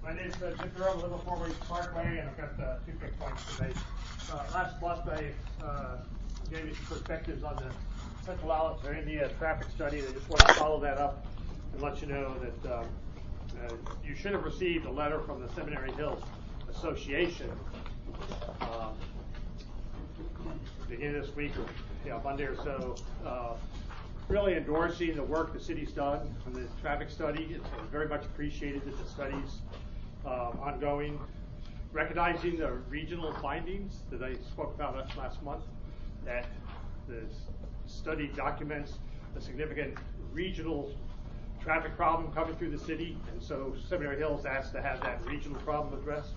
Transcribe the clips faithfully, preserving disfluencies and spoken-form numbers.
My name is uh, Jim Durrell, Liverpool Ways Parkway, and I've got uh, two quick points today. Uh, last month I uh, gave you some perspectives on the Central Alexandria traffic study, and I just want to follow that up and let you know that um, uh, you should have received a letter from the Seminary Hills Association um, beginning this week or you know, Monday or so, uh, really endorsing the work the city's done on the traffic study. It's uh, very much appreciated that the study's uh, ongoing, recognizing the regional findings that I spoke about last month, that the study documents a significant regional traffic problem coming through the city, and so Seminary Hills asked to have that regional problem addressed.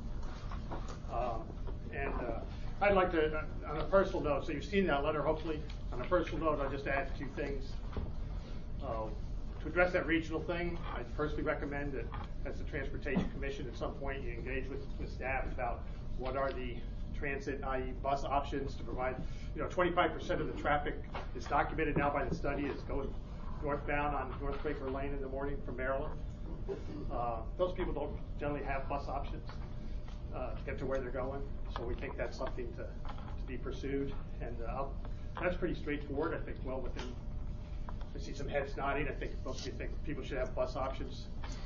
Um, and uh, I'd like to, on a personal note, so you've seen that letter hopefully. On a personal note, I'll just add two things. Uh, to address that regional thing, I personally recommend that as the Transportation Commission at some point you engage with, with staff about what are the transit, that is bus options to provide, you know, twenty-five percent of the traffic is documented now by the study is going northbound on North Quaker Lane in the morning from Maryland. Uh, those people don't generally have bus options uh, to get to where they're going, so we think that's something to, to be pursued, and uh, that's pretty straightforward. I think well within, I see some heads nodding, I think most of you think people should have bus options.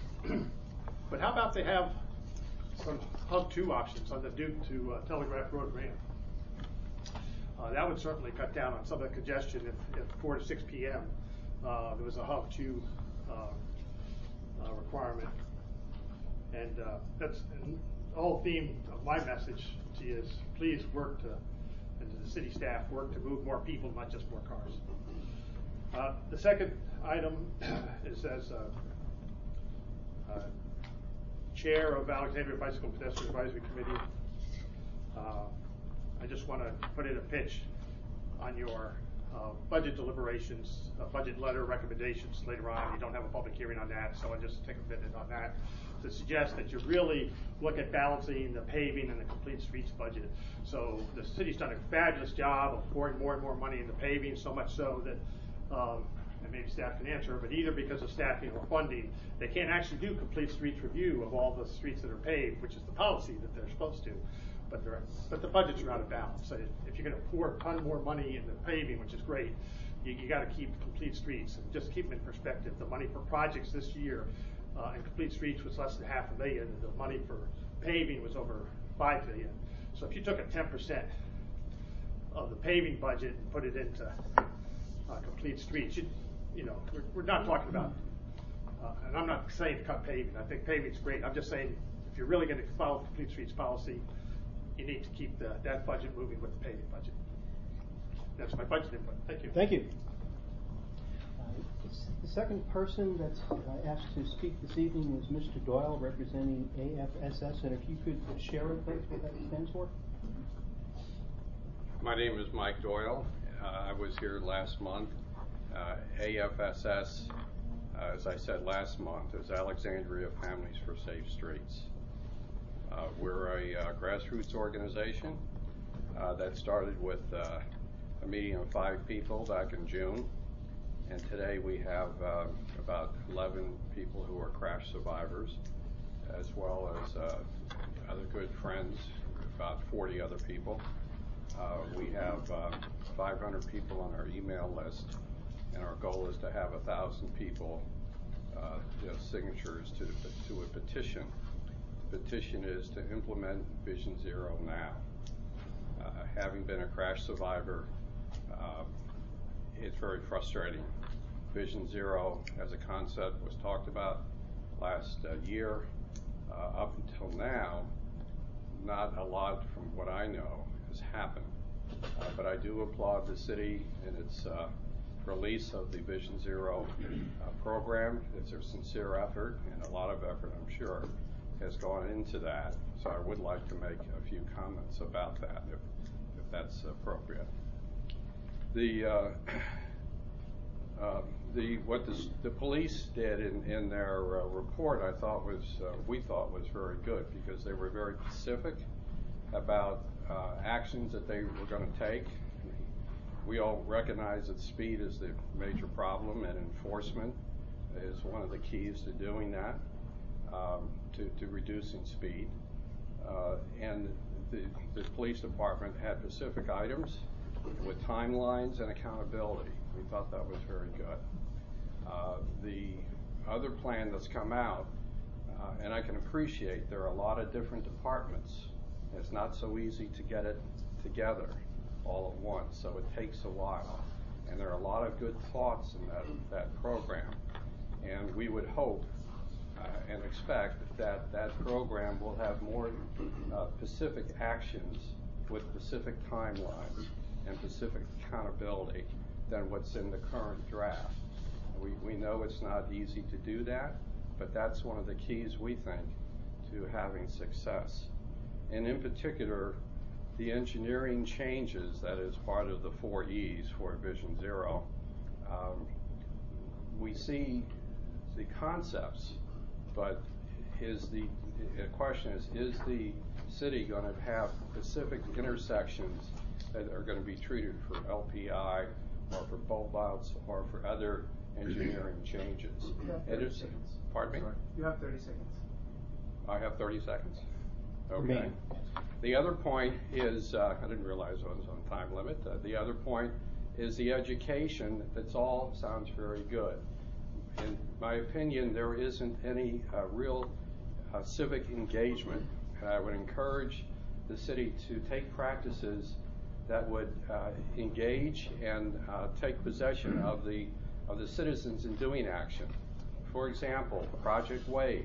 But how about they have some hub two options on the Duke to uh, Telegraph Road ramp? Uh, that would certainly cut down on some of the congestion if, if four to six p m Uh, there was a hub two uh, uh, requirement. And uh, that's and the whole theme of my message to you is please work to, and to the city staff, work to move more people, not just more cars. Uh, the second item is as uh, uh, chair of Alexandria Bicycle Pedestrian Advisory Committee. Uh, I just want to put in a pitch on your uh, budget deliberations, uh, budget letter recommendations later on. You don't have a public hearing on that, so I'll just take a minute on that to suggest that you really look at balancing the paving and the complete streets budget. So the city's done a fabulous job of pouring more and more money into paving, so much so that, um, and maybe staff can answer, but either because of staffing or funding, they can't actually do complete streets review of all the streets that are paved, which is the policy that they're supposed to. But, but the budgets are out of balance. So if you're going to pour a ton more money into paving, which is great, you, you got to keep complete streets. And just keep them in perspective. The money for projects this year uh, in complete streets was less than half a million. The money for paving was over five million. So if you took a ten percent of the paving budget and put it into uh, complete streets, you, you know, we're, we're not talking about. Uh, and I'm not saying to cut paving. I think paving's great. I'm just saying if you're really going to follow complete streets policy, you need to keep the, that budget moving with the paving budget. That's my budget input. Thank you. Thank you. Uh, the second person that's uh, asked to speak this evening is Mister Doyle, representing A F S S, and if you could share with us what that stands for. My name is Mike Doyle. Uh, I was here last month. Uh, A F S S, uh, as I said last month, is Alexandria Families for Safe Streets. Uh, we're a uh, grassroots organization uh, that started with uh, a meeting of five people back in June, and today we have uh, about eleven people who are crash survivors, as well as uh, other good friends, about forty other people. Uh, we have uh, five hundred people on our email list, and our goal is to have one thousand people, uh, you know, signatures to, to a petition. Petition is to implement Vision Zero now. Uh, having been a crash survivor, uh, it's very frustrating. Vision Zero as a concept was talked about last uh, year. Uh, up until now, not a lot from what I know has happened. Uh, but I do applaud the city in its uh, release of the Vision Zero uh, program. It's a sincere effort, and a lot of effort, I'm sure, has gone into that, so I would like to make a few comments about that, if, if that's appropriate. The uh, uh, the what the, the police did in in their uh, report, I thought was uh, we thought was very good, because they were very specific about uh, actions that they were going to take. We all recognize that speed is the major problem, and enforcement is one of the keys to doing that. Um, to, to reducing speed. Uh, and the, the police department had specific items with timelines and accountability. We thought that was very good. Uh, the other plan that's come out, uh, and I can appreciate there are a lot of different departments. It's not so easy to get it together all at once, so it takes a while. And there are a lot of good thoughts in that, that program. And we would hope uh, and expect that that program will have more uh, specific actions with specific timelines and specific accountability than what's in the current draft. We, we know it's not easy to do that, but that's one of the keys, we think, to having success. And in particular, the engineering changes, that is part of the four E's for Vision Zero. Um, we see the concepts, but is the, the question is, is the city going to have specific intersections that are going to be treated for L P I or for bulb outs or for other engineering changes? You have thirty It is, seconds. pardon me? Sorry. You have thirty seconds. I have thirty seconds? Okay. Remaining. The other point is, uh, I didn't realize I was on time limit. Uh, the other point is the education. That's all sounds very good. In my opinion, there isn't any uh, real uh, civic engagement, and I would encourage the city to take practices that would uh, engage and uh, take possession of the of the citizens in doing action. For example, Project Wave.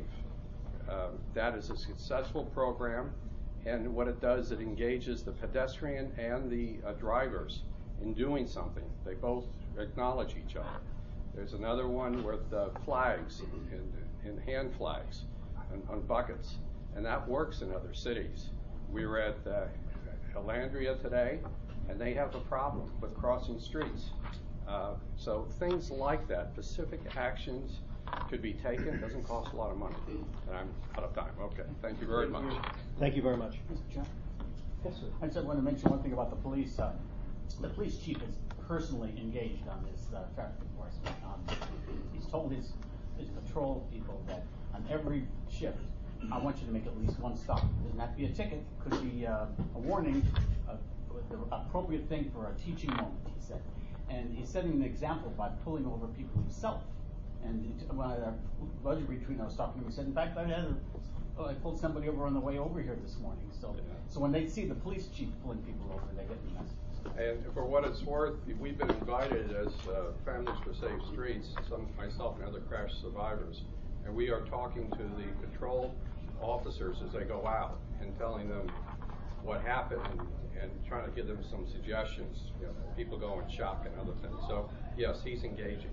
Uh, that is a successful program, and what it does, it engages the pedestrian and the uh, drivers in doing something. They both acknowledge each other. There's another one with uh, flags, in, in hand flags, and, on buckets, and that works in other cities. We were at uh, Elandria today, and they have a problem with crossing streets. Uh, so things like that, specific actions could be taken. It doesn't cost a lot of money. And I'm out of time. Okay. Thank you very much. Thank you very much. Mister Chair? Yes, sir. I just want to mention one thing about the police. Uh, the police chief is personally engaged on this uh, traffic enforcement. Um, he's told his, his patrol people that on every shift, I want you to make at least one stop. It doesn't have to be a ticket. It could be uh, a warning, uh, the appropriate thing for a teaching moment, he said. And he's setting an example by pulling over people himself. And when I, uh, budget retreat, I was talking to him, he said, in fact, I had a, oh, I pulled somebody over on the way over here this morning. So, Yeah. so when they see the police chief pulling people over, they get the message. And for what it's worth, we've been invited as uh, Families for Safe Streets, some myself and other crash survivors, and we are talking to the patrol officers as they go out and telling them what happened and, and trying to give them some suggestions. You know, people go in shock and other things. So yes, he's engaging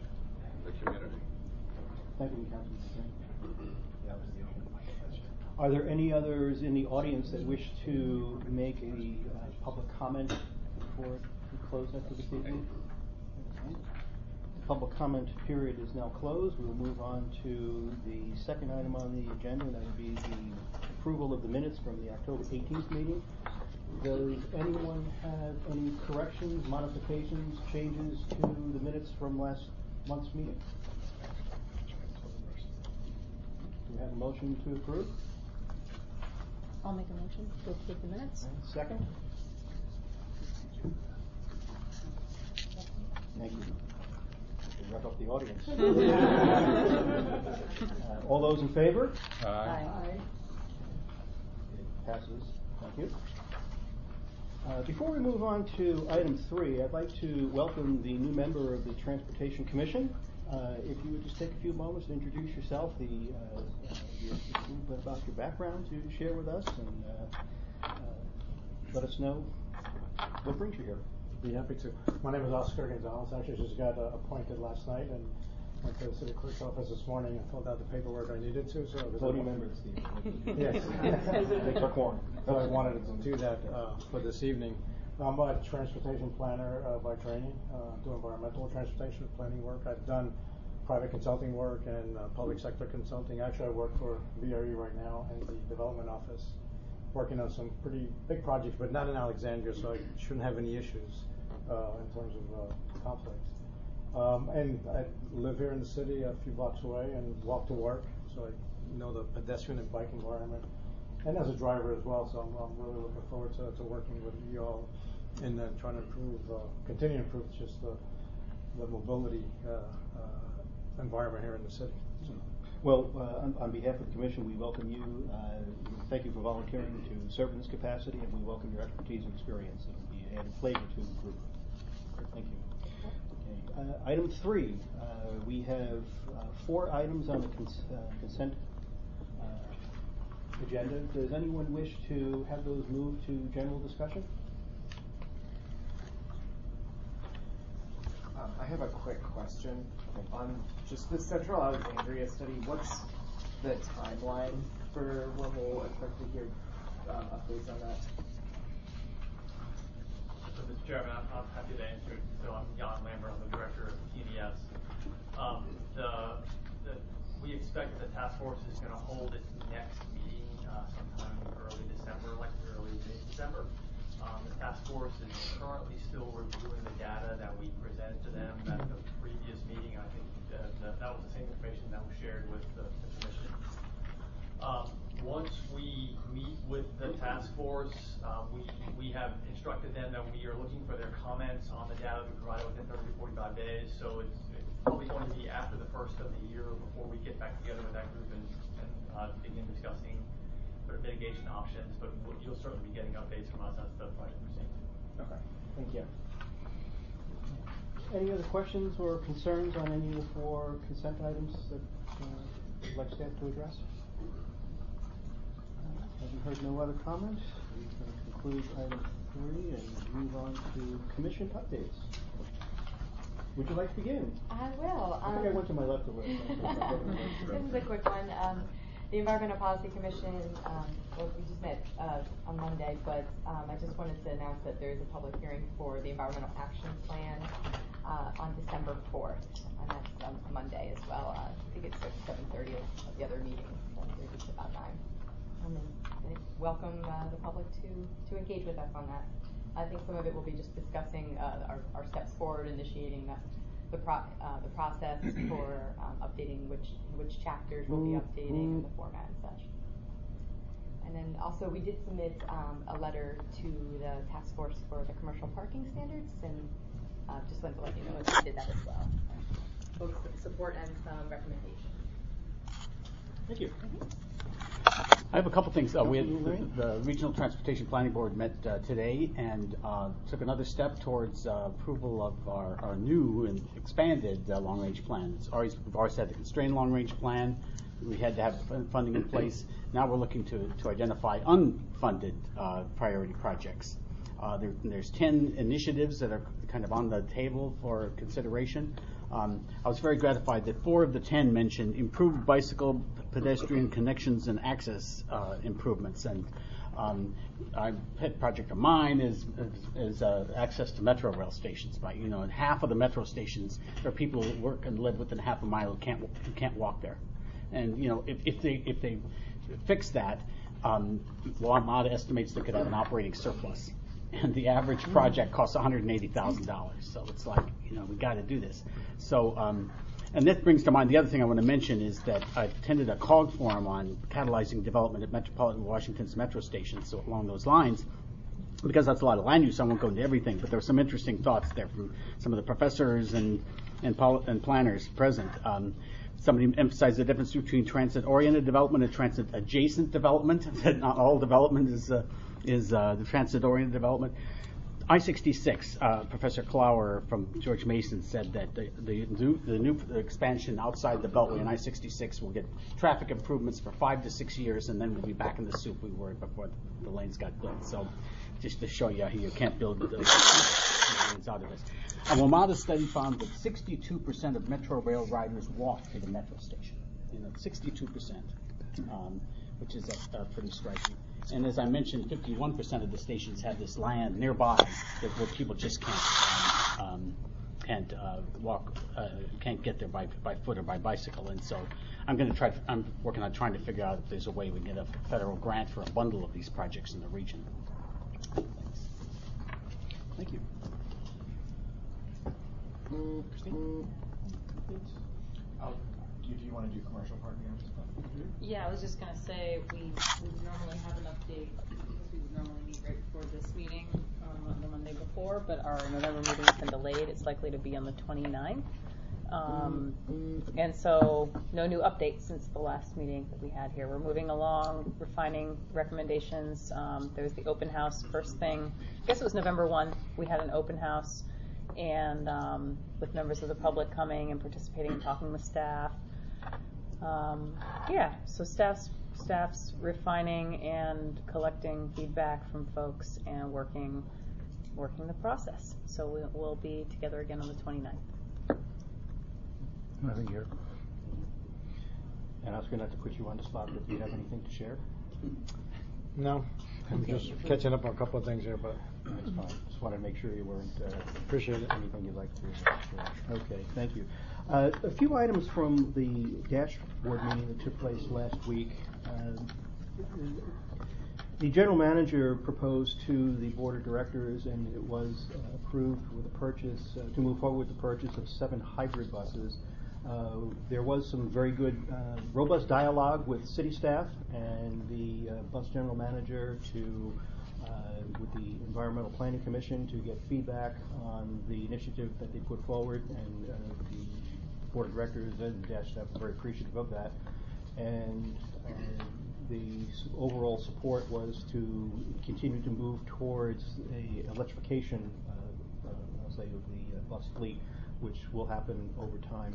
the community. Thank you, Councilman. Are there any others in the audience that wish to make a uh, public comment before we close that for this evening? Okay. The public comment period is now closed. We'll move on to the second item on the agenda, and that would be the approval of the minutes from the October eighteenth meeting. Does anyone have any corrections, modifications, changes to the minutes from last month's meeting? Do we have a motion to approve? I'll make a motion to approve the minutes. Second? Thank you. We Rev up the audience. uh, all those in favor? Aye. It passes. Thank you. Uh, before we move on to item three, I'd like to welcome the new member of the Transportation Commission. Uh, if you would just take a few moments to introduce yourself, the, uh, uh, your, a little bit about your background to share with us, and uh, uh, let us know what brings you here. Be happy to. My name is Oscar Gonzalez. I actually just got uh, appointed last night and went to the city clerk's office this morning and filled out the paperwork I needed to. So I was Voting member, Steve. Yes. They took one. So I wanted to do that uh, for this evening. I'm a transportation planner uh, by training, uh, do environmental transportation planning work. I've done private consulting work and uh, public sector consulting. Actually, I work for V R E right now in the development office, working on some pretty big projects, but not in Alexandria, so I shouldn't have any issues uh, in terms of uh, conflicts. Um, and I live here in the city, a few blocks away, and walk to work, so I you know, the pedestrian and bike environment, and as a driver as well. So I'm, I'm really looking forward to, to working with you all and then trying to improve, uh, continue to improve just the, the mobility uh, uh, environment here in the city. So. Well, uh, on, on behalf of the Commission, we welcome you. Uh, thank you for volunteering to serve in this capacity, and we welcome your expertise and experience. It will be an added flavor to the group. Thank you. Okay. Uh, item three, uh, we have uh, four items on the cons uh, consent uh, agenda. Does anyone wish to have those moved to general discussion? Um, I have a quick question on just the Central Alexandria study. What's the timeline for when we'll expect to hear uh, updates on that? So, Mister Chairman, I'm, I'm happy to answer it. So I'm Jan Lambert, I'm the director of T N E S. Um, the, the, we expect the task force is going to hold its next meeting uh, sometime in early December, like early mid-December. Um, the task force is currently still reviewing the data that we presented to them at the previous meeting. I think uh, the, that was the same information that was shared with the, the commission. Um, once we meet with the task force, uh, we we have instructed them that we are looking for their comments on the data we provided within thirty to forty-five days. So it's, it's probably going to be after the first of the year before we get back together with that group and, and uh, begin discussing sort of mitigation options. But we'll, you'll certainly be getting updates from us as the project proceeds. Okay, thank you. Any other questions or concerns on any of the four consent items that uh, you'd like staff to address? Uh, having heard no other comments, we can conclude item three and move on to commission updates. Would you like to begin? I will. I think um, I went to my left a little. This is a quick one. Um, the Environmental Policy Commission, um, well, we just met uh, on Monday, but um, I just wanted to announce that there is a public hearing for the Environmental Action Plan uh, on December fourth, and that's um, Monday as well. Uh, I think it's at seven thirty of the other meeting, seven thirty to about nine. Um, and I welcome uh, the public to, to engage with us on that. I think some of it will be just discussing uh, our, our steps forward, initiating the the, pro uh, the process for um, updating which which chapters we'll be updating and the format and such. And then also we did submit um, a letter to the task force for the commercial parking standards, and uh, just wanted to let you know that we did that as well. Both support and some recommendations. Thank you. Mm-hmm. I have a couple things. Uh, we had, the, the Regional Transportation Planning Board met uh, today and uh, took another step towards uh, approval of our, our new and expanded uh, long-range plan. It's always, we've always had the constrained long-range plan. We had to have funding in place. Now we're looking to, to identify unfunded uh, priority projects. Uh, there, there's ten initiatives that are kind of on the table for consideration. Um, I was very gratified that four of the ten mentioned improved bicycle, pedestrian connections, and access uh, improvements. And um, a pet project of mine is is, is uh, access to metro rail stations. By you know, in half of the metro stations, there are people who work and live within half a mile who can't who can't walk there. And you know, if, if they if they fix that, um, WaMaTA estimates they could have an operating surplus. And the average project costs one hundred eighty thousand dollars. So it's like, you know, we got to do this. So, um, and that brings to mind the other thing I want to mention is that I attended a C O G forum on catalyzing development at Metropolitan Washington's metro stations. So along those lines, because that's a lot of land use, I won't go into everything, but there were some interesting thoughts there from some of the professors and and, pol and planners present. Um, Somebody emphasized the difference between transit-oriented development and transit-adjacent development. That not all development is uh, is uh, the transit-oriented development. I sixty-six, uh, Professor Clower from George Mason said that the, the, new, the new expansion outside the Beltway in I sixty-six will get traffic improvements for five to six years, and then we'll be back in the soup we were before the lanes got built. So just to show you how you can't build the lanes out of this. A WaMaTA study found that sixty-two percent of Metro Rail riders walk to the metro station. You know, sixty-two percent, um, which is uh, uh, pretty striking. And as I mentioned, fifty-one percent of the stations have this land nearby that where people just can't um, um, can't uh, walk, uh, can't get there by by foot or by bicycle. And so, I'm going to try. To, I'm working on trying to figure out if there's a way we can get a federal grant for a bundle of these projects in the region. Thanks. Thank you. Christine? I'll do, do you want to do commercial parking or something? Yeah, I was just gonna say, we, we would normally have an update, because we would normally meet right before this meeting, um, on the Monday before, but our November meeting's been delayed, it's likely to be on the twenty-ninth. Um, and so, no new updates since the last meeting that we had here. We're moving along, refining recommendations. Um, there was the open house first thing. I guess it was November first. We had an open house, and um, with members of the public coming and participating and talking with staff. Um, yeah, so staff's staff's refining and collecting feedback from folks and working working the process. So we, we'll be together again on the twenty-ninth. Nothing here. And I was going to have to put you on the spot, but do you have anything to share? No, I'm Okay. just catching up on a couple of things here, but That's fine. Just wanted to make sure you weren't. Uh, Appreciate it. Anything you'd like to share? Okay, thank you. Uh, a few items from the dashboard meeting that took place last week. Uh, the general manager proposed to the board of directors, and it was uh, approved with a purchase uh, to move forward with the purchase of seven hybrid buses. Uh, there was some very good, uh, robust dialogue with city staff and the uh, bus general manager to, uh, with the Environmental Planning Commission to get feedback on the initiative that they put forward, and uh, the board of directors and dash staff were very appreciative of that. And uh, the overall support was to continue to move towards a electrification, uh, uh, I'll say, of the uh, bus fleet, which will happen over time.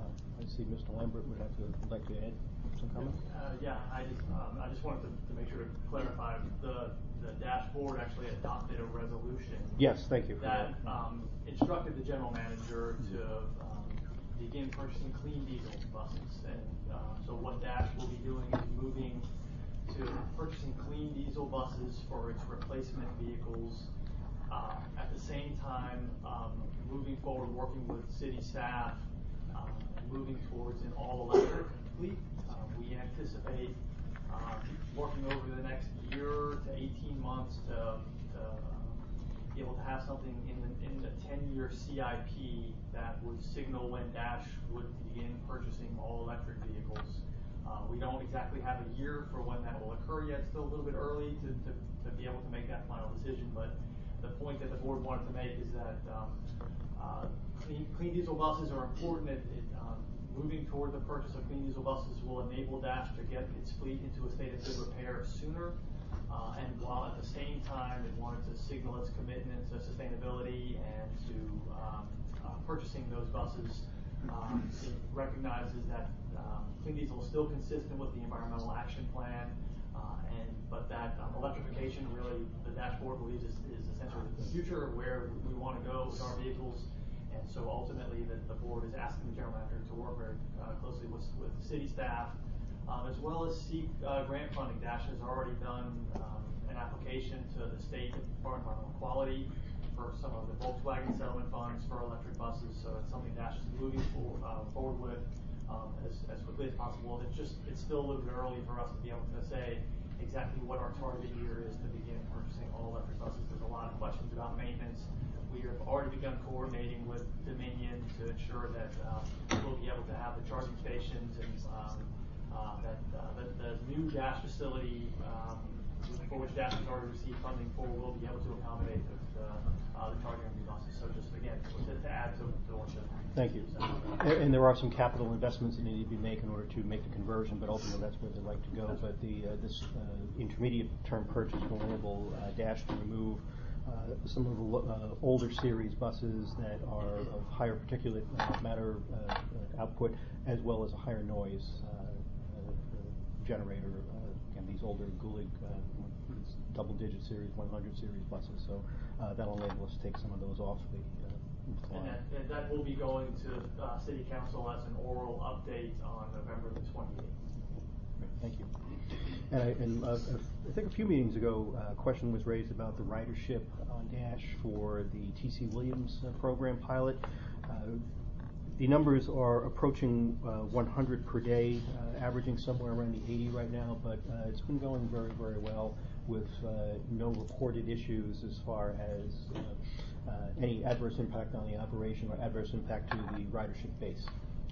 I see Mister Lambert would have to would like to add some comment. Uh, yeah, I just um, I just wanted to, to make sure to clarify the the dashboard actually adopted a resolution. Yes, thank you for that. that. Um, instructed the general manager to um, begin purchasing clean diesel buses, and um, so what Dash will be doing is moving to purchasing clean diesel buses for its replacement vehicles. Uh, at the same time, um, moving forward, working with city staff. Um, moving towards an all-electric fleet. Uh, we anticipate uh, working over the next year to eighteen months to, to uh, be able to have something in the, in the ten-year C I P that would signal when Dash would begin purchasing all-electric vehicles. Uh, we don't exactly have a year for when that will occur yet. It's still a little bit early to, to, to be able to make that final decision, but the point that the board wanted to make is that um, uh, clean, clean diesel buses are important. It, it, um, moving toward the purchase of clean diesel buses will enable Dash to get its fleet into a state of good repair sooner. Uh, and while at the same time it wanted to signal its commitment to sustainability and to um, uh, purchasing those buses, um, it recognizes that um, clean diesel is still consistent with the environmental action plan. Uh, and but that um, electrification really, the dashboard believes is, is essentially the future of where we want to go with our vehicles. And so ultimately, the, the board is asking the general manager to work very uh, closely with, with city staff, um, as well as seek uh, grant funding. Dash has already done um, an application to the state for environmental quality for some of the Volkswagen settlement funds for electric buses. So it's something Dash is moving for, uh, forward with. Um, as, as quickly as possible. It's just, it's still a little bit early for us to be able to say exactly what our target year is to begin purchasing all electric buses. There's a lot of questions about maintenance. We have already begun coordinating with Dominion to ensure that um, we'll be able to have the charging stations and um, uh, that uh, the, the new Dash facility um, for which Dash has already received funding for will be able to accommodate the, the, uh, the charging of new buses. So just again, to, to add to, to what you're Thank you. And, and there are some capital investments that need to be made in order to make the conversion, but ultimately that's where they'd like to go. But the uh, this uh, intermediate term purchase will enable uh, Dash to remove uh, some of the uh, older series buses that are of higher particulate uh, matter uh, uh, output, as well as a higher noise uh, uh, generator. Uh, and these older Gulig uh, double-digit series, one hundred series buses. So uh, that'll enable us to take some of those off the. Uh, And that, and that will be going to uh, City Council as an oral update on November the twenty-eighth. Thank you. And I, and, uh, I think a few meetings ago, uh, a question was raised about the ridership on Dash for the T C Williams uh, program pilot. Uh, the numbers are approaching uh, one hundred per day, uh, averaging somewhere around the eighty right now, but uh, it's been going very, very well with uh, no reported issues as far as uh, Uh, any adverse impact on the operation or adverse impact to the ridership base. So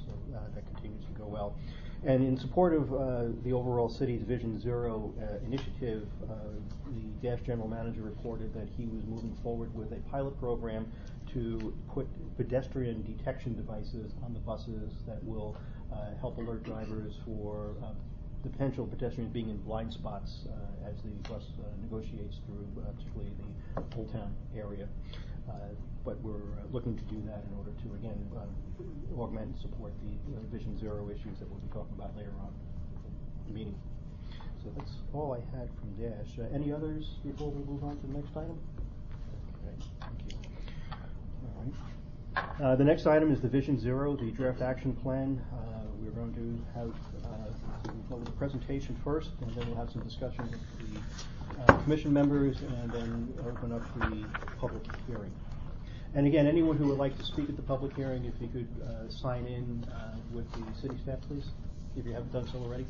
so uh, that continues to go well. And in support of uh, the overall city's Vision Zero uh, initiative, uh, the Dash General Manager reported that he was moving forward with a pilot program to put pedestrian detection devices on the buses that will uh, help alert drivers for uh, the potential pedestrians being in blind spots uh, as the bus uh, negotiates through uh, particularly the Old Town area. Uh, but we're uh, looking to do that in order to, again, uh, augment and support the uh, Vision Zero issues that we'll be talking about later on in the meeting. So that's all I had from Dash. Uh, any others before we move on to the next item? Okay, thank you. All right. Uh, the next item is the Vision Zero, the draft action plan. Uh, we're going to have uh, a presentation first, and then we'll have some discussion with the Uh, commission members, and then open up the public hearing. And again, anyone who would like to speak at the public hearing, if you could uh, sign in uh, with the city staff, please, if you haven't done so already.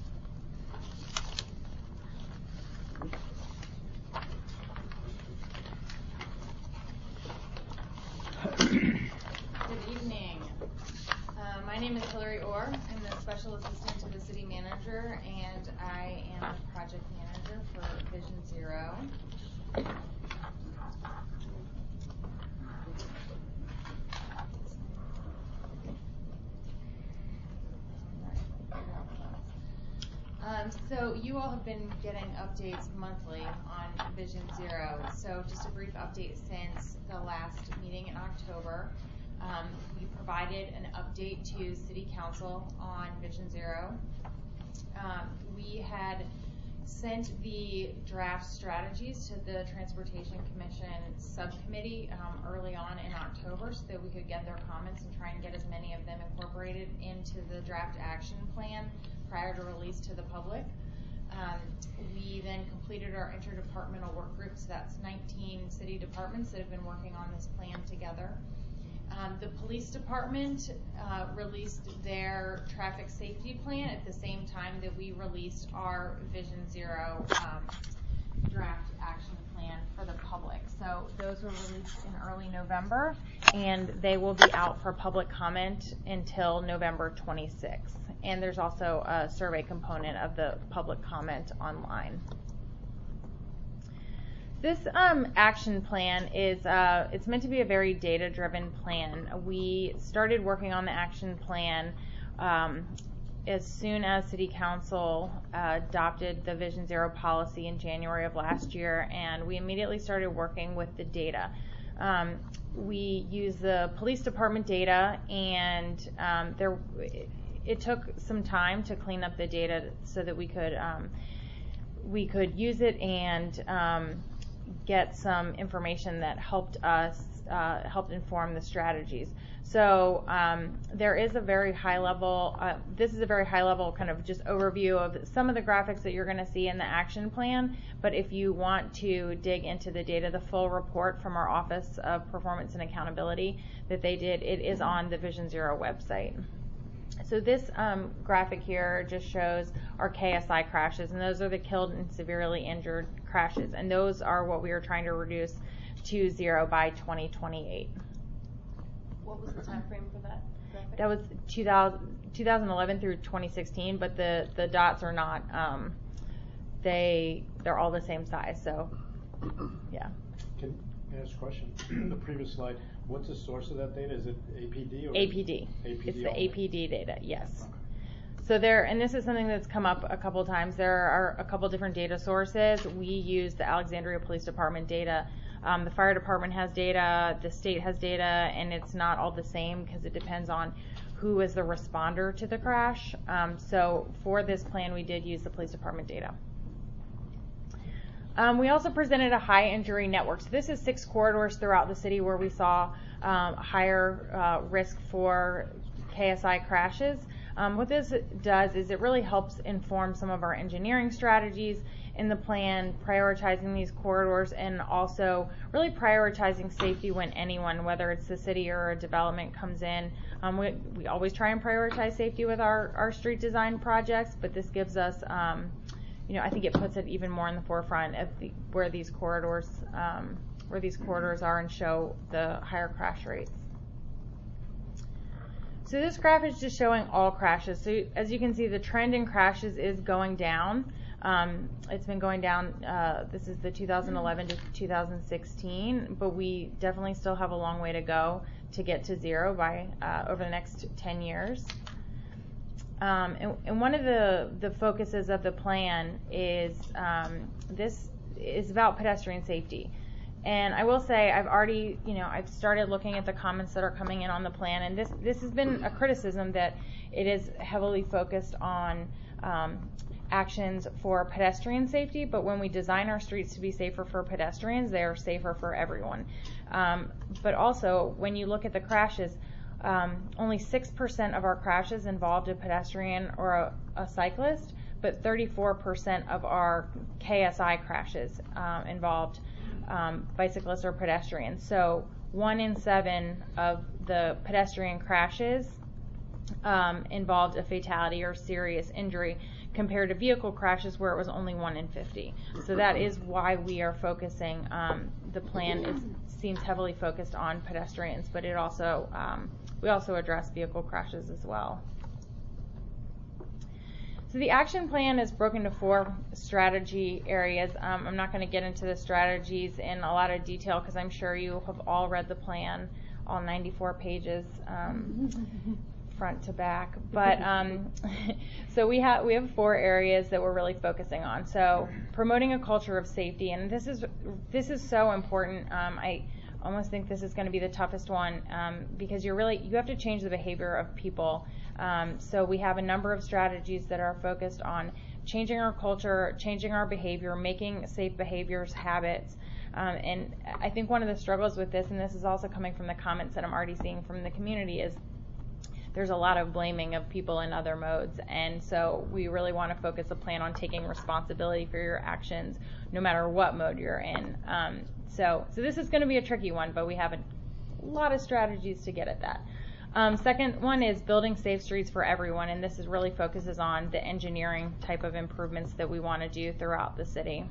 Good evening. Uh, my name is Hillary Orr. I'm the special assistant to the city manager, and I am the project manager for Vision Zero. Um, so you all have been getting updates monthly on Vision Zero. So just a brief update since the last meeting in October. Um, we provided an update to City Council on Vision Zero. Um, we had sent the draft strategies to the Transportation Commission subcommittee um, early on in October so that we could get their comments and try and get as many of them incorporated into the draft action plan prior to release to the public. Um, we then completed our interdepartmental work groups. So that's nineteen city departments that have been working on this plan together. Um, the police department uh, released their traffic safety plan at the same time that we released our Vision Zero um, draft action plan for the public. So those were released in early November, and they will be out for public comment until November twenty-sixth. And there's also a survey component of the public comment online. This um, action plan is, uh, it's meant to be a very data-driven plan. We started working on the action plan um, as soon as City Council uh, adopted the Vision Zero policy in January of last year, and we immediately started working with the data. Um, we use the police department data, and um, there, it, it took some time to clean up the data so that we could um, we could use it and um, get some information that helped us, uh, helped inform the strategies. So um, there is a very high level, uh, this is a very high level kind of just overview of some of the graphics that you're going to see in the action plan, but if you want to dig into the data, the full report from our Office of Performance and Accountability that they did, it is on the Vision Zero website. So this um, graphic here just shows our K S I crashes, and those are the killed and severely injured crashes, and those are what we are trying to reduce to zero by twenty twenty-eight. What was the time frame for that graphic? That was two thousand, twenty eleven through twenty sixteen, but the, the dots are not, um, they, they're all the same size, so, yeah. Can I ask a question? The previous slide, what's the source of that data? Is it A P D? Or A P D. A P D It's the only? A P D data, yes. Okay. So there, and this is something that's come up a couple times, there are a couple different data sources. We use the Alexandria Police Department data. Um, the fire department has data, the state has data, and it's not all the same because it depends on who is the responder to the crash. Um, so for this plan, we did use the police department data. Um, we also presented a high injury network. So this is six corridors throughout the city where we saw um, higher uh, risk for K S I crashes. Um, what this does is it really helps inform some of our engineering strategies in the plan, prioritizing these corridors, and also really prioritizing safety when anyone, whether it's the city or a development, comes in. Um, we, we always try and prioritize safety with our, our street design projects, but this gives us, um, you know, I think it puts it even more in the forefront of the, where these corridors, um, where these corridors are and show the higher crash rates. So this graph is just showing all crashes. So as you can see, the trend in crashes is going down. Um, it's been going down, uh, this is the two thousand eleven to two thousand sixteen, but we definitely still have a long way to go to get to zero by uh, over the next ten years. Um, and, and one of the, the focuses of the plan is um, this is about pedestrian safety. And I will say I've already, you know, I've started looking at the comments that are coming in on the plan, and this this has been a criticism that it is heavily focused on um, actions for pedestrian safety, but when we design our streets to be safer for pedestrians, they are safer for everyone. Um, but also, when you look at the crashes, um, only six percent of our crashes involved a pedestrian or a, a cyclist, but thirty-four percent of our K S I crashes um, involved um, bicyclists or pedestrians. So one in seven of the pedestrian crashes um, involved a fatality or serious injury, compared to vehicle crashes where it was only one in fifty. So that is why we are focusing, um, the plan is, seems heavily focused on pedestrians, but it also, um, we also address vehicle crashes as well. So the action plan is broken into four strategy areas. Um, I'm not going to get into the strategies in a lot of detail because I'm sure you have all read the plan, all ninety-four pages. Um, front to back, but um, so we have we have four areas that we're really focusing on. So promoting a culture of safety, and this is this is so important. Um, I almost think this is going to be the toughest one um, because you're really you have to change the behavior of people. Um, so we have a number of strategies that are focused on changing our culture, changing our behavior, making safe behaviors habits. Um, and I think one of the struggles with this, and this is also coming from the comments that I'm already seeing from the community, is there's a lot of blaming of people in other modes, and so we really want to focus a plan on taking responsibility for your actions no matter what mode you're in. Um, so, so this is going to be a tricky one, but we have a lot of strategies to get at that. Um, second one is building safe streets for everyone, and this is really focuses on the engineering type of improvements that we want to do throughout the city.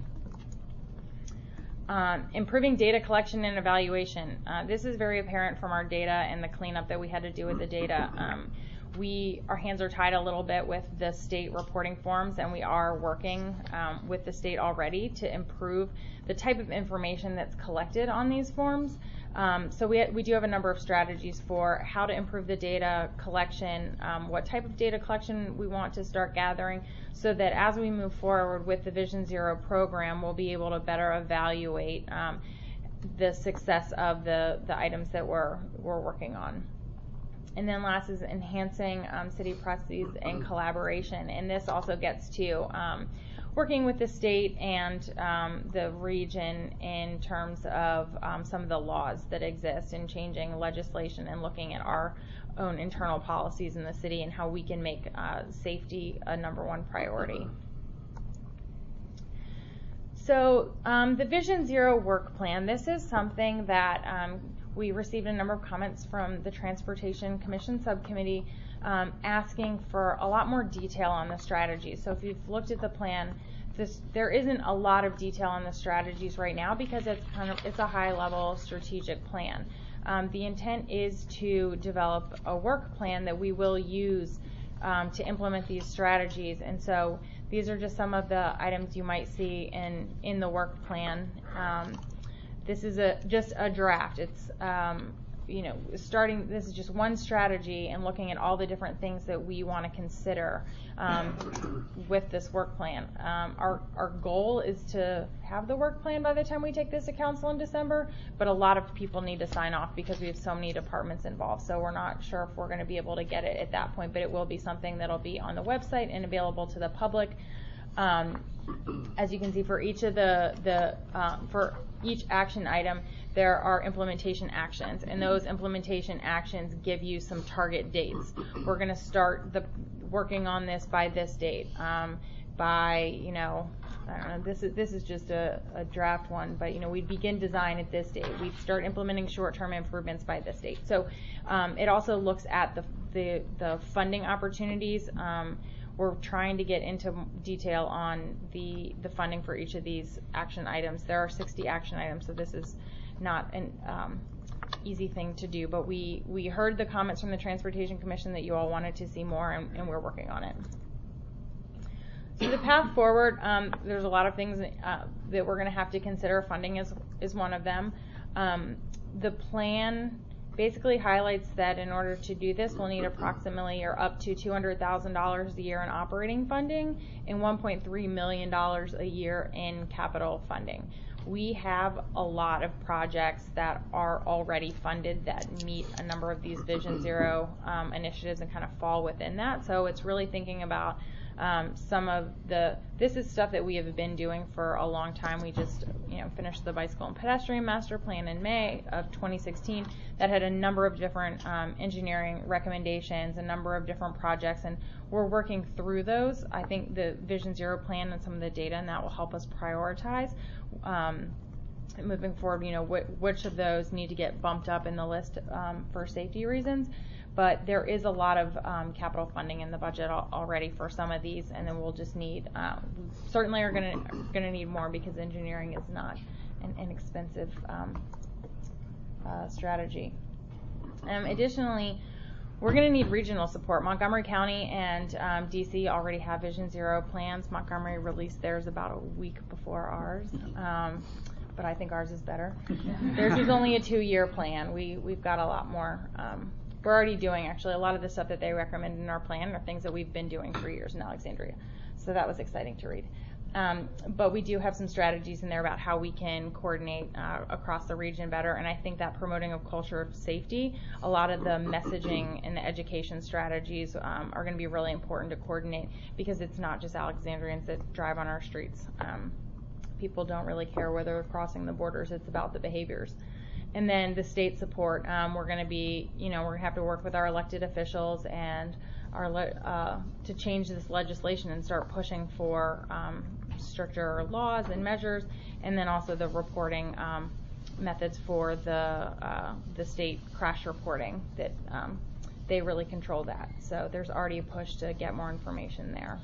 Um, improving data collection and evaluation. Uh, this is very apparent from our data and the cleanup that we had to do with the data. Um, we, our hands are tied a little bit with the state reporting forms, and we are working um, with the state already to improve the type of information that's collected on these forms. Um, so we, we do have a number of strategies for how to improve the data collection, um, what type of data collection we want to start gathering, so that as we move forward with the Vision Zero program, we'll be able to better evaluate um, the success of the, the items that we're, we're working on. And then last is enhancing um, city processes and collaboration, and this also gets to um, working with the state and um, the region in terms of um, some of the laws that exist and changing legislation and looking at our own internal policies in the city and how we can make uh, safety a number one priority. So um, the Vision Zero work plan, this is something that um, we received a number of comments from the Transportation Commission Subcommittee um, asking for a lot more detail on the strategies. So if you've looked at the plan, this, there isn't a lot of detail on the strategies right now because it's kind of it's a high-level strategic plan. Um, the intent is to develop a work plan that we will use um, to implement these strategies, and so these are just some of the items you might see in in the work plan. Um, this is a just a draft. It's um, you know starting. This is just one strategy and looking at all the different things that we want to consider um, with this work plan. Um, our our goal is to have the work plan by the time we take this to council in December, but a lot of people need to sign off because we have so many departments involved. So we're not sure if we're going to be able to get it at that point, but it will be something that'll be on the website and available to the public. Um, as you can see, for each of the the um, for each action item, there are implementation actions, and those implementation actions give you some target dates. We're going to start the working on this by this date. Um, by you know, I don't know. This is this is just a, a draft one, but you know, we'd begin design at this date. We'd start implementing short-term improvements by this date. So um, it also looks at the the, the funding opportunities. Um, We're trying to get into detail on the the funding for each of these action items. There are sixty action items, so this is not an, um, easy thing to do, but we, we heard the comments from the Transportation Commission that you all wanted to see more, and, and we're working on it. So the path forward, um, there's a lot of things uh, that we're going to have to consider. Funding is, is one of them. Um, the plan basically highlights that in order to do this, we'll need approximately or up to two hundred thousand dollars a year in operating funding and one point three million dollars a year in capital funding. We have a lot of projects that are already funded that meet a number of these Vision Zero um, initiatives and kind of fall within that. So it's really thinking about um, some of the, this is stuff that we have been doing for a long time. We just, you know, finished the Bicycle and Pedestrian Master Plan in May of twenty sixteen that had a number of different um, engineering recommendations, a number of different projects, and we're working through those. I think the Vision Zero plan and some of the data and that will help us prioritize. Um, moving forward, you know, wh- which of those need to get bumped up in the list um, for safety reasons. But there is a lot of um, capital funding in the budget al- already for some of these, and then we'll just need, uh, we certainly are going to going to need more because engineering is not an inexpensive um, uh, strategy. Um, additionally, we're going to need regional support. Montgomery County and um, D C already have Vision Zero plans. Montgomery released theirs about a week before ours, um, but I think ours is better. Theirs is only a two-year plan. We, we've got a lot more. Um, we're already doing, actually, a lot of the stuff that they recommend in our plan are things that we've been doing for years in Alexandria. So that was exciting to read. Um, but we do have some strategies in there about how we can coordinate uh, across the region better, and I think that promoting a culture of safety, a lot of the messaging and the education strategies um, are going to be really important to coordinate because it's not just Alexandrians that drive on our streets. Um, people don't really care whether they're crossing the borders, it's about the behaviors. And then the state support, um, we're going to be, you know, we're going to have to work with our elected officials and our le- uh, to change this legislation and start pushing for um, stricter laws and measures, and then also the reporting um, methods for the uh, the state crash reporting that um, they really control that. So there's already a push to get more information there.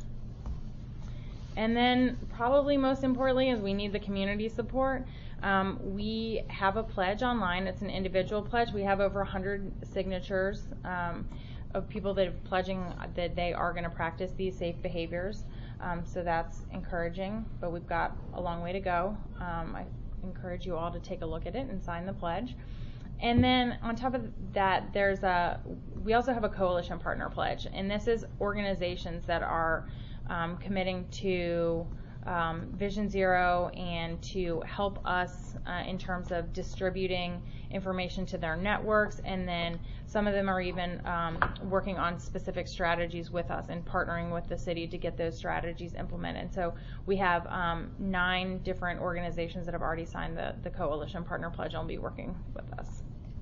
And then probably most importantly is we need the community support. Um, we have a pledge online. It's an individual pledge. We have over one hundred signatures um, of people that are pledging that they are going to practice these safe behaviors. Um, so that's encouraging, but we've got a long way to go. Um, I encourage you all to take a look at it and sign the pledge. And then on top of that, there's a, we also have a coalition partner pledge, and this is organizations that are um, committing to um, Vision Zero and to help us uh, in terms of distributing information to their networks, and then some of them are even um, working on specific strategies with us and partnering with the city to get those strategies implemented. So we have um, nine different organizations that have already signed the, the Coalition Partner Pledge and will be working with us.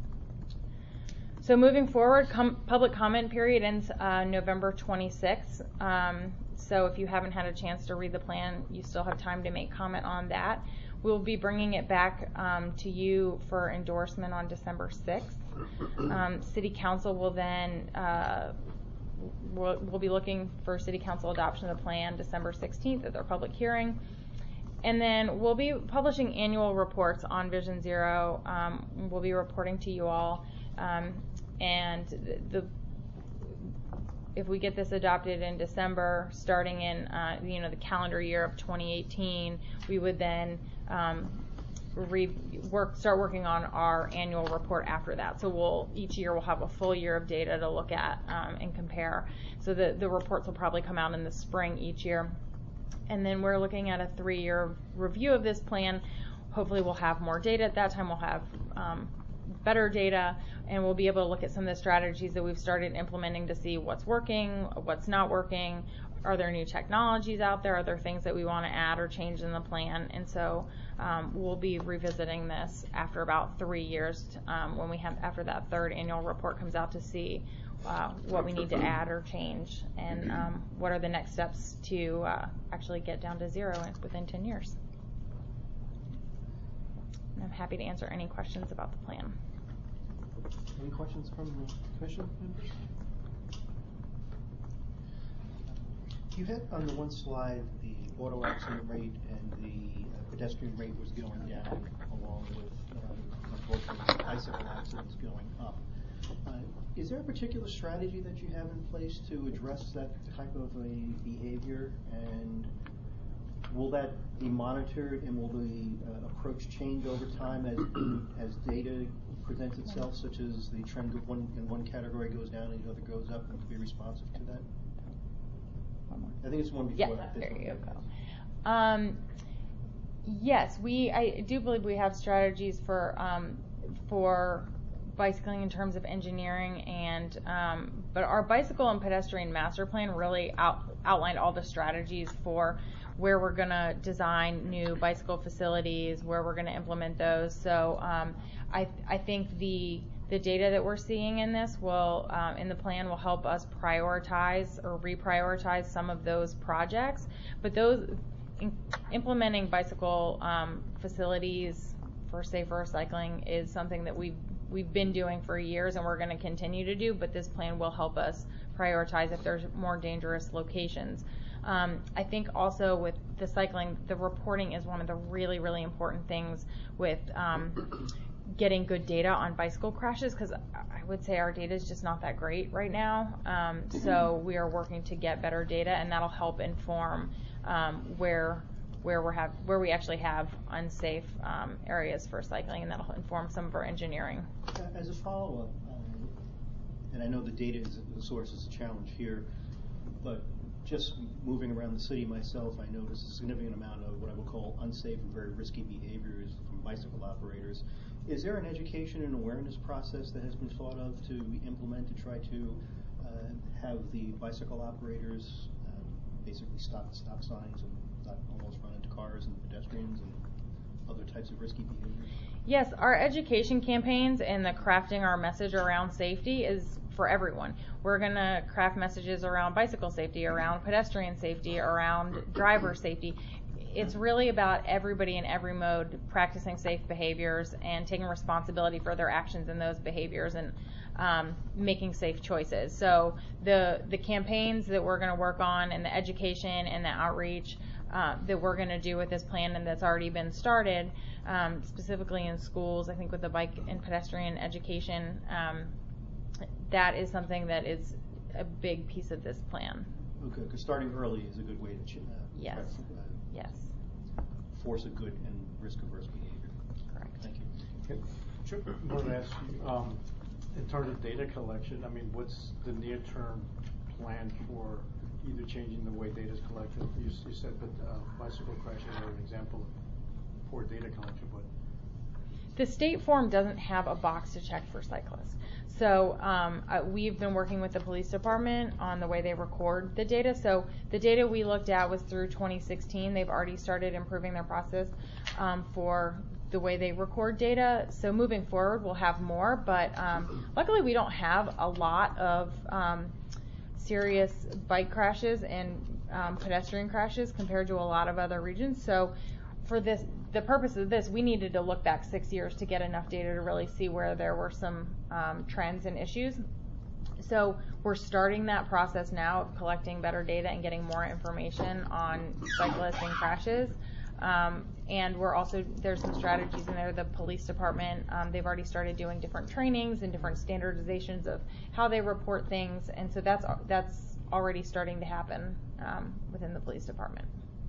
So moving forward, com- public comment period ends uh, November twenty-sixth. Um, so if you haven't had a chance to read the plan, you still have time to make comment on that. We'll be bringing it back um, to you for endorsement on December sixth. Um, City Council will then, uh, we'll, we'll be looking for City Council adoption of the plan December sixteenth at their public hearing. And then we'll be publishing annual reports on Vision Zero. Um, we'll be reporting to you all. Um, and the, the if we get this adopted in December, starting in uh, you know the calendar year of twenty eighteen, we would then um, re- work start working on our annual report after that. So we'll each year we'll have a full year of data to look at um, and compare. So the the reports will probably come out in the spring each year, and then we're looking at a three-year review of this plan. Hopefully we'll have more data at that time. We'll have um, better data, and we'll be able to look at some of the strategies that we've started implementing to see what's working, what's not working. Are there new technologies out there? Are there things that we want to add or change in the plan? And so um, we'll be revisiting this after about three years um, when we have after that third annual report comes out to see uh, what we need to add or change, and um, what are the next steps to uh, actually get down to zero within ten years. And I'm happy to answer any questions about the plan. Any questions from the commission members? You had on the one slide the auto accident rate and the uh, pedestrian rate was going down along with, um, unfortunately, bicycle accidents going up. Uh, is there a particular strategy that you have in place to address that type of a behavior, and will that be monitored, and will the uh, approach change over time as as data presents itself, such as the trend of one in one category goes down and the other goes up, and to be responsive to that? I think it's one before Yeah, that. there you go. Um, yes, we. I do believe we have strategies for um, for bicycling in terms of engineering, and um, but our bicycle and pedestrian master plan really out, outlined all the strategies for where we're going to design new bicycle facilities, where we're going to implement those. So um, I, I think the the data that we're seeing in this will, um, in the plan, will help us prioritize or reprioritize some of those projects. But those in, implementing bicycle um, facilities for safer cycling is something that we've we've been doing for years, and we're going to continue to do. But this plan will help us prioritize if there's more dangerous locations. Um, I think also with the cycling, the reporting is one of the really, really important things with um, getting good data on bicycle crashes, because I would say our data is just not that great right now. Um, so we are working to get better data, and that'll help inform um, where where we have where we actually have unsafe um, areas for cycling, and that'll inform some of our engineering. As a follow-up, um, and I know the data is the source is a challenge here, but just moving around the city myself, I noticed a significant amount of what I would call unsafe and very risky behaviors from bicycle operators. Is there an education and awareness process that has been thought of to implement to try to uh, have the bicycle operators um, basically stop at stop signs and not almost run into cars and pedestrians and other types of risky behaviors? Yes, our education campaigns and the crafting our message around safety is for everyone. We're going to craft messages around bicycle safety, around pedestrian safety, around driver safety. It's really about everybody in every mode practicing safe behaviors and taking responsibility for their actions in those behaviors, and um, making safe choices. So the the campaigns that we're going to work on, and the education and the outreach uh, that we're going to do with this plan, and that's already been started, um, specifically in schools, I think with the bike and pedestrian education, um, that is something that is a big piece of this plan. Okay, because starting early is a good way to ch- uh, Yes. uh, Yes. force a good and risk-averse behavior. Correct. Thank you. Sure. I wanted to ask you, um, in terms of data collection, I mean, what's the near-term plan for either changing the way data is collected? You, you said that uh, bicycle crashes are an example of poor data collection, but The state form doesn't have a box to check for cyclists. So um, uh, we've been working with the police department on the way they record the data. So the data we looked at was through twenty sixteen. They've already started improving their process um, for the way they record data. So moving forward, we'll have more. But um, luckily, we don't have a lot of um, serious bike crashes and um, pedestrian crashes compared to a lot of other regions. So for this, the purpose of this, we needed to look back six years to get enough data to really see where there were some um, trends and issues. So we're starting that process now of collecting better data and getting more information on cyclists and crashes. Um, and we're also, there's some strategies in there. The police department, um, they've already started doing different trainings and different standardizations of how they report things. And so that's that's already starting to happen um, within the police department.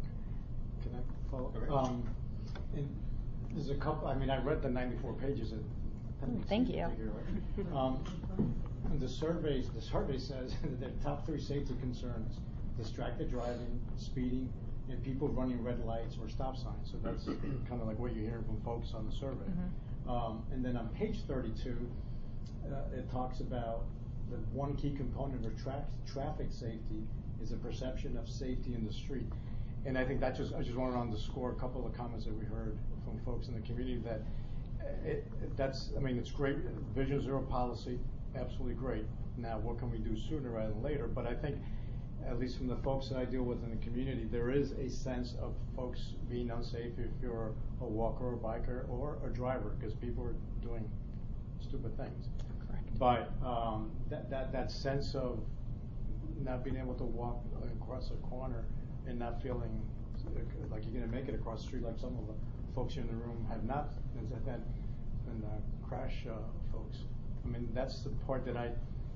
can I follow? Um, and there's a couple, I mean, I read the ninety-four pages. And Ooh, thank you. Um, the surveys, the survey says that the top three safety concerns: distracted driving, speeding, and people running red lights or stop signs. So that's kind of like what you're hearing from folks on the survey. Mm-hmm. Um, and then on page thirty-two, uh, it talks about the one key component of tra- traffic safety is a perception of safety in the street. And I think that just, I just want to underscore a couple of comments that we heard from folks in the community that it, it, that's, I mean, it's great, Vision Zero policy, absolutely great. Now, what can we do sooner rather than later? But I think, at least from the folks that I deal with in the community, there is a sense of folks being unsafe if you're a walker or a biker or a driver, because people are doing stupid things. Correct. But um, that, that, that sense of not being able to walk across a corner and not feeling uh, like you're gonna make it across the street like some of the folks here in the room have not, and then, and uh, crash uh, folks. I mean, that's the part that I,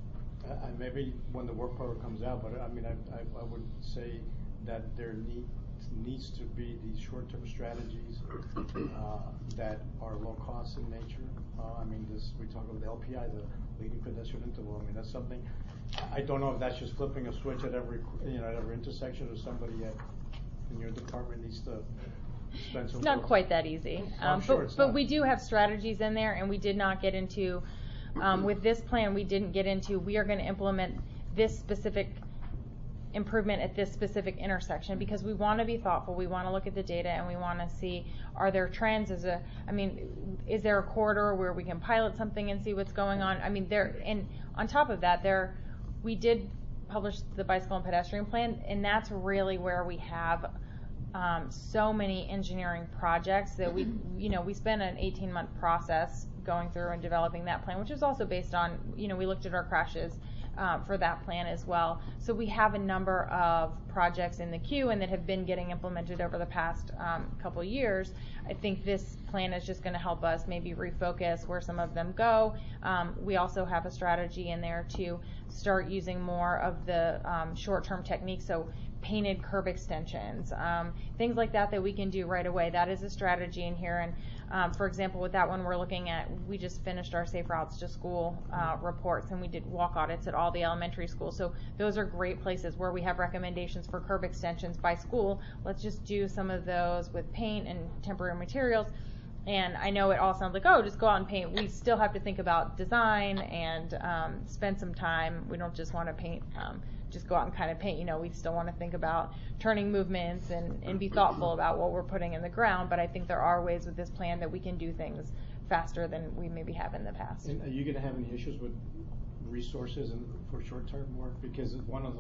I, I maybe when the work program comes out, but I mean, I, I, I would say that there need, needs to be these short-term strategies uh, that are low cost in nature. Uh, I mean, this, we talk about the L P I, the leading pedestrian interval. I mean, that's something, I don't know if that's just flipping a switch at every, you know, at every intersection, or somebody at, in your department needs to spend some. It's not quite that easy. I'm Um, sure but, it's but not. we do have strategies in there, and we did not get into, um, with this plan, we didn't get into, we are going to implement this specific improvement at this specific intersection, because we want to be thoughtful. We want to look at the data, and we want to see, are there trends? Is a, I mean, is there a corridor where we can pilot something and see what's going on? I mean, there, and on top of that, there, we did publish the bicycle and pedestrian plan, and that's really where we have um, so many engineering projects that we, you know, we spent an eighteen month process going through and developing that plan, which is also based on, you know, we looked at our crashes Um, for that plan as well. So we have a number of projects in the queue and that have been getting implemented over the past um, couple years. I think this plan is just going to help us maybe refocus where some of them go. Um, we also have a strategy in there to start using more of the um, short-term techniques, so painted curb extensions, um, things like that that we can do right away. That is a strategy in here. And um, for example, with that one, we're looking at, we just finished our Safe Routes to School uh, reports, and we did walk audits at all the elementary schools. So those are great places where we have recommendations for curb extensions by school. Let's just do some of those with paint and temporary materials. And I know it all sounds like, oh, just go out and paint. We still have to think about design and um, spend some time. We don't just want to paint, um, just go out and kind of paint. You know, we still want to think about turning movements and, and be thoughtful about what we're putting in the ground. But I think there are ways with this plan that we can do things faster than we maybe have in the past. And are you going to have any issues with resources and for short-term work? Because one of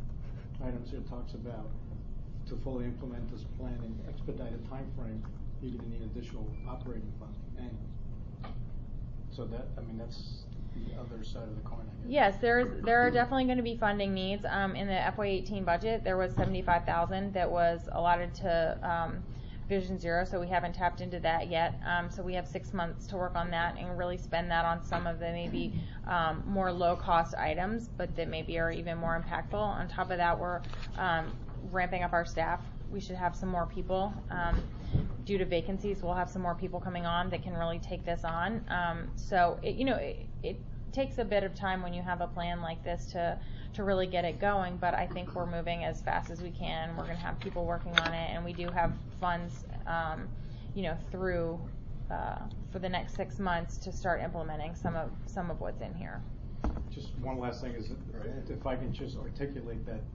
the items here talks about to fully implement this plan in expedited time frame, you're going to need additional operating funding annually. So that, I mean, that's the other side of the coin, I guess. Yes, there's there are definitely going to be funding needs. Um, in the F Y eighteen budget, there was seventy-five thousand that was allotted to um, Vision Zero, so we haven't tapped into that yet. Um, so we have six months to work on that and really spend that on some of the maybe um, more low-cost items, but that maybe are even more impactful. On top of that, we're um, ramping up our staff. We should have some more people. Um, due to vacancies, we'll have some more people coming on that can really take this on. Um, so, it, you know, it, it takes a bit of time when you have a plan like this to, to really get it going, but I think we're moving as fast as we can. We're going to have people working on it, and we do have funds, um, you know, through uh, for the next six months to start implementing some of some of what's in here. Just one last thing is, that if I can just articulate that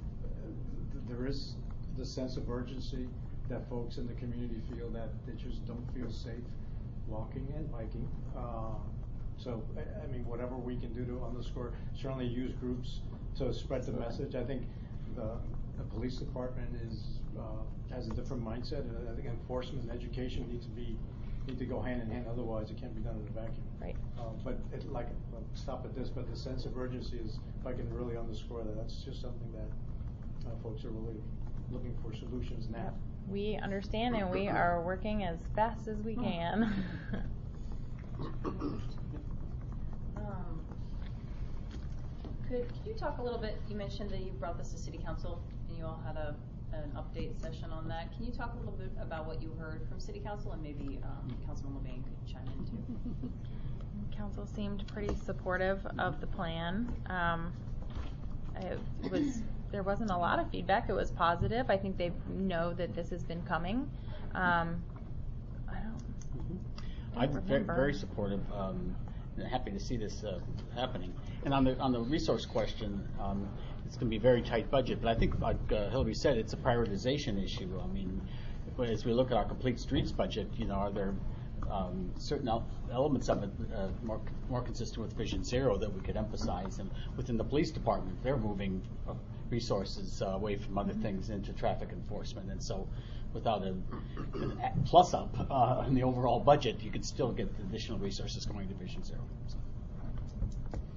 uh, there is the sense of urgency that folks in the community feel that they just don't feel safe walking and biking. Uh, so, I, I mean, whatever we can do to underscore, certainly use groups to spread the message. I think the, the police department is uh, has a different mindset, and I think enforcement and education need to be need to go hand in hand. Otherwise, it can't be done in a vacuum. Right. Uh, but it, like, I'll stop at this. But the sense of urgency is, if I can really underscore that, that's just something that uh, folks are really looking for solutions now. Yep. We understand, and we are working as fast as we can. Um, could, could you talk a little bit, you mentioned that you brought this to City Council and you all had a, an update session on that. Can you talk a little bit about what you heard from City Council, and maybe um, Councilman Levine could chime in too? Council seemed pretty supportive of the plan. Um, it was there wasn't a lot of feedback. It was positive. I think they know that this has been coming. Um, I don't. I don't I'm very, remember. very supportive. Um, and happy to see this uh, happening. And on the on the resource question, um, it's going to be a very tight budget. But I think, like uh, Hillary said, it's a prioritization issue. I mean, as we look at our complete streets budget, you know, are there um, certain el- elements of it uh, more more consistent with Vision Zero that we could emphasize? And within the police department, they're moving uh, resources uh, away from other things into traffic enforcement, and so without a, an a plus up uh, in the overall budget, you could still get additional resources going to Vision Zero. So.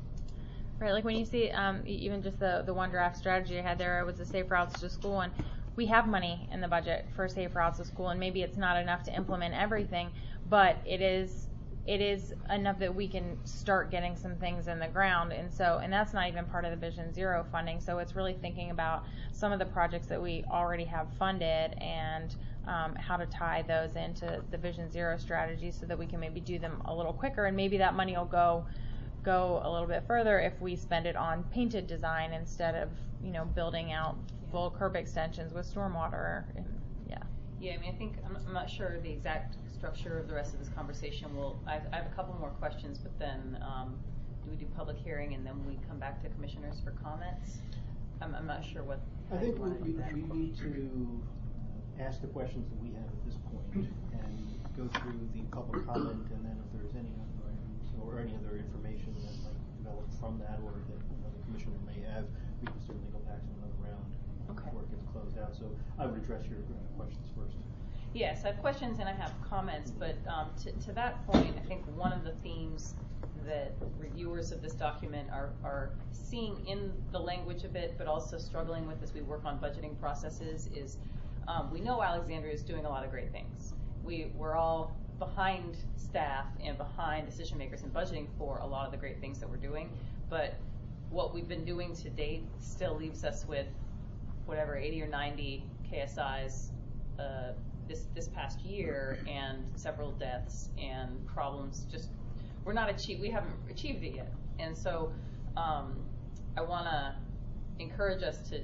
Right, like when you see um, e- even just the the one draft strategy I had there, it was the Safe Routes to School, and we have money in the budget for Safe Routes to School, and maybe it's not enough to implement everything, but it is it is enough that we can start getting some things in the ground. And so, and that's not even part of the Vision Zero funding. So it's really thinking about some of the projects that we already have funded and um, how to tie those into the Vision Zero strategy so that we can maybe do them a little quicker, and maybe that money will go go a little bit further if we spend it on painted design instead of, you know, building out full curb extensions with stormwater. And, yeah. Yeah, I mean, I think, I'm, I'm not sure the exact structure of the rest of this conversation. We'll, I, I have a couple more questions, but then um, do we do public hearing and then we come back to commissioners for comments? I'm, I'm not sure what. I think we, wanna do we, that. we need to ask the questions that we have at this point and go through the public comment, and then if there's any other items or any other information that might develop from that or that another commissioner may have, we can certainly go back to another round Okay. before it gets closed out. So I would address your uh, questions first. Yes, I have questions and I have comments, but um, to, to that point, I think one of the themes that reviewers of this document are, are seeing in the language of it, but also struggling with as we work on budgeting processes is um, we know Alexandria is doing a lot of great things. We, we're all behind staff and behind decision makers in budgeting for a lot of the great things that we're doing, but what we've been doing to date still leaves us with whatever eighty or ninety K S Is uh, this this past year, and several deaths and problems. Just we're not achieve we haven't achieved it yet, and so um, I want to encourage us to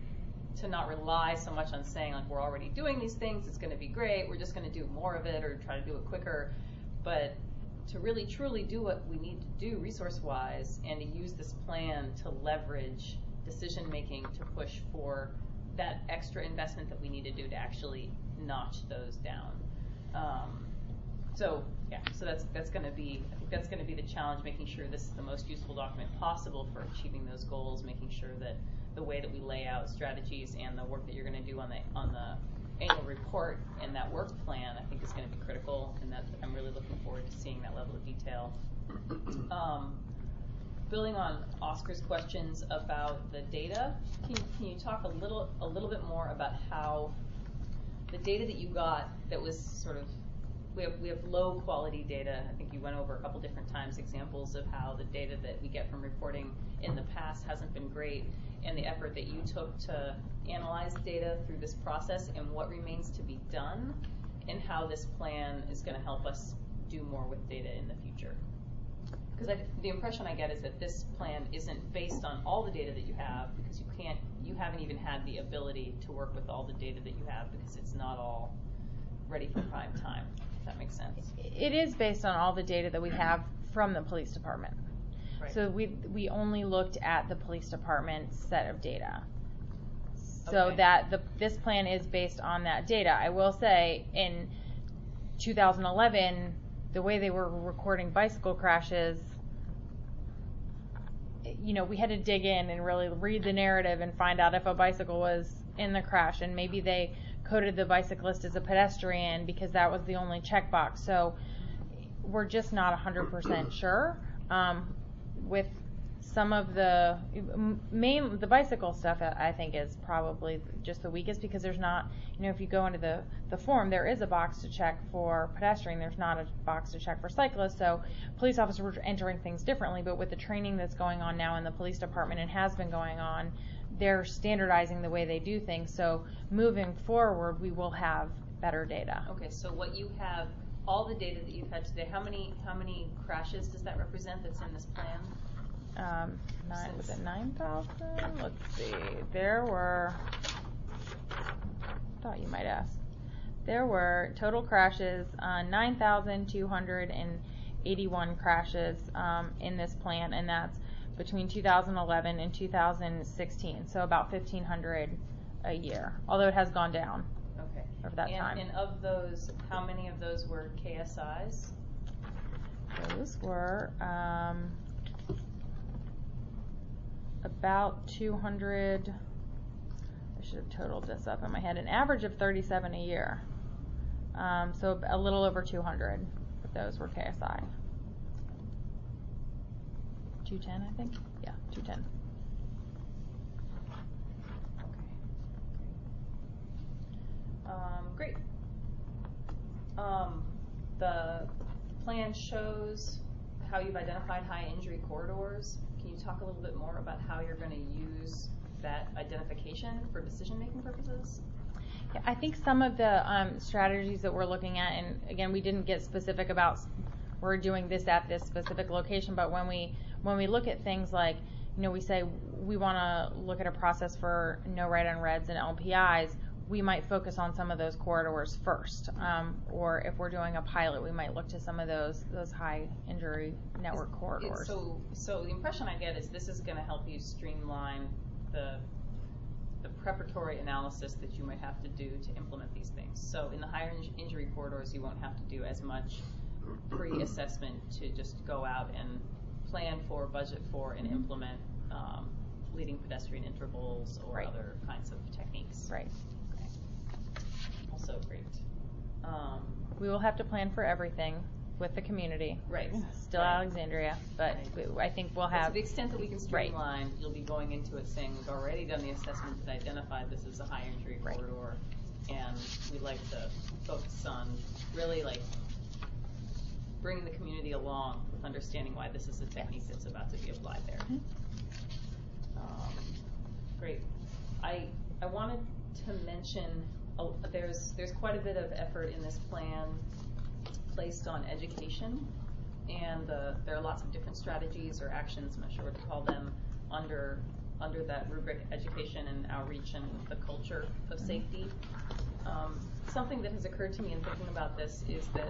to not rely so much on saying like we're already doing these things, it's going to be great, we're just going to do more of it or try to do it quicker, but to really truly do what we need to do resource wise and to use this plan to leverage decision making to push for that extra investment that we need to do to actually notch those down. Um, so yeah, so that's that's going to be I think that's going to be the challenge, making sure this is the most useful document possible for achieving those goals, making sure that the way that we lay out strategies and the work that you're going to do on the on the annual report and that work plan, I think is going to be critical, and that I'm really looking forward to seeing that level of detail. Um, building on Oscar's questions about the data, can, can you talk a little a little bit more about how the data that you got that was sort of we have we have low quality data. I think you went over a couple different times examples of how the data that we get from reporting in the past hasn't been great, and the effort that you took to analyze data through this process and what remains to be done, and how this plan is going to help us do more with data in the future. Because the impression I get is that this plan isn't based on all the data that you have, because you can't, you haven't even had the ability to work with all the data that you have because it's not all ready for prime time. If that makes sense. It is based on all the data that we have from the police department. Right. So we we only looked at the police department's set of data. So Okay. that the this plan is based on that data. I will say in two thousand eleven, the way they were recording bicycle crashes, you know, we had to dig in and really read the narrative and find out if a bicycle was in the crash, and maybe they coded the bicyclist as a pedestrian because that was the only checkbox. So we're just not one hundred percent sure. Um, with some of the main, the bicycle stuff, I think is probably just the weakest, because there's not, you know, if you go into the, the form, there is a box to check for pedestrian, there's not a box to check for cyclists, so police officers were entering things differently, but with the training that's going on now in the police department and has been going on, they're standardizing the way they do things, so moving forward, we will have better data. Okay, so what you have, all the data that you've had today, how many how many crashes does that represent that's in this plan? Um, nine, was it nine thousand? Let's see. There were, I thought you might ask. There were total crashes, uh, nine thousand two hundred eighty-one crashes um, in this plan, and that's between two thousand eleven and two thousand sixteen, so about fifteen hundred a year, although it has gone down Okay. over that and, time. And of those, how many of those were K S Is? Those were um, about two hundred, I should have totaled this up in my head, an average of thirty-seven a year. Um, so a little over two hundred of those were K S I. two ten, I think? Yeah, two ten. Um, great. Um, the plan shows how you've identified high injury corridors. Can you talk a little bit more about how you're going to use that identification for decision-making purposes? Yeah, I think some of the um, strategies that we're looking at, and again, we didn't get specific about we're doing this at this specific location, but when we when we look at things like, you know, we say we want to look at a process for no right on reds and L P Is, we might focus on some of those corridors first. Um, or if we're doing a pilot, we might look to some of those those high injury network Is- corridors. is- So, so the impression I get is this is going to help you streamline the the preparatory analysis that you might have to do to implement these things. So in the higher in- injury corridors, you won't have to do as much pre-assessment to just go out and plan for, budget for, and Mm-hmm. implement um, leading pedestrian intervals or Right. other kinds of techniques. Right. Okay. Also great. Um, We will have to plan for everything with the community. Right. Still Right. Alexandria, but Right. we- I think we'll But have. to the extent that we can Right. streamline, you'll be going into it saying we've already done the assessment that identified this as a high injury Right. corridor, and we'd like to focus on really like bringing the community along with understanding why this is a technique that's about to be applied there. Mhm. Um, great. I I wanted to mention oh, there's there's quite a bit of effort in this plan placed on education, and uh, there are lots of different strategies or actions, I'm not sure what to call them, under under that rubric, education and outreach and the culture of safety. Um, something that has occurred to me in thinking about this is that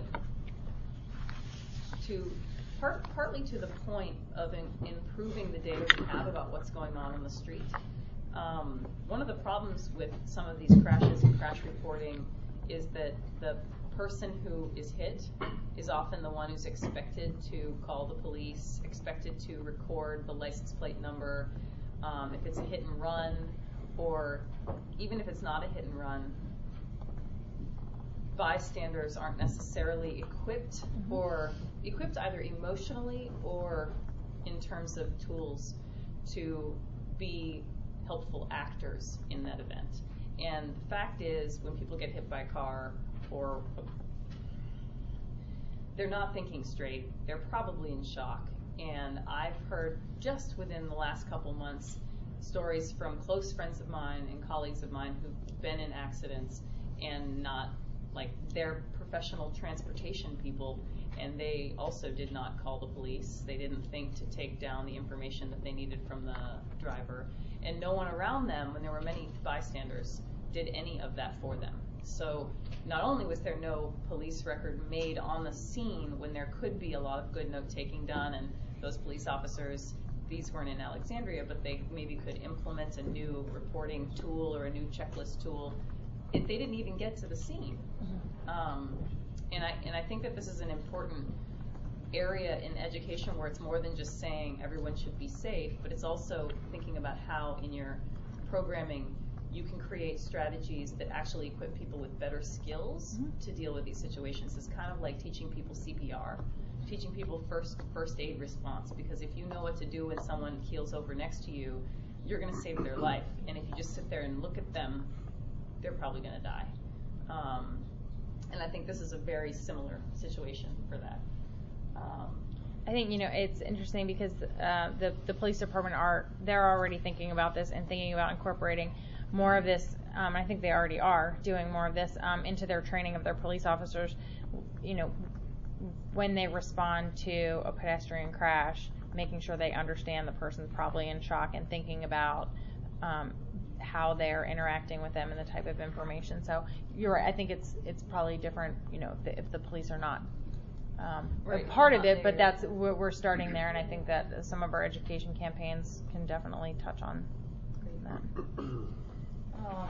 to part, partly to the point of in, improving the data we have about what's going on in the street. Um, one of the problems with some of these crashes and crash reporting is that the person who is hit is often the one who's expected to call the police, expected to record the license plate number. Um, if it's a hit and run, or even if it's not a hit and run, bystanders aren't necessarily equipped Mm-hmm. or equipped either emotionally or in terms of tools to be helpful actors in that event. And the fact is, when people get hit by a car or they're not thinking straight, they're probably in shock. And I've heard just within the last couple months stories from close friends of mine and colleagues of mine who've been in accidents and not, like, they're professional transportation people, and they also did not call the police. They didn't think to take down the information that they needed from the driver. And no one around them, when there were many bystanders, did any of that for them. So not only was there no police record made on the scene when there could be a lot of good note-taking done, and those police officers, these weren't in Alexandria, but they maybe could implement a new reporting tool or a new checklist tool. If they didn't even get to the scene. Mm-hmm. um, and I and I think that this is an important area in education where it's more than just saying everyone should be safe, but it's also thinking about how in your programming you can create strategies that actually equip people with better skills mm-hmm. to deal with these situations. It's kind of like teaching people C P R, teaching people first first aid response, because if you know what to do when someone keels over next to you, you're going to save their life. And if you just sit there and look at them, they're probably going to die. Um, and I think this is a very similar situation for that. Um, I think, you know, it's interesting because uh, the the police department are they're already thinking about this and thinking about incorporating more of this. Um, I think they already are doing more of this um, into their training of their police officers. You know, when they respond to a pedestrian crash, making sure they understand the person's probably in shock and thinking about um, how they're interacting with them and the type of information. So you're right. I think it's it's probably different. You know, if the, if the police are not. Um, right, part of not it, but there. that's we're, we're starting there, and I think that some of our education campaigns can definitely touch on that. Um,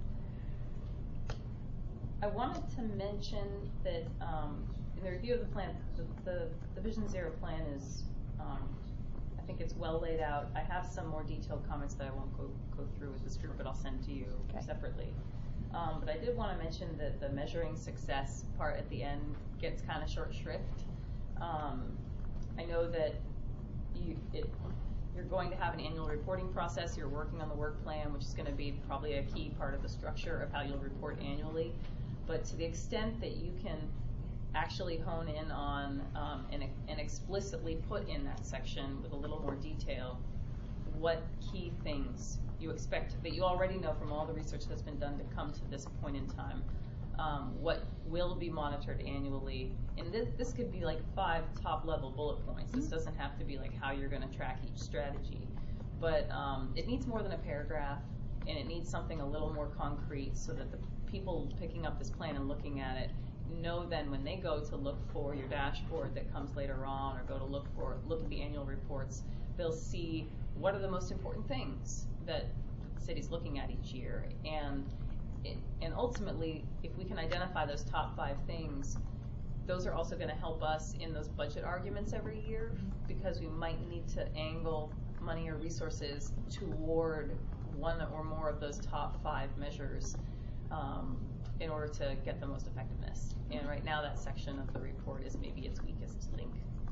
I wanted to mention that um, in the review of the plan, the, the, the Vision Zero plan is, um, I think it's well laid out. I have some more detailed comments that I won't go, go through with this group, but I'll send to you okay. separately. Um, but I did want to mention that the measuring success part at the end gets kind of short shrift. Um, I know that you, it, you're going to have an annual reporting process. You're working on the work plan, which is going to be probably a key part of the structure of how you'll report annually. But to the extent that you can actually hone in on um, and, and explicitly put in that section with a little more detail what key things you expect that you already know from all the research that's been done to come to this point in time, um, what will be monitored annually. And this, this could be like five top level bullet points. This doesn't have to be like how you're going to track each strategy, but um, it needs more than a paragraph, and it needs something a little more concrete so that the people picking up this plan and looking at it know then when they go to look for your dashboard that comes later on, or go to look for look at the annual reports, they'll see what are the most important things that the city's looking at each year. And it, and ultimately, if we can identify those top five things, those are also going to help us in those budget arguments every year, because we might need to angle money or resources toward one or more of those top five measures um, in order to get the most effectiveness. And right now that section of the report is maybe its weakest link.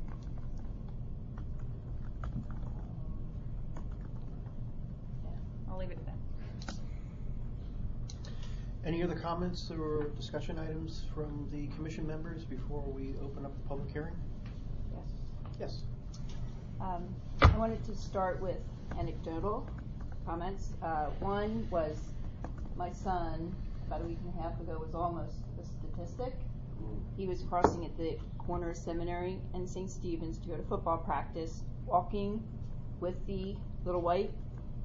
Yeah, I'll leave it at that. Any other comments or discussion items from the commission members before we open up the public hearing? Yes. Yes. Um, I wanted to start with anecdotal comments. Uh, one was my son, about a week and a half ago, was almost a statistic. He was crossing at the corner of Seminary and Saint Stephen's to go to football practice, walking with the little white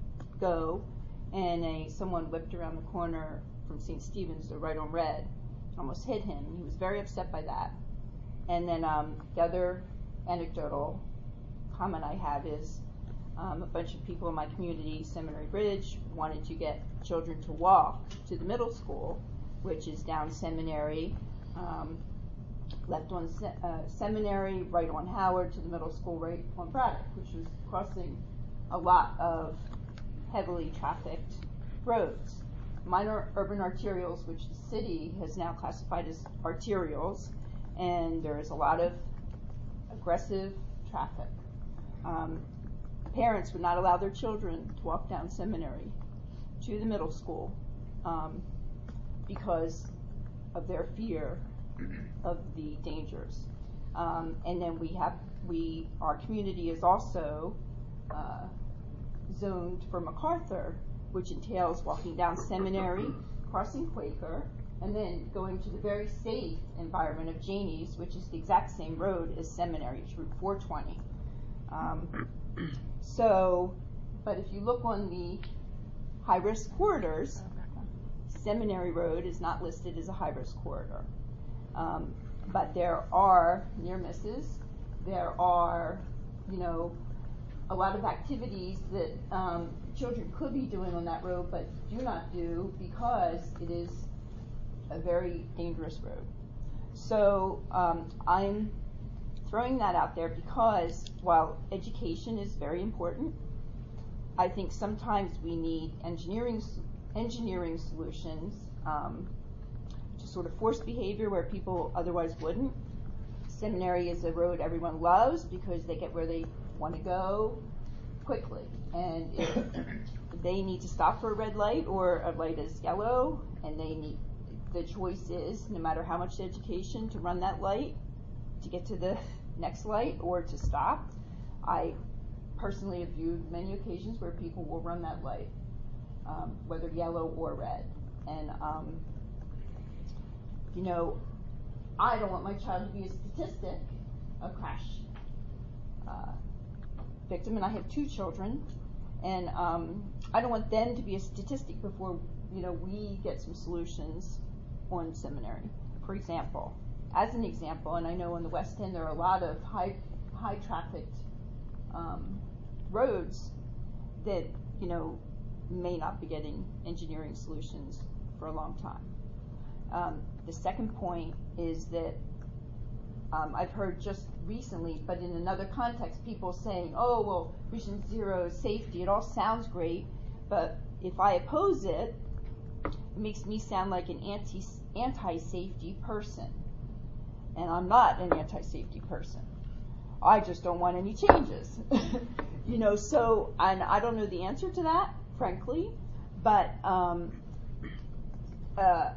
go, and a someone whipped around the corner from Saint Stephen's to right on red, almost hit him. He was very upset by that. And then um, the other anecdotal comment I have is um, a bunch of people in my community, Seminary Bridge, wanted to get children to walk to the middle school, which is down Seminary, um, left on se- uh, Seminary, right on Howard, to the middle school, right on Braddock, which was crossing a lot of heavily trafficked roads. Minor urban arterials, which the city has now classified as arterials, and there is a lot of aggressive traffic. Um, parents would not allow their children to walk down Seminary to the middle school um, because of their fear of the dangers. Um, and then we have, we, our community is also uh, zoned for MacArthur, which entails walking down Seminary, crossing Quaker, and then going to the very safe environment of Janie's, which is the exact same road as Seminary. It's Route four twenty. Um, so, but if you look on the high-risk corridors, Seminary Road is not listed as a high-risk corridor. Um, but there are near misses. There are, you know, a lot of activities that um, children could be doing on that road but do not do because it is a very dangerous road. So um, I'm throwing that out there because while education is very important, I think sometimes we need engineering engineering solutions um, to sort of force behavior where people otherwise wouldn't. Seminary is a road everyone loves because they get where they want to go quickly, and if they need to stop for a red light or a light is yellow, and they need, the choice is, no matter how much education, to run that light to get to the next light or to stop. I personally have viewed many occasions where people will run that light, um, whether yellow or red. And um, you know, I don't want my child to be a statistic, a crash uh, victim, and I have two children, and um, I don't want them to be a statistic before, you know, we get some solutions on Seminary. For example, as an example, and I know in the West End there are a lot of high high trafficked um, roads that, you know, may not be getting engineering solutions for a long time. Um, the second point is that um, I've heard just recently, but in another context, people saying, oh, well, Vision Zero safety, it all sounds great, but if I oppose it, it makes me sound like an anti, anti-safety person. And I'm not an anti-safety person. I just don't want any changes. You know, so, and I don't know the answer to that, frankly, but um, uh,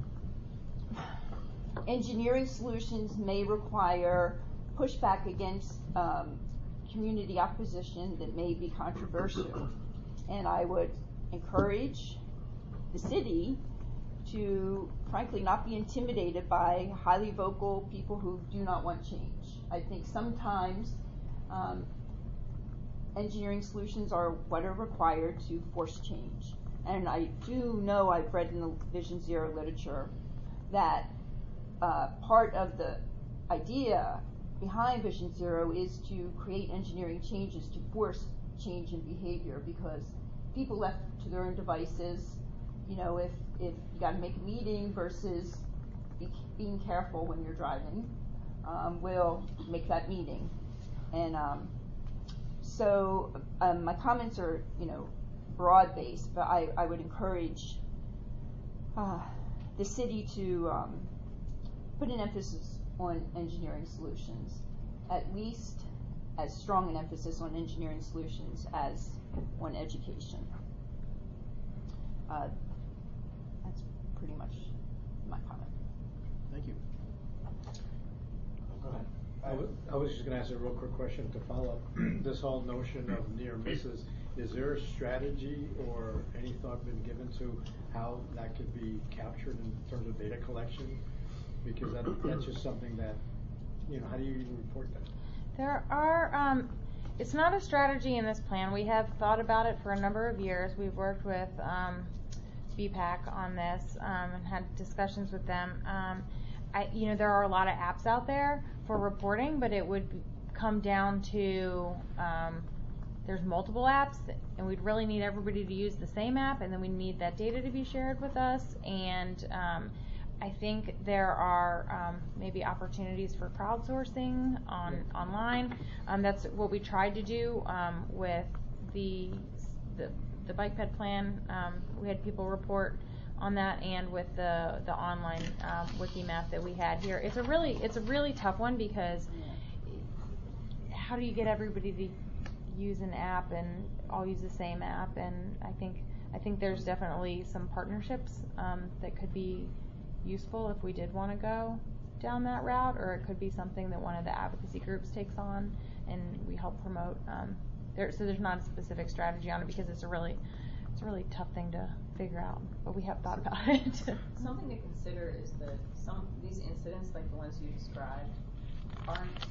engineering solutions may require pushback against um, community opposition that may be controversial. And I would encourage the city to, frankly, not be intimidated by highly vocal people who do not want change. I think sometimes um, engineering solutions are what are required to force change. And I do know, I've read in the Vision Zero literature, that uh, part of the idea behind Vision Zero is to create engineering changes to force change in behavior, because people left to their own devices, you know, if, if you got to make a meeting versus be, being careful when you're driving, um, will make that meeting. And um, so um, my comments are, you know, broad-based, but I, I would encourage uh, the city to um, put an emphasis on engineering solutions, at least as strong an emphasis on engineering solutions as on education. Uh, that's pretty much my comment. Thank you. Go ahead. I was, I was just going to ask a real quick question to follow up. This whole notion of near misses, is there a strategy or any thought been given to how that could be captured in terms of data collection? Because that, that's just something that, you know, how do you even report that? There are, um, it's not a strategy in this plan. We have thought about it for a number of years. We've worked with um, B PAC on this um, and had discussions with them. Um, I, you know, there are a lot of apps out there for reporting, but it would come down to um, there's multiple apps, and we'd really need everybody to use the same app, and then we need that data to be shared with us. And um, I think there are um, maybe opportunities for crowdsourcing on yeah. online. Um, that's what we tried to do um, with the, the the bike ped plan. Um, we had people report on that, and with the the online um, Wikimap that we had here. It's a really it's a really tough one, because how do you get everybody to use an app and all use the same app? And I think I think there's definitely some partnerships um, that could be useful if we did want to go down that route, or it could be something that one of the advocacy groups takes on and we help promote. Um, there, so there's not a specific strategy on it, because it's a really it's a really tough thing to figure out, but we have thought about it. Something to consider is that some these incidents, like the ones you described, aren't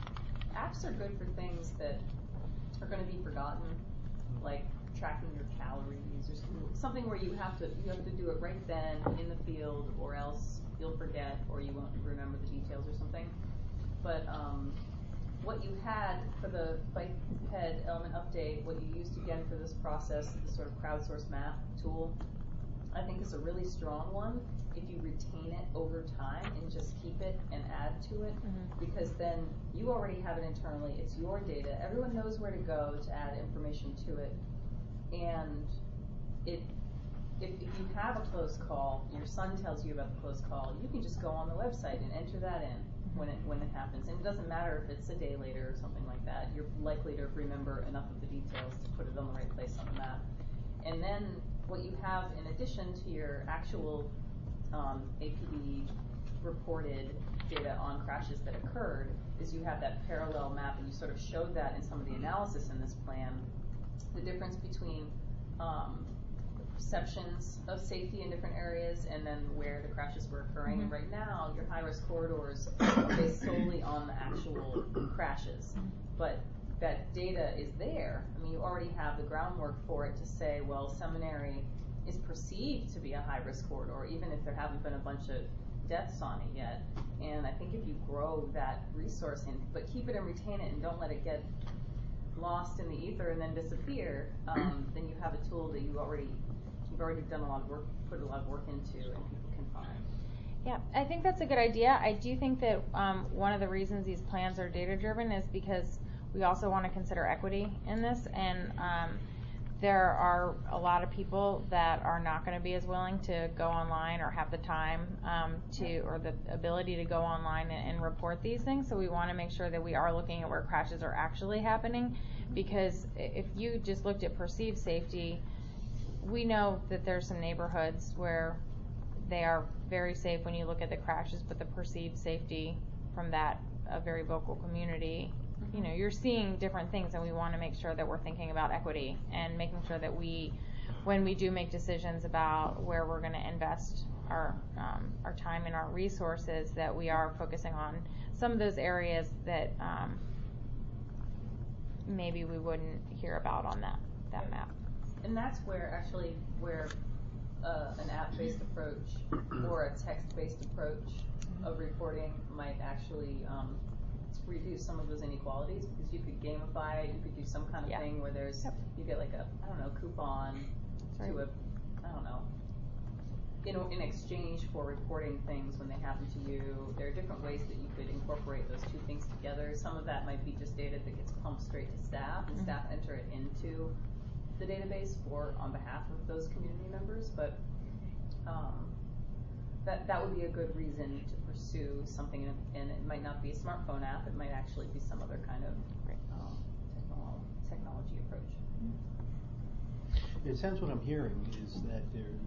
apps are good for things that are going to be forgotten, like tracking your calories or something where you have to you have to do it right then in the field, or else you'll forget or you won't remember the details or something. But um, what you had for the bike ped element update, what you used again for this process, the sort of crowdsourced map tool, I think is a really strong one if you retain it over time and just keep it and add to it, mm-hmm. because then you already have it internally, it's your data, everyone knows where to go to add information to it. And it, if, if you have a close call, your son tells you about the close call, you can just go on the website and enter that in when it when it happens. And it doesn't matter if it's a day later or something like that. You're likely to remember enough of the details to put it on the right place on the map. And then what you have in addition to your actual um, A P D reported data on crashes that occurred is you have that parallel map, and you sort of showed that in some of the analysis in this plan. The difference between um, perceptions of safety in different areas and then where the crashes were occurring. Mm-hmm. And right now, your high-risk corridors are based solely on the actual crashes. But that data is there. I mean, you already have the groundwork for it to say, well, Seminary is perceived to be a high-risk corridor, even if there haven't been a bunch of deaths on it yet. And I think if you grow that resource, in, but keep it and retain it and don't let it get lost in the ether and then disappear, um, then you have a tool that you already you've already done a lot of work, put a lot of work into, and people can find. Yeah, I think that's a good idea. I do think that um, one of the reasons these plans are data driven is because we also want to consider equity in this, and um, there are a lot of people that are not going to be as willing to go online or have the time um, to or the ability to go online and, and report these things. So we want to make sure that we are looking at where crashes are actually happening, because if you just looked at perceived safety, we know that there's some neighborhoods where they are very safe when you look at the crashes, but the perceived safety from that a very vocal community, you know, you're seeing different things, and we want to make sure that we're thinking about equity and making sure that we, when we do make decisions about where we're going to invest our um, our time and our resources, that we are focusing on some of those areas that um, maybe we wouldn't hear about on that that map. And that's where actually where uh, an app-based approach or a text-based approach of reporting might actually um, reduce some of those inequalities, because you could gamify it, you could do some kind of Yeah. thing where there's, Yep. you get like a, I don't know, coupon Right. to a, I don't know, in, in exchange for reporting things when they happen to you. There are different ways that you could incorporate those two things together. Some of that might be just data that gets pumped straight to staff, and Mhm. staff enter it into the database for, on behalf of those community members, but um, that, that would be a good reason to pursue something, and, and it might not be a smartphone app, it might actually be some other kind of um, technol- technology approach. It sounds what I'm hearing is that there's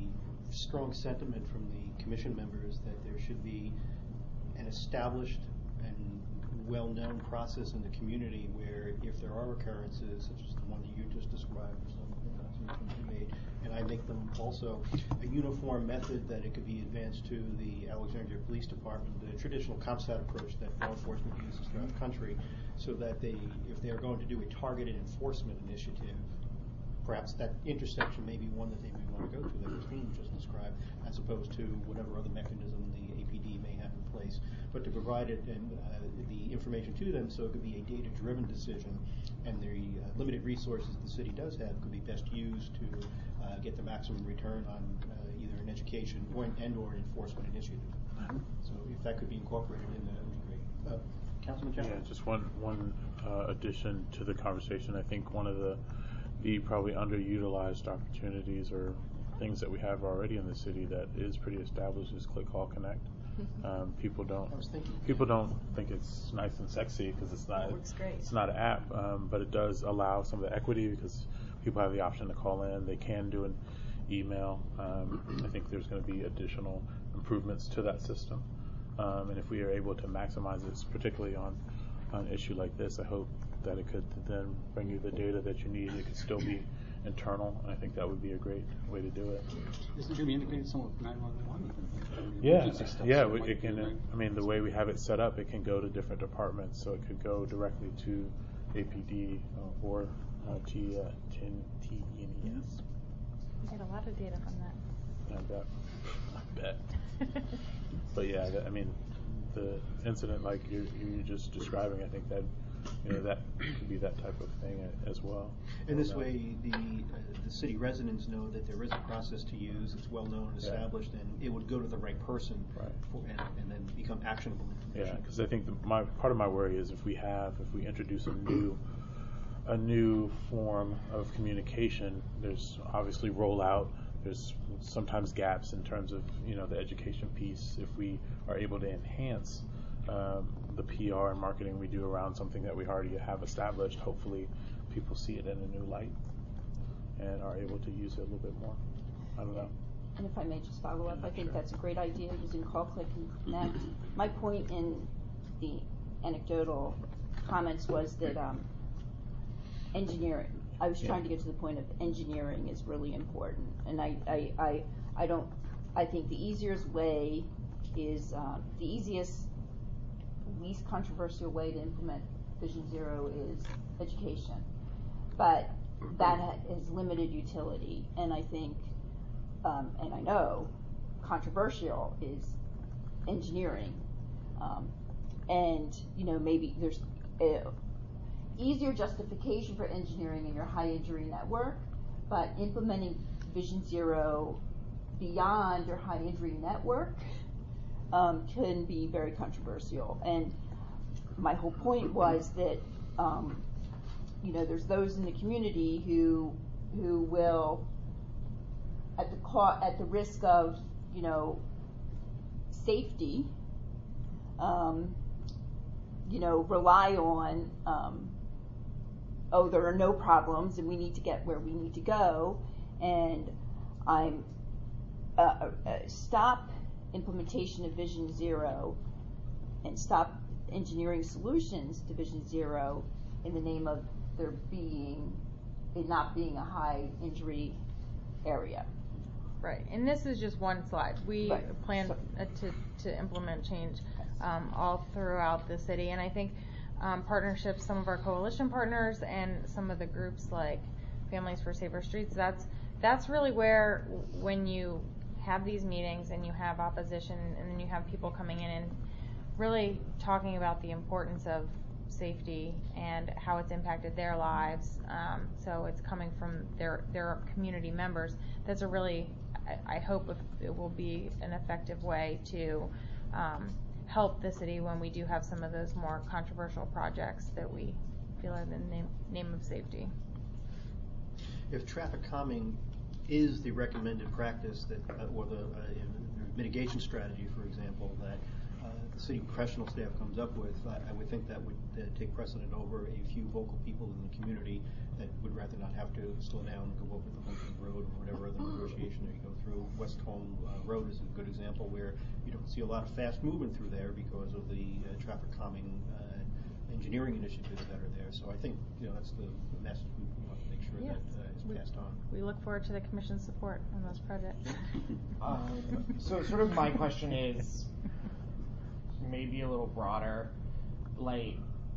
a strong sentiment from the commission members that there should be an established and well-known process in the community where if there are occurrences, such as the one that you just described, or some observations you made, and I make them also a uniform method that it could be advanced to the Alexandria Police Department, the traditional CompStat approach that law enforcement uses throughout the country, so that they, if they're going to do a targeted enforcement initiative, perhaps that intersection may be one that they may want to go to, that Christine just described, as opposed to whatever other mechanism the A P D may have in place. But to provide it and uh, the information to them so it could be a data-driven decision, and the uh, limited resources the city does have could be best used to uh, get the maximum return on uh, either an education or an, and or an enforcement initiative. So if that could be incorporated in, that would be great. Uh, Councilman Chapman? Yeah, just one one uh, addition to the conversation. I think one of the the probably underutilized opportunities or things that we have already in the city that is pretty established is Click Call Connect. Um, people don't. I was thinking. People don't think it's nice and sexy because it's not. It works great. It's not an app, um, but it does allow some of the equity because people have the option to call in. They can do an email. Um, I think there's going to be additional improvements to that system, um, and if we are able to maximize this, particularly on, on an issue like this, I hope that it could then bring you the data that you need. It could still be internal, and I think that would be a great way to do it. Isn't it going to be integrated somewhat with nine one one? Yeah, yeah. It, it can. I mean, the way we have it set up, it can go to different departments, so it could go directly to A P D uh, or uh, T uh, T N E S. We get a lot of data from that. I bet. I bet. But yeah, that, I mean, the incident like you're, you're just describing, I think that. You know, that could be that type of thing as well. And this way, the uh, the city residents know that there is a process to use. It's well known and established, yeah. and it would go to the right person, right. for, and, and then become actionable information. Yeah, because I think the, my part of my worry is if we have, if we introduce a new a new form of communication, there's obviously rollout. There's sometimes gaps in terms of you know the education piece. If we are able to enhance. Um, the P R and marketing we do around something that we already have established, hopefully people see it in a new light and are able to use it a little bit more. I don't know. And if I may just follow up, I think that's a great idea, using Call, Click, and Connect. My point in the anecdotal comments was that um, engineering, I was Yeah. trying to get to the point of engineering is really important. And I, I, I, I don't, I think the easiest way is, uh, the easiest least controversial way to implement Vision Zero is education, but that ha- has limited utility, and I think, um, and I know, controversial is engineering, um, and you know maybe there's a easier justification for engineering in your high injury network, but implementing Vision Zero beyond your high injury network Um, can be very controversial. And my whole point was that, um, you know, there's those in the community who who will, at the co- at the risk of, you know, safety, um, you know, rely on, um, oh, there are no problems and we need to get where we need to go, and I'm uh, uh, stop implementation of Vision Zero and stop engineering solutions to Vision Zero in the name of there being, it not being a high injury area. Right, and this is just one slide. We Right. plan uh, to, to implement change um, all throughout the city, and I think um, partnerships, some of our coalition partners and some of the groups like Families for Safer Streets, that's that's really where, when you have these meetings and you have opposition and then you have people coming in and really talking about the importance of safety and how it's impacted their lives, um, so it's coming from their their community members, that's a really, I, I hope it will be an effective way to um, help the city when we do have some of those more controversial projects that we feel are in the name, name of safety. If traffic calming is the recommended practice that, uh, or the uh, mitigation strategy, for example, that uh, the city professional staff comes up with, I, I would think that would uh, take precedent over a few vocal people in the community that would rather not have to slow down and go over the Homestead Road or whatever other negotiation that you go through. West Home uh, Road is a good example where you don't see a lot of fast movement through there because of the uh, traffic calming uh, engineering initiatives that are there. So I think, you know, that's the, the message we want to make sure Yes. that uh, is we, passed on. We look forward to the commission's support on those projects. Um, so sort of my question is maybe a little broader. Like,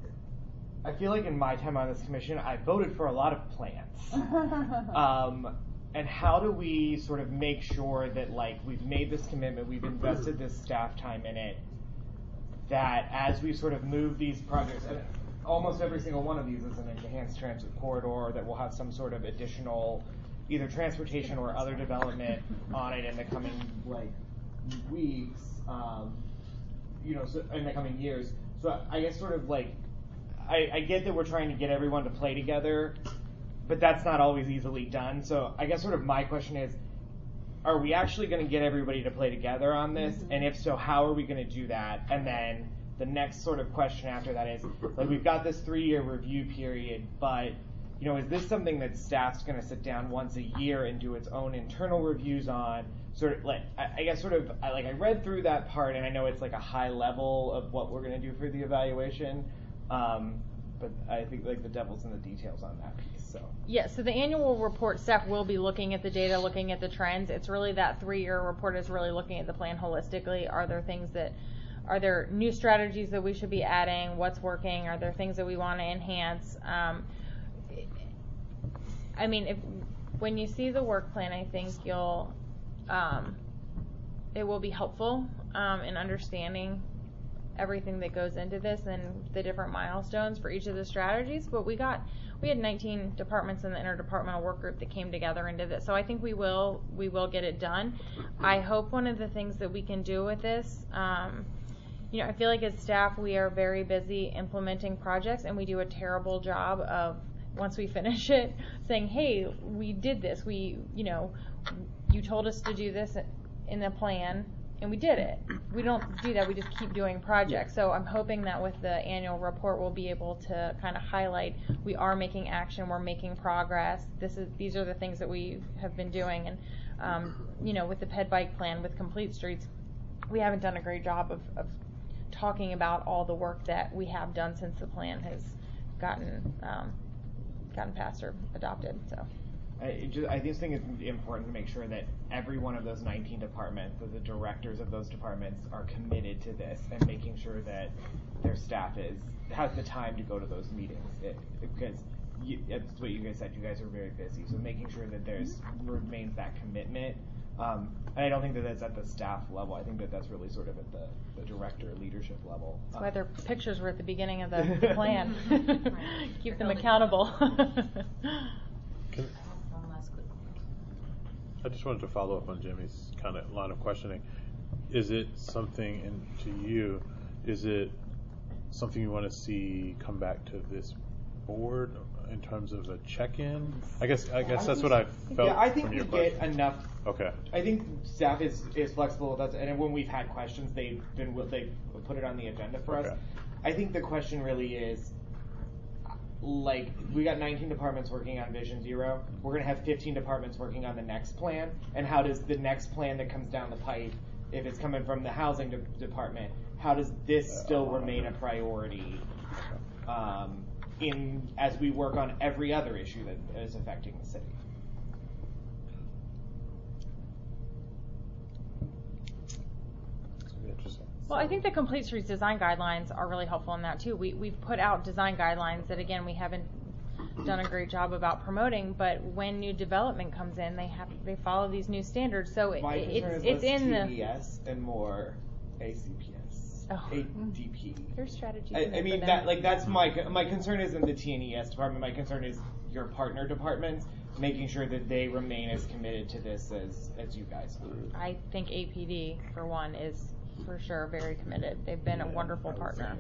I feel like in my time on this commission, I voted for a lot of plans. um, and how do we sort of make sure that, like, we've made this commitment, we've invested this staff time in it, that as we sort of move these projects, and almost every single one of these is an enhanced transit corridor that will have some sort of additional either transportation or other development on it in the coming, like, weeks, um, you know, so in the coming years. So I guess sort of like, I, I get that we're trying to get everyone to play together, but that's not always easily done. So I guess sort of my question is, are we actually going to get everybody to play together on this? Mm-hmm. And if so, how are we going to do that? And then the next sort of question after that is, like, we've got this three-year review period, but, you know, is this something that staff's going to sit down once a year and do its own internal reviews on? Sort of like, I, I guess sort of, I, like I read through that part, and I know it's like a high level of what we're going to do for the evaluation. Um, but I think like the devil's in the details on that piece. So yeah, so the annual report staff will be looking at the data, looking at the trends. It's really that three-year report is really looking at the plan holistically. Are there things that, are there new strategies that we should be adding? What's working? Are there things that we want to enhance? Um, I mean, if when you see the work plan, I think you'll, um, it will be helpful um, in understanding everything that goes into this and the different milestones for each of the strategies. But we got, we had nineteen departments in the interdepartmental work group that came together and did this. So I think we will, we will get it done. I hope one of the things that we can do with this, um, you know, I feel like as staff we are very busy implementing projects, and we do a terrible job of, once we finish it, saying, hey, we did this. We, you know, you told us to do this in the plan, and we did it. We don't do that. We just keep doing projects. So I'm hoping that with the annual report, we'll be able to kind of highlight we are making action, we're making progress. This is these are the things that we have been doing. And um, you know, with the Ped Bike Plan, with Complete Streets, we haven't done a great job of, of talking about all the work that we have done since the plan has gotten um, gotten passed or adopted. So. I, just, I just think it's important to make sure that every one of those nineteen departments, that the directors of those departments are committed to this and making sure that their staff is has the time to go to those meetings. It, because you, that's what you guys said. You guys are very busy, so making sure that there's remains that commitment. Um, and I don't think that that's at the staff level. I think that that's really sort of at the, the director leadership level. That's why their pictures were at the beginning of the, the plan. Keep them accountable. Can, I just wanted to follow up on Jimmy's kind of line of questioning. Is it something, and to you, is it something you want to see come back to this board in terms of a check-in? I guess I guess I that's think- what I felt Yeah, I think from we your get question. enough. Okay. I think staff is, is flexible with us, and when we've had questions, they've been they put it on the agenda for us. Okay. I think the question really is, like, we got nineteen departments working on Vision Zero. We're gonna have fifteen departments working on the next plan, and how does the next plan that comes down the pipe, if it's coming from the housing de- department, how does this still remain a priority? Um, in as we work on every other issue that is affecting the city. Interesting. Well, I think the Complete Streets design guidelines are really helpful in that too. We, we've put out design guidelines that, again, we haven't done a great job about promoting, but when new development comes in, they have, they follow these new standards. So it, My it's, concern is it's less in T the, D S and more A C P S, Oh. A D P. there's strategies. I, in I there mean for that them. like that's my co- my concern isn't the T N E S department. My concern is your partner departments making sure that they remain as committed to this as as you guys are. I think A P D, for one, is for sure very committed. They've been a wonderful partner.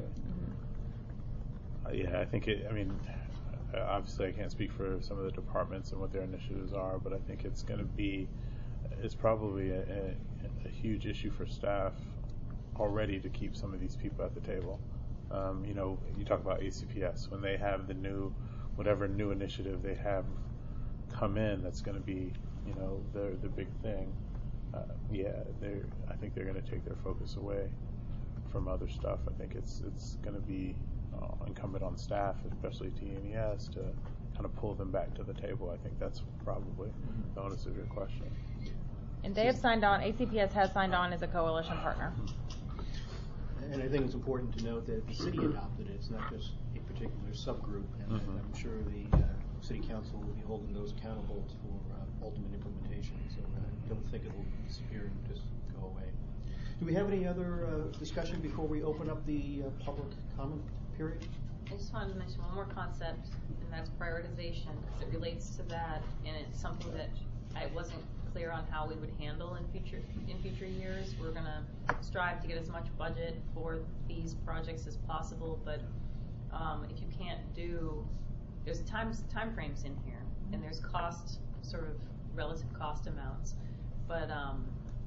Uh, yeah, I think it. I mean, uh, obviously, I can't speak for some of the departments and what their initiatives are, but I think it's going to be, it's probably a, a, a huge issue for staff already to keep some of these people at the table. Um, you know, you talk about A C P S when they have the new, whatever new initiative they have come in, that's going to be, you know, the the big thing. Uh, yeah, they're. I think they're going to take their focus away from other stuff. I think it's it's going to be uh, incumbent on staff, especially T N E S, to kind of pull them back to the table. I think that's probably the onus of your question. And they have signed on, A C P S has signed on as a coalition partner. And I think it's important to note that the city adopted it. It's not just a particular subgroup, and Mhm. I'm sure the uh, city council will be holding those accountable for uh, ultimate implementation. So I don't think it will disappear and just go away. Do we have any other uh, discussion before we open up the uh, public comment period? I just wanted to mention one more concept, and that's prioritization, because it relates to that, and it's something that I wasn't clear on how we would handle in future in future years. We're gonna strive to get as much budget for these projects as possible, but um, if you can't do, there's times time frames in here, and there's cost, sort of relative cost amounts, but um,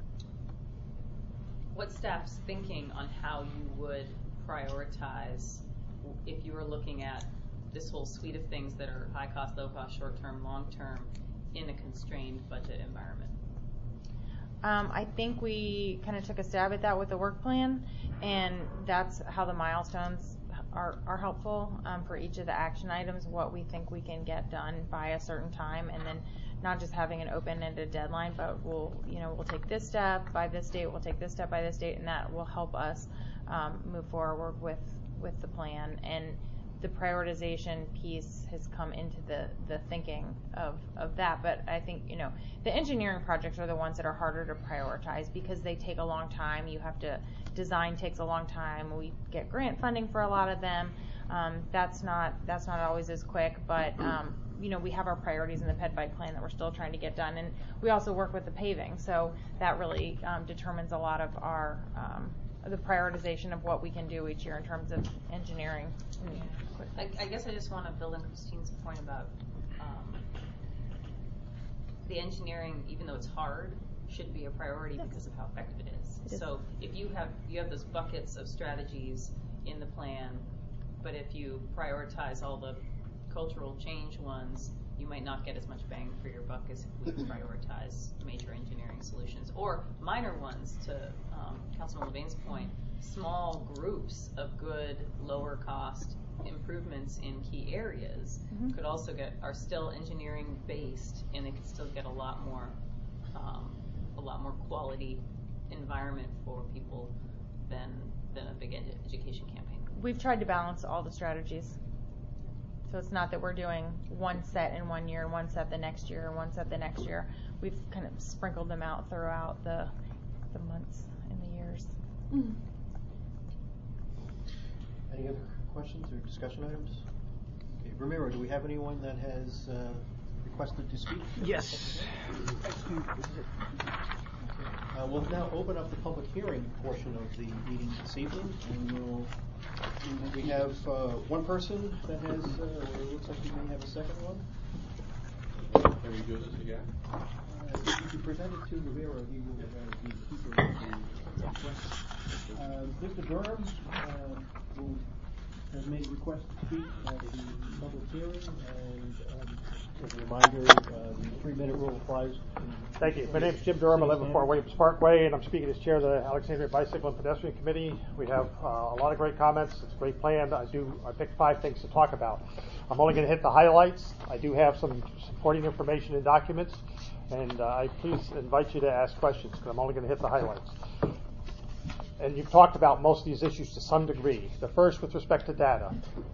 what staff's thinking on how you would prioritize if you were looking at this whole suite of things that are high cost, low cost, short term, long term in a constrained budget environment? Um, I think we kind of took a stab at that with the work plan, and that's how the milestones are, are helpful um, for each of the action items, what we think we can get done by a certain time, and then not just having an open-ended deadline, but we'll, you know, we'll take this step by this date, we'll take this step by this date, and that will help us um, move forward with, with the plan. And the prioritization piece has come into the, the thinking of, of that, but I think, you know, the engineering projects are the ones that are harder to prioritize because they take a long time. You have to, design takes a long time. We get grant funding for a lot of them. Um, that's not, that's not always as quick, but, um, you know, we have our priorities in the P E D V I plan that we're still trying to get done, and we also work with the paving, so that really um, determines a lot of our, um, the prioritization of what we can do each year in terms of engineering. I, I guess I just want to build on Christine's point about um, the engineering, even though it's hard, should be a priority because of how effective it is. It is. So if you have you have those buckets of strategies in the plan, but if you prioritize all the cultural change ones, you might not get as much bang for your buck as if we prioritize major engineering solutions or minor ones. To um, Councilman Levain's point, small groups of good lower cost improvements in key areas Mm-hmm. could also get are still engineering based, and they could still get a lot more um, a lot more quality environment for people than than a big ed- education campaign. We've tried to balance all the strategies. So it's not that we're doing one set in one year and one set the next year and one set the next year. We've kind of sprinkled them out throughout the the months and the years. Mm. Any other questions or discussion items? Okay, Ramiro, do we have anyone that has uh, requested to speak? Yes. Okay. Uh, we'll now open up the public hearing portion of the meeting this evening, and we'll, we have uh, one person that has, uh, or it looks like we may have a second one. Can we do this again? Uh, if you present it to Rivera, he will uh, be keeper of the request. Uh, Mister Durham uh, will, has made a request to speak at the public hearing, and um, as a reminder, uh, the three-minute rule applies. Thank you. My name is Jim Durham. I live at Fort Williams Parkway, and I'm speaking as chair of the Alexandria Bicycle and Pedestrian Committee. We have uh, a lot of great comments. It's a great plan. I do. I picked five things to talk about. I'm only going to hit the highlights. I do have some supporting information and documents, and uh, I please invite you to ask questions because I'm only going to hit the highlights. And you've talked about most of these issues to some degree. The first, with respect to data,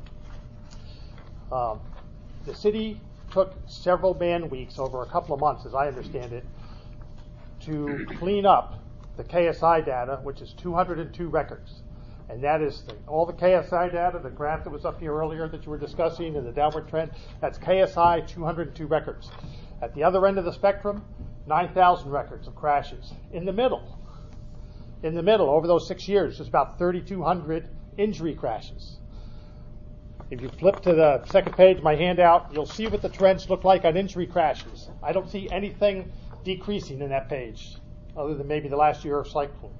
um, the city took several man weeks over a couple of months, as I understand it, to clean up the K S I data, which is two hundred two records. And that is the, all the K S I data, the graph that was up here earlier that you were discussing and the downward trend, that's K S I two hundred two records. At the other end of the spectrum, nine thousand records of crashes. In the middle, in the middle, over those six years, there's about thirty-two hundred injury crashes. If you flip to the second page of my handout, you'll see what the trends look like on injury crashes. I don't see anything decreasing in that page, other than maybe the last year of cyclone.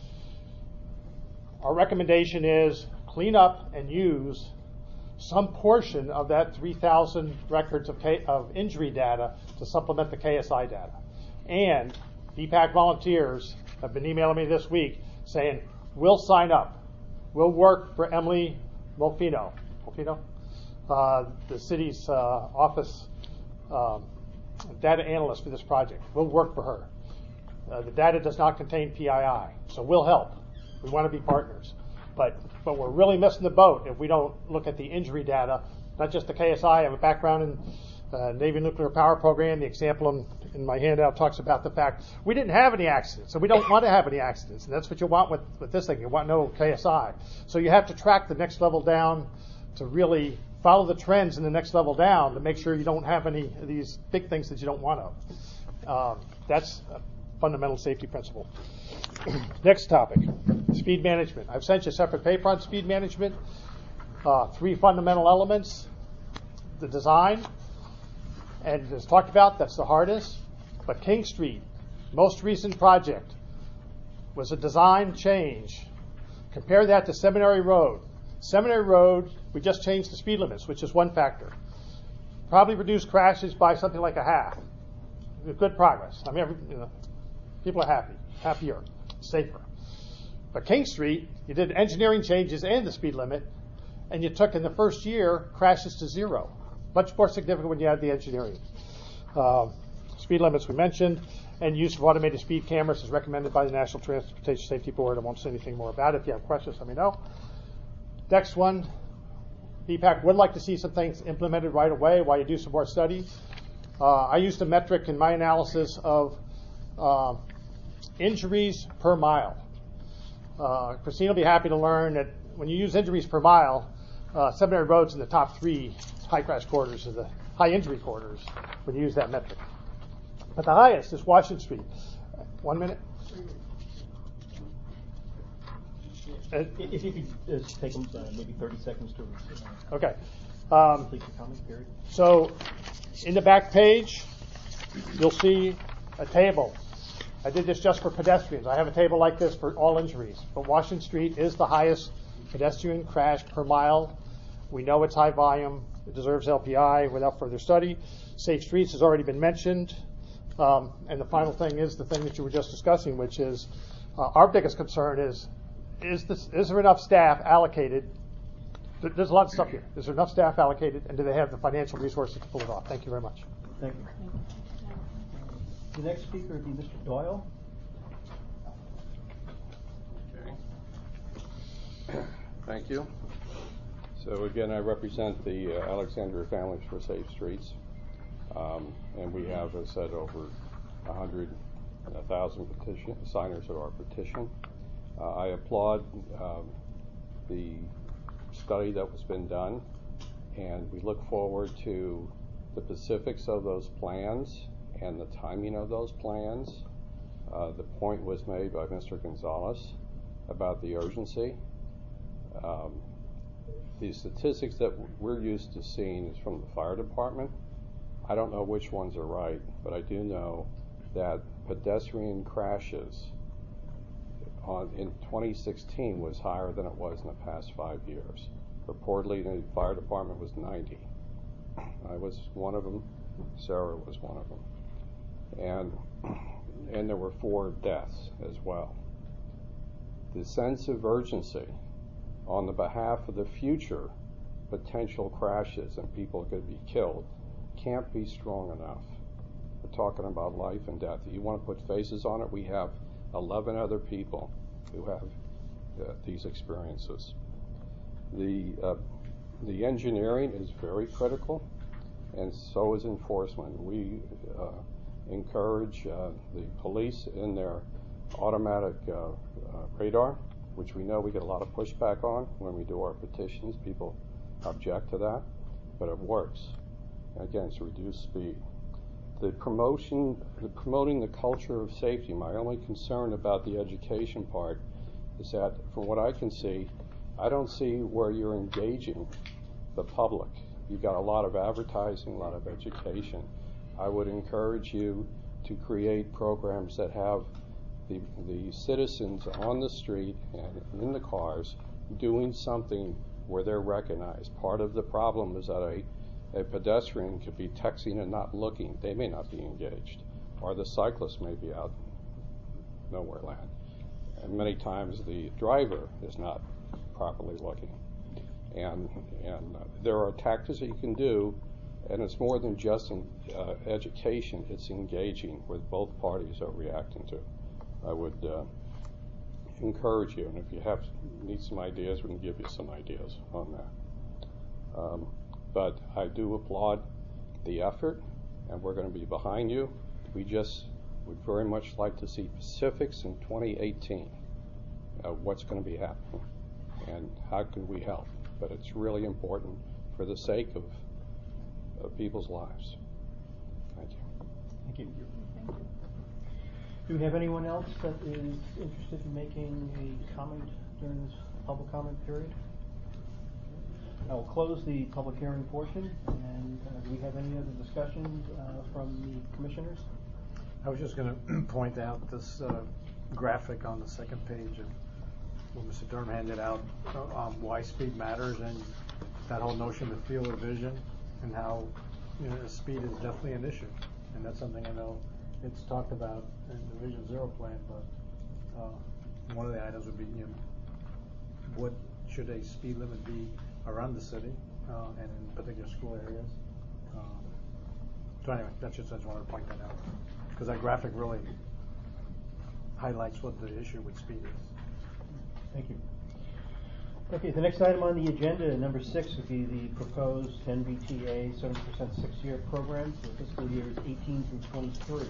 Our recommendation is clean up and use some portion of that three thousand records of, K- of injury data to supplement the K S I data. And D PAC volunteers have been emailing me this week saying, we'll sign up. We'll work for Emily Molfino. Molfino? Uh, the city's uh, office um, data analyst for this project. We'll work for her. Uh, the data does not contain P I I, so we'll help. We want to be partners. But but we're really missing the boat if we don't look at the injury data, not just the K S I. I have a background in uh, Navy nuclear power program. The example in, in my handout talks about the fact we didn't have any accidents, so we don't want to have any accidents. And that's what you want with, with this thing. You want no K S I. So you have to track the next level down to really follow the trends in the next level down to make sure you don't have any of these big things that you don't want to. Um, that's a fundamental safety principle. Next topic, speed management. I've sent you a separate paper on speed management. Uh, three fundamental elements. The design, and as talked about, that's the hardest. But King Street, most recent project, was a design change. Compare that to Seminary Road. Seminary Road, we just changed the speed limits, which is one factor. Probably reduced crashes by something like a half. Good progress. I mean, every, you know, people are happy, happier, safer. But King Street, you did engineering changes and the speed limit, and you took in the first year crashes to zero. Much more significant when you add the engineering. Uh, speed limits we mentioned, and use of automated speed cameras is recommended by the National Transportation Safety Board. I won't say anything more about it. If you have questions, let me know. Next one, D PAC would like to see some things implemented right away while you do some more study. Uh, I used a metric in my analysis of uh, injuries per mile. Uh, Christine will be happy to learn that when you use injuries per mile, uh, Seminary Road's in the top three high crash corridors of the high injury corridors when you use that metric. But the highest is Washington Street. One minute. Uh, if you could uh, take uh, maybe thirty seconds to uh, okay. Um, complete the comment period. So, in the back page, you'll see a table. I did this just for pedestrians. I have a table like this for all injuries. But Washington Street is the highest pedestrian crash per mile. We know it's high volume. It deserves L P I without further study. Safe Streets has already been mentioned. Um, and the final thing is the thing that you were just discussing, which is uh, our biggest concern is, is, this, is there enough staff allocated? There's a lot of stuff here. Is there enough staff allocated, and do they have the financial resources to pull it off? Thank you very much. Thank you. The next speaker would be Mister Doyle. Okay. Thank you. So again, I represent the uh, Alexandria Families for Safe Streets, um, and we have, as said, over a hundred, a thousand petition signers of our petition. Uh, I applaud um, the study that was been done, and we look forward to the specifics of those plans and the timing of those plans Uh, the point was made by Mister Gonzalez about the urgency. Um, the statistics that we're used to seeing is from the fire department. I don't know which ones are right, but I do know that pedestrian crashes on, in twenty sixteen was higher than it was in the past five years. Reportedly, the fire department was ninety. I was one of them. Sarah was one of them. And, and there were four deaths as well. The sense of urgency on the behalf of the future potential crashes and people could be killed can't be strong enough. We're talking about life and death. You want to put faces on it? We have eleven other people who have uh, these experiences. The, uh, the engineering is very critical, and so is enforcement. We uh, encourage uh, the police in their automatic uh, uh, radar, which we know we get a lot of pushback on when we do our petitions. People object to that, but it works. Again, it's reduced speed. The promotion, the promoting the culture of safety, my only concern about the education part is that, from what I can see, I don't see where you're engaging the public. You've got a lot of advertising, a lot of education. I would encourage you to create programs that have the, the citizens on the street and in the cars doing something where they're recognized. Part of the problem is that a A pedestrian could be texting and not looking. They may not be engaged. Or the cyclist may be out nowhere land. And many times the driver is not properly looking. And, and uh, there are tactics that you can do, and it's more than just in, uh, education. It's engaging with both parties are reacting to. I would uh, encourage you, and if you have need some ideas, we can give you some ideas on that. Um, But I do applaud the effort, and we're going to be behind you. We just would very much like to see specifics in twenty eighteen of what's going to be happening and how can we help. But it's really important for the sake of, of people's lives. Thank you. Thank you. Thank you. Do we have anyone else that is interested in making a comment during this public comment period? I will close the public hearing portion, and uh, do we have any other discussion uh, from the commissioners? I was just going to point out this uh, graphic on the second page of what Mister Durham handed out, uh, um, why speed matters, and that whole notion of field of vision, and how, you know, speed is definitely an issue. And that's something I know it's talked about in the Vision Zero plan, but uh, one of the items would be, you know, what should a speed limit be around the city uh, and in particular school areas. Um, so anyway, that's just, I just wanted to point that out, because that graphic really highlights what the issue with speed is. Thank you. Okay, the next item on the agenda, number six, would be the proposed N V T A seventy percent six-year program for fiscal years eighteen through twenty-three.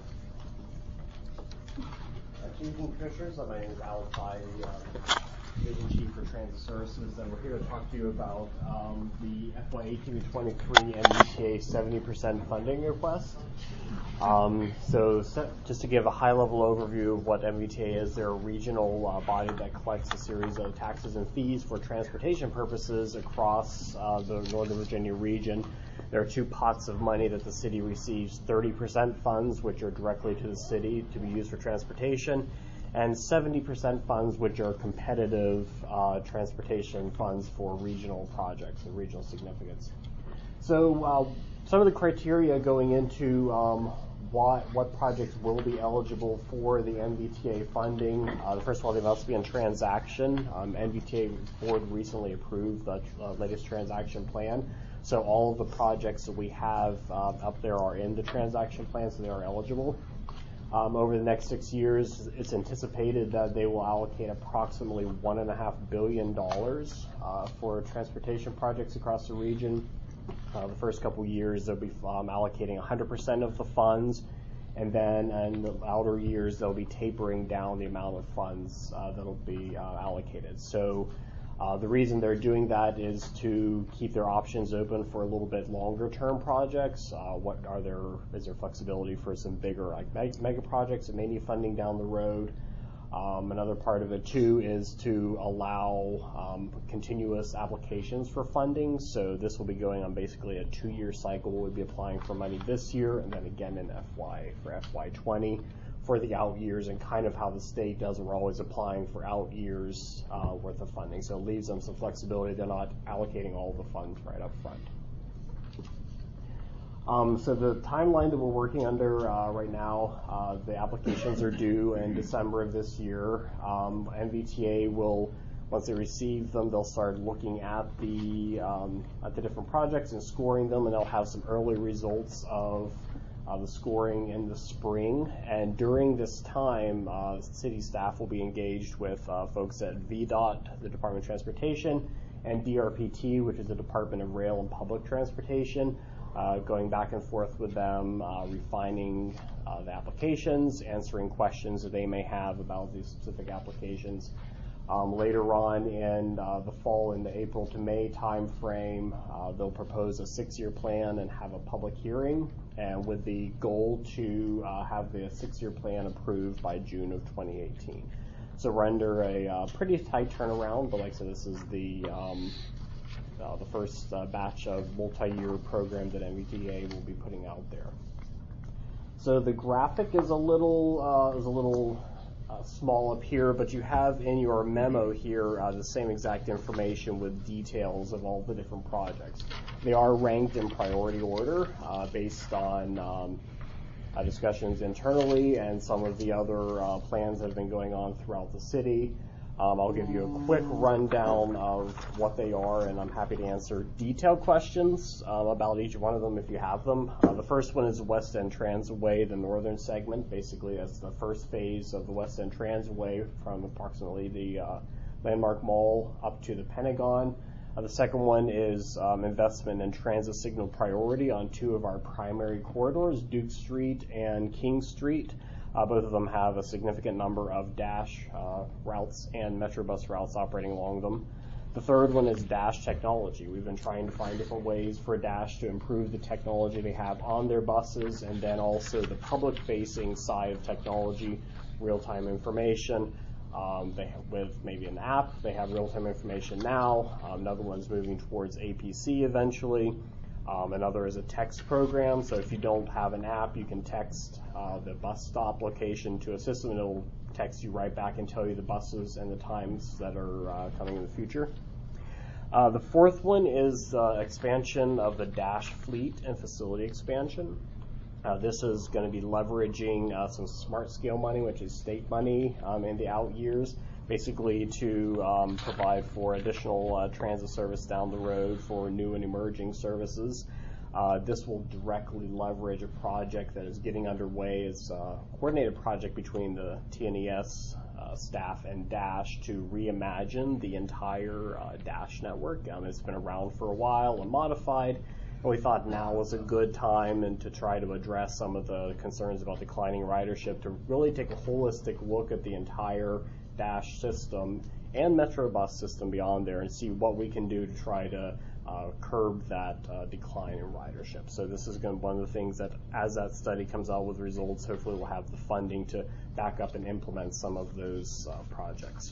Good evening, Commissioners. My name is Alex Pye, the uh, Division Chief for Transit Services, and we're here to talk to you about um, the F Y eighteen to twenty-three N V T A seventy percent funding request. Um, so, so, just to give a high-level overview of what N V T A is, they're a regional uh, body that collects a series of taxes and fees for transportation purposes across uh, the Northern Virginia region. There are two pots of money that the city receives: thirty percent funds, which are directly to the city to be used for transportation, and seventy percent funds, which are competitive uh, transportation funds for regional projects of regional significance. So uh, some of the criteria going into um, what, what projects will be eligible for the N V T A funding. Uh, the first of all, they must be in transaction. Um, N V T A board recently approved the uh, latest transaction plan. So all of the projects that we have uh, up there are in the transaction plan, so they are eligible. Um, over the next six years, it's anticipated that they will allocate approximately one and a half billion dollars uh, for transportation projects across the region. Uh, the first couple years, they'll be um, allocating one hundred percent of the funds, and then in the outer years, they'll be tapering down the amount of funds uh, that'll be uh, allocated. So Uh, the reason they're doing that is to keep their options open for a little bit longer term projects. Uh, what are there, is there flexibility for some bigger like meg- mega projects that may need funding down the road? Um, another part of it too is to allow um, continuous applications for funding. So this will be going on basically a two-year cycle. We'll be applying for money this year and then again in F Y for F Y twenty for the out years, and kind of how the state does it. We're always applying for out years uh, worth of funding. So it leaves them some flexibility. They're not allocating all the funds right up front. Um, so the timeline that we're working under uh, right now, uh, the applications are due in December of this year. Um, M B T A will, once they receive them, they'll start looking at the um, at the different projects and scoring them, and they'll have some early results of uh, the scoring in the spring. And during this time, uh, city staff will be engaged with uh, folks at V DOT, the Department of Transportation, and D R P T, which is the Department of Rail and Public Transportation. Uh, going back and forth with them, uh, refining uh, the applications, answering questions that they may have about these specific applications. Um, later on in uh, the fall, in the April to May time frame, uh, they'll propose a six-year plan and have a public hearing, and with the goal to uh, have the six-year plan approved by June of twenty eighteen. So we're under a uh, pretty tight turnaround, but like I said, this is the um, Uh, the first uh, batch of multi-year program that M B T A will be putting out there. So the graphic is a little uh, is a little uh, small up here, but you have in your memo here uh, the same exact information with details of all the different projects. They are ranked in priority order uh, based on um, uh, discussions internally and some of the other uh, plans that have been going on throughout the city. Um, I'll give you a quick rundown of what they are, and I'm happy to answer detailed questions uh, about each one of them if you have them. Uh, the first one is West End Transway, the northern segment. Basically, that's the first phase of the West End Transway from approximately the uh, Landmark Mall up to the Pentagon. Uh, the second one is um, investment in transit signal priority on two of our primary corridors, Duke Street and King Street. Uh, both of them have a significant number of Dash uh, routes and Metrobus routes operating along them. The third one is Dash technology. We've been trying to find different ways for Dash to improve the technology they have on their buses, and then also the public-facing side of technology, real-time information. Um, they have, with maybe an app, they have real-time information now. Um, another one's moving towards A P C eventually. Um, another is a text program, so if you don't have an app, you can text uh, the bus stop location to a system, and it'll text you right back and tell you the buses and the times that are uh, coming in the future. Uh, the fourth one is uh, expansion of the Dash fleet and facility expansion. Uh, this is going to be leveraging uh, some smart scale money, which is state money um, in the out years, basically to um, provide for additional uh, transit service down the road for new and emerging services. Uh, this will directly leverage a project that is getting underway. It's a coordinated project between the T N E S uh, staff and Dash to reimagine the entire uh, Dash network. Um, it's been around for a while and modified, and we thought now was a good time and to try to address some of the concerns about declining ridership, to really take a holistic look at the entire Dash system and Metrobus system beyond there and see what we can do to try to uh, curb that uh, decline in ridership. So this is going to be one of the things that, as that study comes out with results, hopefully we'll have the funding to back up and implement some of those uh, projects.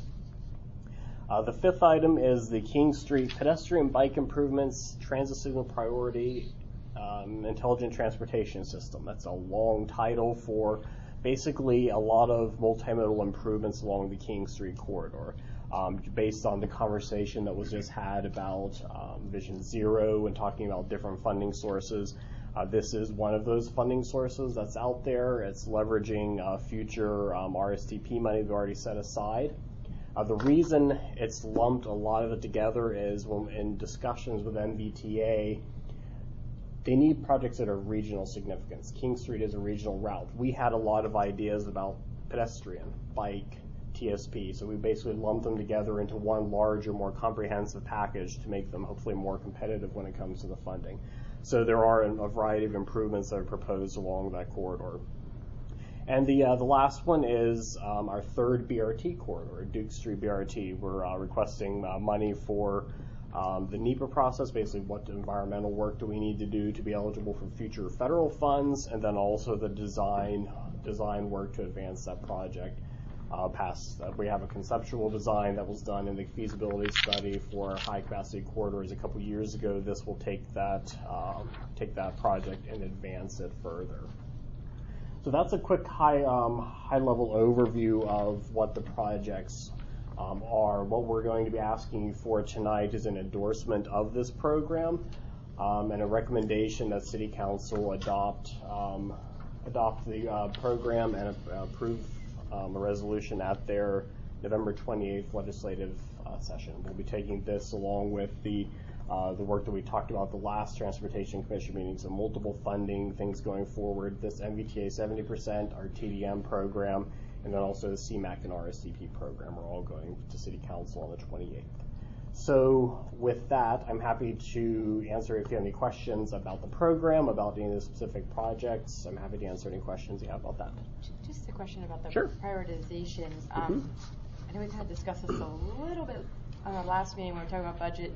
Uh, the fifth item is the King Street pedestrian bike improvements, transit signal priority, um, intelligent transportation system. That's a long title for basically a lot of multimodal improvements along the King Street corridor, um, based on the conversation that was just had about um, Vision Zero and talking about different funding sources. Uh, this is one of those funding sources that's out there. It's leveraging uh, future um, R S T P money we've already set aside. Uh, the reason it's lumped a lot of it together is when in discussions with M B T A, they need projects that are of regional significance. King Street is a regional route. We had a lot of ideas about pedestrian, bike, T S P, so we basically lumped them together into one larger, more comprehensive package to make them hopefully more competitive when it comes to the funding. So there are a variety of improvements that are proposed along that corridor. And the uh, the last one is um, our third B R T corridor, Duke Street B R T. We're uh, requesting uh, money for um, the NEPA process, basically what environmental work do we need to do to be eligible for future federal funds, and then also the design design work to advance that project. Uh, past, uh, we have a conceptual design that was done in the feasibility study for high capacity corridors a couple years ago. This will take that um, take that project and advance it further. So that's a quick high um, high level overview of what the projects um, are. What we're going to be asking you for tonight is an endorsement of this program um, and a recommendation that City Council adopt um, adopt the uh, program and uh, approve um, a resolution at their November twenty-eighth legislative uh, session. We'll be taking this along with the Uh, the work that we talked about the last Transportation Commission meeting, so multiple funding things going forward, this M V T A seventy percent, our T D M program, and then also the C MAC and R S D P program are all going to City Council on the twenty-eighth. So with that, I'm happy to answer if you have any questions about the program, about any of the specific projects. I'm happy to answer any questions you have about that. Just a question about the Sure. prioritizations. Um, Mm-hmm. I know we kind of discussed this a little bit on our last meeting when we were talking about budget.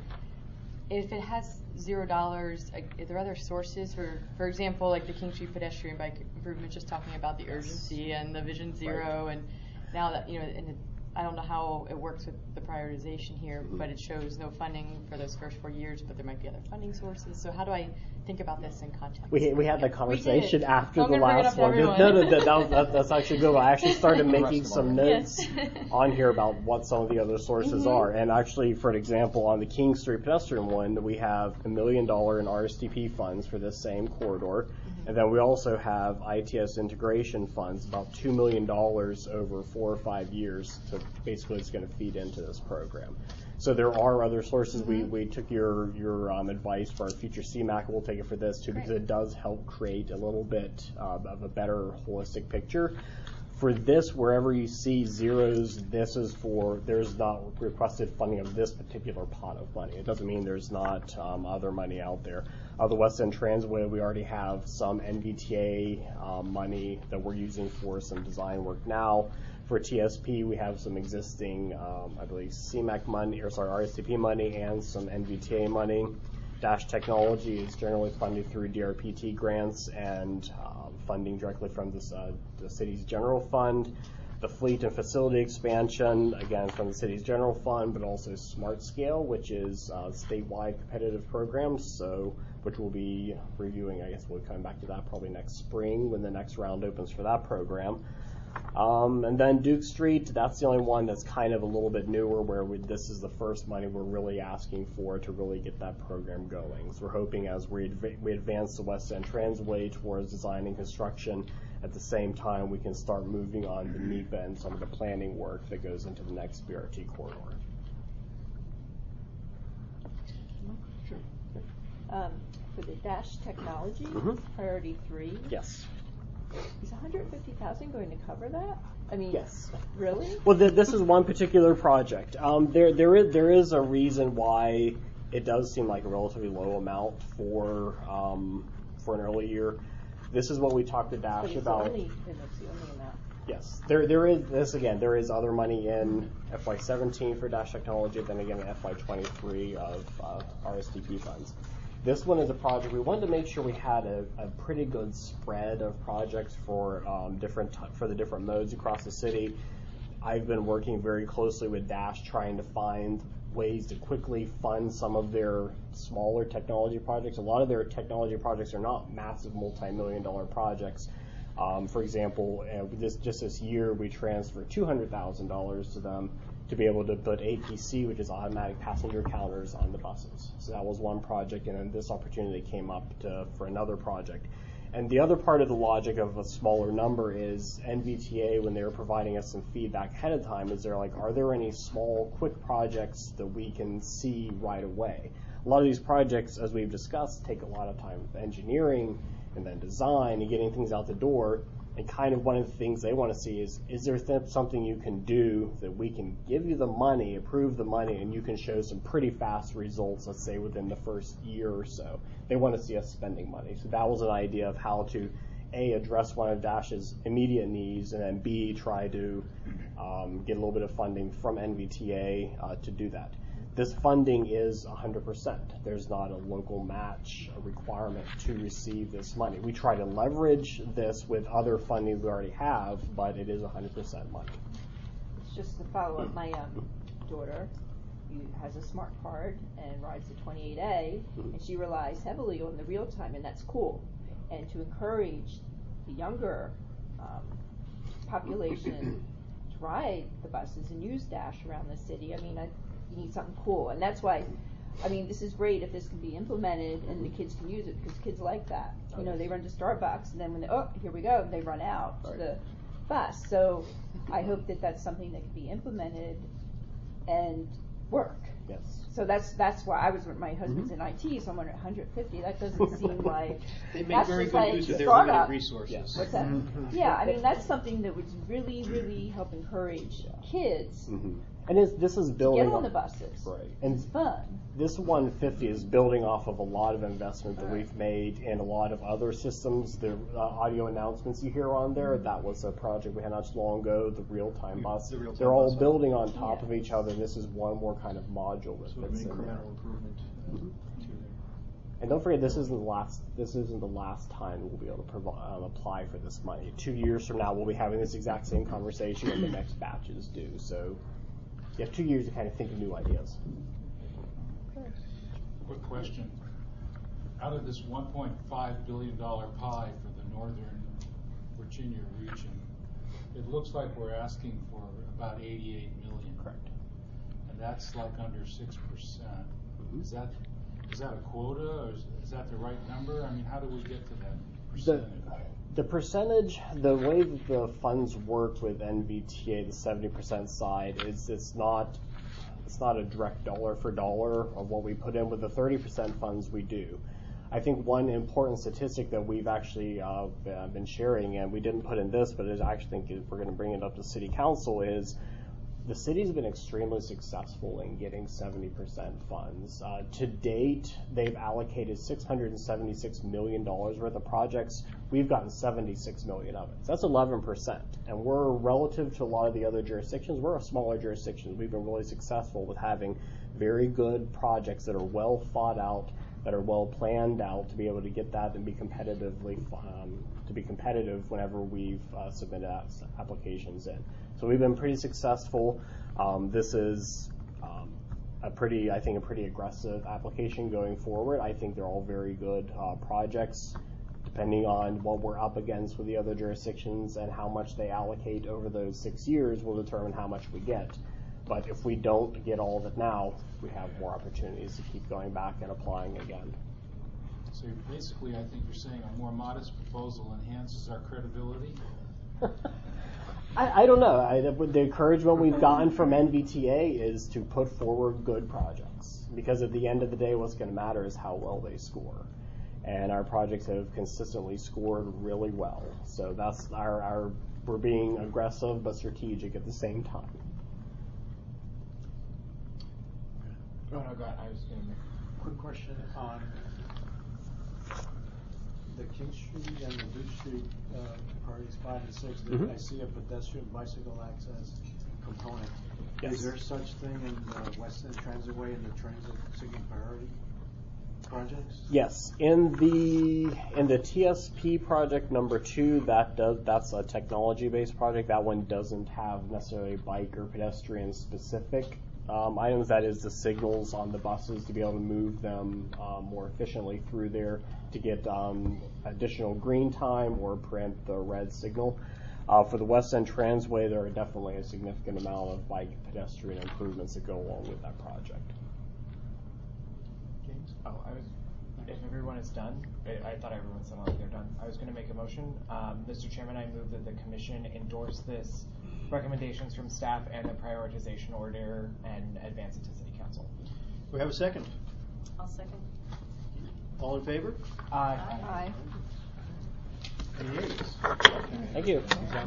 If it has zero dollars, like, are there other sources for, for example, like the King Street pedestrian bike improvement, just talking about the urgency and the Vision Zero, Right. and now that, you know, and it, I don't know how it works with the prioritization here, Mm-hmm. but it shows no funding for those first four years, but there might be other funding sources. So how do I think about this in context? We, we had that conversation after So I'm the gonna bring it last up to one. everyone. No, no, that, that, that, that's actually good. I actually started making some Yes. notes on here about what some of the other sources Mhm. are. And actually, for an example, on the King Street pedestrian one, we have a million dollar in R S D P funds for this same corridor. Mm-hmm. And then we also have I T S integration funds, about two million dollars over four or five years. So basically it's going to feed into this program. So there are other sources. Mm-hmm. We, we took your, your um, advice for our future C MAC. We'll take it for this too, because Great. it does help create a little bit uh, of a better holistic picture. For this, wherever you see zeros, this is for, there's not requested funding of this particular pot of money. It doesn't mean there's not um, other money out there. Uh, the West End Transway, we already have some N V T A um, money that we're using for some design work now. For T S P, we have some existing, um, I believe, C MAC money, or sorry, R S D P money and some N V T A money. Dash Technology is generally funded through D R P T grants and um, funding directly from this, uh, the city's general fund. The fleet and facility expansion, again, from the city's general fund, but also Smart Scale, which is uh, statewide competitive programs, so which we'll be reviewing. I guess we'll come back to that probably next spring when the next round opens for that program. Um, and then Duke Street, that's the only one that's kind of a little bit newer, where we, this is the first money we're really asking for to really get that program going. So we're hoping as we, adv- we advance the West End Transway towards design and construction, at the same time we can start moving on the NEPA and some of the planning work that goes into the next B R T corridor. Sure. Um, for the Dash Technology, Mhm. priority three. Yes. Is one hundred fifty thousand going to cover that? I mean, Yes. Really? Well, th- this is one particular project. Um, there, there is, there is a reason why it does seem like a relatively low amount for, um, for an early year. This is what we talked to Dash But it's about. only, and it's the only amount. Yes, there, there is this again. There is other money in F Y seventeen for Dash Technology, then again in F Y twenty-three of uh, R S D P funds. This one is a project we wanted to make sure we had a, a pretty good spread of projects for um, different t- for the different modes across the city. I've been working very closely with Dash, trying to find ways to quickly fund some of their smaller technology projects. A lot of their technology projects are not massive multi-million dollar projects. Um, for example, uh, this, just this year we transferred two hundred thousand dollars to them to be able to put A P C, which is automatic passenger counters, on the buses. So that was one project, and then this opportunity came up to, for another project. And the other part of the logic of a smaller number is N V T A, when they were providing us some feedback ahead of time, is they're like, are there any small, quick projects that we can see right away? A lot of these projects, as we've discussed, take a lot of time with engineering and then design and getting things out the door. And kind of one of the things they want to see is, is there th- something you can do that we can give you the money, approve the money, and you can show some pretty fast results, let's say within the first year or so. They want to see us spending money. So that was an idea of how to A, address one of Dash's immediate needs, and then B, try to um, get a little bit of funding from N V T A uh, to do that. This funding is one hundred percent. There's not a local match a requirement to receive this money. We try to leverage this with other funding we already have, but it is one hundred percent money. It's just to follow up, my um, daughter who has a smart card and rides the twenty-eight A, and she relies heavily on the real time, and that's cool. And to encourage the younger um, population to ride the buses and use Dash around the city, I mean, I, you need something cool. And that's why, I mean, this is great if this can be implemented and the kids can use it, because kids like that. You know, they run to Starbucks, and then when they, oh, here we go, they run out to the bus. So I hope that that's something that can be implemented and work. Yes. So that's that's why I was. My husband's in I T, so I'm under one hundred fifty. That doesn't seem like They make that's very just good like use of their startup. limited resources. Yes. What's that? Mhm. Yeah, I mean that's something that would really, really help encourage kids Mm-hmm. And it's, this is to building get on off- the buses. Right. And It's fun. this one fifty is building off of a lot of investment that Right. we've made in a lot of other systems. The uh, audio announcements you hear on there, that was a project we had not too long ago, the real-time bus. the real-time They're all bus, building on top Yeah. of each other. This is one more kind of module that Sort of fits an in there. incremental improvement uh, to there. And don't forget, this isn't the last. This isn't the last time we'll be able to provi- um, apply for this money. Two years from now, we'll be having this exact same conversation when the next batch is due. So you have two years to kind of think of new ideas. Quick question. Out of this one point five billion dollars pie for the Northern Virginia region, it looks like we're asking for about eighty-eight million dollars. Correct. And that's like under six percent. Is that is that a quota, or is, is that the right number? I mean, how do we get to that The, percentage? the percentage, the way that the funds work with N V T A, the seventy percent side, is it's not it's not a direct dollar for dollar of what we put in. With the thirty percent funds, we do. I think one important statistic that we've actually uh, been sharing, and we didn't put in this, but I actually think we're going to bring it up to City Council, is the city's been extremely successful in getting seventy percent funds. Uh, to date, they've allocated six hundred seventy-six million dollars worth of projects. We've gotten seventy-six million dollars of it. So that's eleven percent. And we're, relative to a lot of the other jurisdictions, we're a smaller jurisdiction. We've been really successful with having very good projects that are well thought out, that are well planned out, to be able to get that and be competitively um, to be competitive whenever we've uh, submitted applications in. So we've been pretty successful. Um, this is um, a pretty, I think, a pretty aggressive application going forward. I think they're all very good uh, projects. Depending on what we're up against with the other jurisdictions and how much they allocate over those six years will determine how much we get. But if we don't get all of it now, we have more opportunities to keep going back and applying again. So basically, I think you're saying a more modest proposal enhances our credibility? I, I don't know. I, the encouragement we've gotten from N V T A is to put forward good projects, because at the end of the day, what's going to matter is how well they score. And our projects have consistently scored really well. So that's our, our we're being aggressive but strategic at the same time. Oh, no, God, I was going to make Quick question on the King Street and the Duke Street uh, priorities five and six. Mhm. I see a pedestrian bicycle access component. Yes. Is there such thing in the West End Transitway and the transit signal priority projects? Yes, in the in the T S P project number two, that does that's a technology-based project. That one doesn't have necessarily bike or pedestrian specific um, items. That is the signals on the buses to be able to move them um, more efficiently through there to get um, additional green time or prevent the red signal. Uh, for the West End Transway, there are definitely a significant amount of bike and pedestrian improvements that go along with that project. Oh, I was. If everyone is done, I, I thought everyone sounded like they're done. I was going to make a motion. Um, Mister Chairman, I move that the Commission endorse this recommendations from staff and the prioritization order and advance it to City Council. We have a second. I'll second. All in favor? Aye. Aye. Any ayes? Thank you.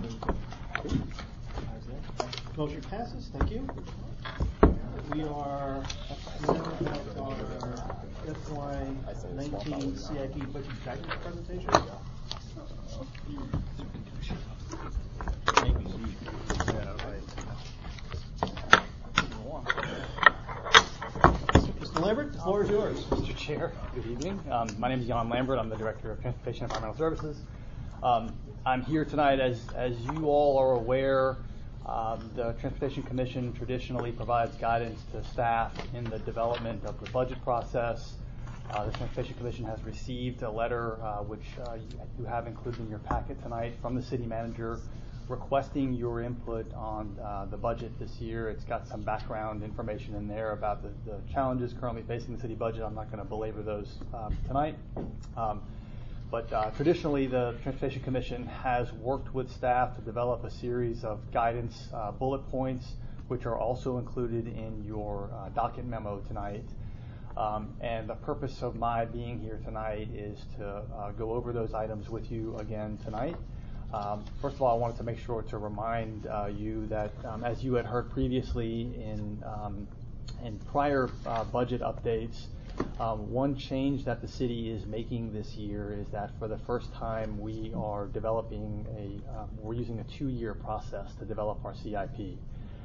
Motion passes. Thank you. We are now at our F Y nineteen C I P budget guidance presentation. Mister Lambert, the floor is yours. Mister Chair, good evening. Um, my name is Jan Lambert. I'm the Director of Transportation and Environmental Services. Um, I'm here tonight, as, as you all are aware, um, the Transportation Commission traditionally provides guidance to staff in the development of the budget process. Uh, the Transportation Commission has received a letter, uh, which uh, you, you have included in your packet tonight, from the city manager requesting your input on uh, the budget this year. It's got some background information in there about the, the challenges currently facing the city budget. I'm not going to belabor those um, tonight. Um, but uh, traditionally, the Transportation Commission has worked with staff to develop a series of guidance uh, bullet points, which are also included in your uh, docket memo tonight. Um, and the purpose of my being here tonight is to uh, go over those items with you again tonight. Um, first of all, I wanted to make sure to remind uh, you that, um, as you had heard previously in um, in prior uh, budget updates, um, one change that the city is making this year is that for the first time we are developing a um, we're using a two-year process to develop our C I P.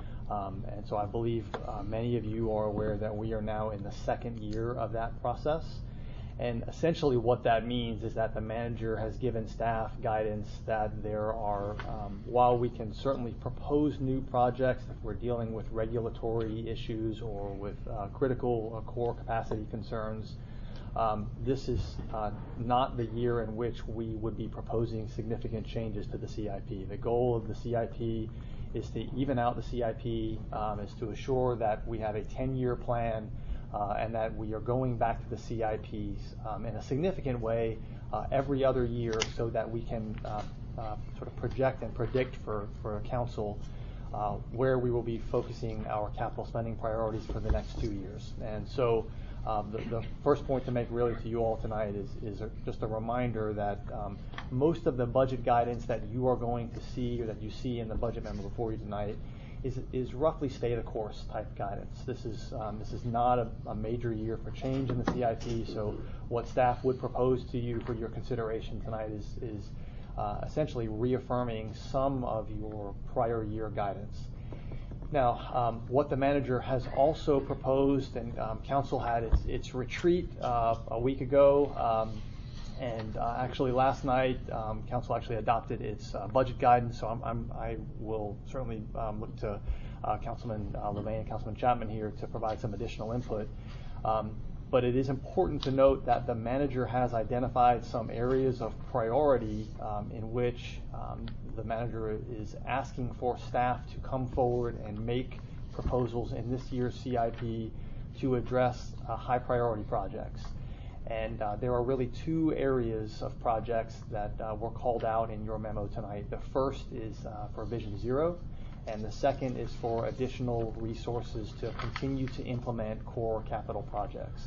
Um, and so I believe uh, many of you are aware that we are now in the second year of that process. And essentially what that means is that the manager has given staff guidance that there are, um, while we can certainly propose new projects if we're dealing with regulatory issues or with uh, critical uh, core capacity concerns, um, this is uh, not the year in which we would be proposing significant changes to the C I P. The goal of the C I P is to even out the C I P, um, is to assure that we have a ten-year plan uh, and that we are going back to the C I Ps um, in a significant way uh, every other year so that we can uh, uh, sort of project and predict for, for a council uh, where we will be focusing our capital spending priorities for the next two years. And so Um, the, the first point to make really to you all tonight is, is a, just a reminder that um, most of the budget guidance that you are going to see or that you see in the budget memo before you tonight is, is roughly stay the course type guidance. This is, um, this is not a, a major year for change in the C I P, so what staff would propose to you for your consideration tonight is, is uh, essentially reaffirming some of your prior year guidance. Now, um, what the manager has also proposed, and um, council had its, its retreat uh, a week ago, um, and uh, actually last night, um, council actually adopted its uh, budget guidance. So I'm, I'm, I will certainly um, look to uh, Councilman uh, Levine and Councilman Chapman here to provide some additional input. Um, but it is important to note that the manager has identified some areas of priority um, in which um, the manager is asking for staff to come forward and make proposals in this year's C I P to address uh, high priority projects. And uh, there are really two areas of projects that uh, were called out in your memo tonight. The first is uh, for Vision Zero, and the second is for additional resources to continue to implement core capital projects.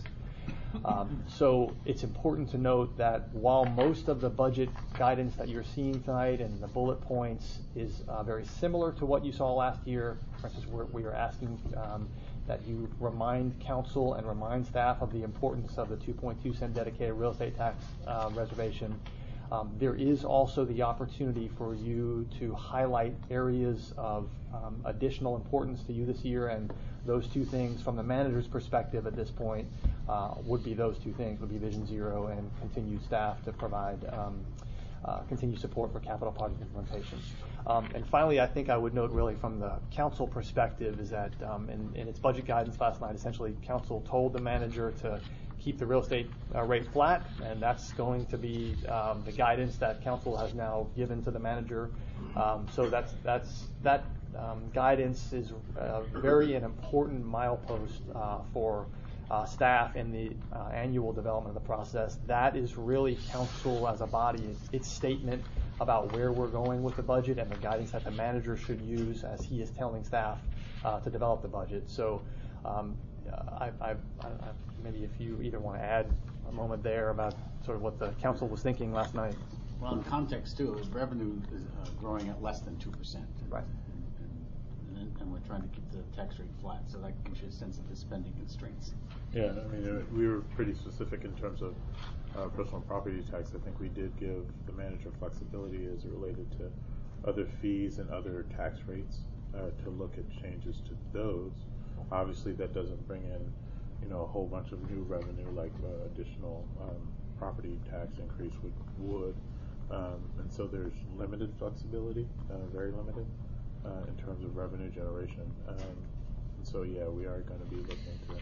Um, so it's important to note that while most of the budget guidance that you're seeing tonight and the bullet points is uh, very similar to what you saw last year, for instance, we're, we are asking um, that you remind council and remind staff of the importance of the two point two cent dedicated real estate tax uh, reservation. Um, there is also the opportunity for you to highlight areas of um, additional importance to you this year, and those two things from the manager's perspective at this point uh, would be those two things, would be Vision Zero and continued staff to provide um, uh, continued support for capital project implementation. Um, and finally, I think I would note really from the council perspective is that um, in, in its budget guidance last night, essentially council told the manager to keep the real estate uh, rate flat, and that's going to be um, the guidance that council has now given to the manager. Um, so that's that's that um, guidance is uh, very an important milepost uh, for uh, staff in the uh, annual development of the process. That is really council as a body, its statement about where we're going with the budget and the guidance that the manager should use as he is telling staff uh, to develop the budget. So. Um, I, I, I, maybe if you either want to add a moment there about sort of what the council was thinking last night. Well, in context too, revenue is uh, growing at less than two percent. Right. And, and, and we're trying to keep the tax rate flat, so that gives you a sense of the spending constraints. Yeah, I mean, uh, we were pretty specific in terms of uh, personal property tax, I think we did give the manager flexibility as it related to other fees and other tax rates uh, to look at changes to those. Obviously, that doesn't bring in, you know, a whole bunch of new revenue like uh, additional um, property tax increase would would. Um, and so there's limited flexibility, uh, very limited, uh, in terms of revenue generation. Um, and so, yeah, we are going to be looking to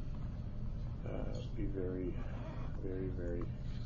uh, be very, very, very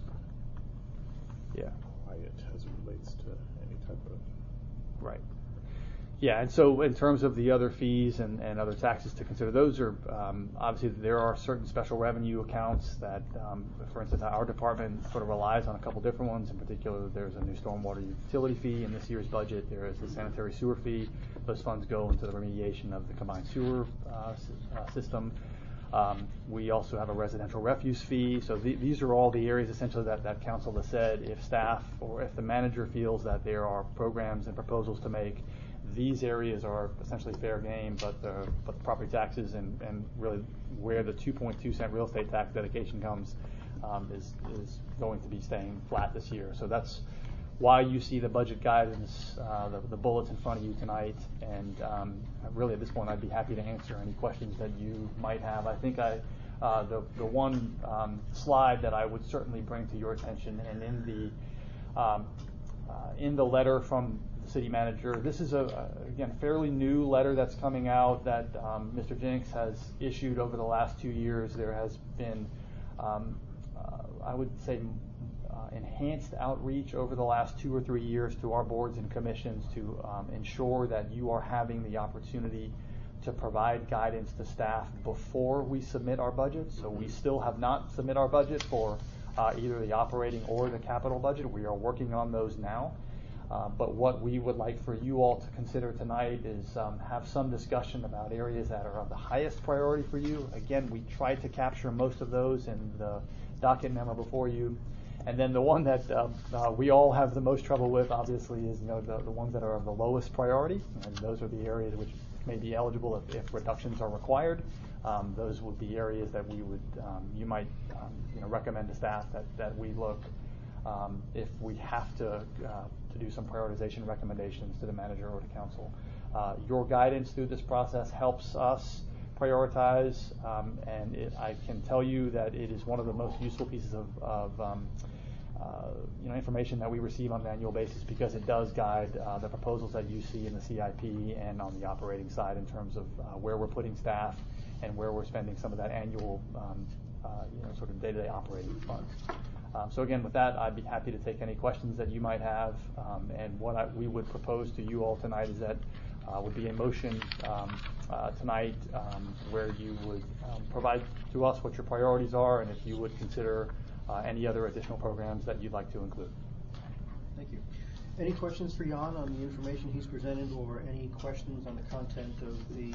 yeah. quiet as it relates to any type of. Right. Yeah, and so in terms of the other fees and, and other taxes to consider, those are um, obviously there are certain special revenue accounts that, um, for instance, our department sort of relies on a couple different ones. In particular, there's a new stormwater utility fee in this year's budget. There is the sanitary sewer fee. Those funds go into the remediation of the combined sewer uh, s- uh, system. Um, we also have a residential refuse fee. So the, these are all the areas essentially that, that council has said if staff or if the manager feels that there are programs and proposals to make, these areas are essentially fair game, but the, but the property taxes and, and really where the two point two cent real estate tax dedication comes um, is, is going to be staying flat this year. So that's why you see the budget guidance, uh, the, the bullets in front of you tonight. And um, really at this point, I'd be happy to answer any questions that you might have. I think I, uh, the, the one um, slide that I would certainly bring to your attention, and in the, um, uh, in the letter from the city manager, this is a, a again fairly new letter that's coming out that um, Mister Jenks has issued over the last two years. There has been, um, uh, I would say, uh, enhanced outreach over the last two or three years to our boards and commissions to um, ensure that you are having the opportunity to provide guidance to staff before we submit our budget. So we still have not submit our budget for uh, either the operating or the capital budget. We are working on those now. Uh, but what we would like for you all to consider tonight is um, have some discussion about areas that are of the highest priority for you. Again, we tried to capture most of those in the docket memo before you. And then the one that uh, uh, we all have the most trouble with, obviously, is you know the, the ones that are of the lowest priority. And those are the areas which may be eligible if, if reductions are required. Um, those would be areas that we would, um, you might, um, you know, recommend to staff that, that we look um, if we have to uh, to do some prioritization recommendations to the manager or to council. Uh, your guidance through this process helps us prioritize, um, and it, I can tell you that it is one of the most useful pieces of, of um, uh, you know, information that we receive on an annual basis because it does guide uh, the proposals that you see in the C I P and on the operating side in terms of uh, where we're putting staff and where we're spending some of that annual, um, uh, you know, sort of day-to-day operating funds. Um, so again, with that, I'd be happy to take any questions that you might have. Um, and what I, we would propose to you all tonight is that uh, would be a motion um, uh, tonight um, where you would um, provide to us what your priorities are, and if you would consider uh, any other additional programs that you'd like to include. Thank you. Any questions for Jan on the information he's presented, or any questions on the content of the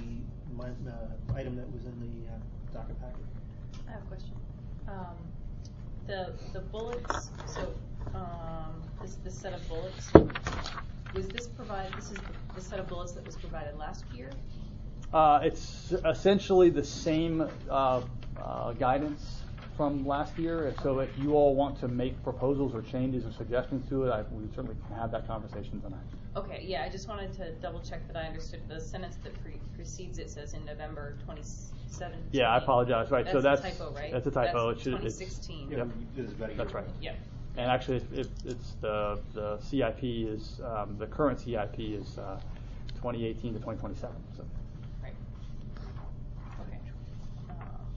uh, item that was in the uh, docket packet? I have a question. Um, the the bullets. So um, this this set of bullets was this provided? This is the, the set of bullets that was provided last year. Uh, it's essentially the same uh, uh, guidance from last year. So if you all want to make proposals or changes or suggestions to it, I, we certainly can have that conversation tonight. Okay, yeah, I just wanted to double check that I understood. The sentence that pre- precedes it says in November twenty seventeen. Yeah, I apologize. Right, that's so that's a typo, right? That's a typo. That's it should, twenty sixteen. It's, yep, that's right. Yep. And actually, it, it, it's the the C I P is um, the current C I P is uh, twenty eighteen to twenty twenty-seven. So. Right. Okay. Um,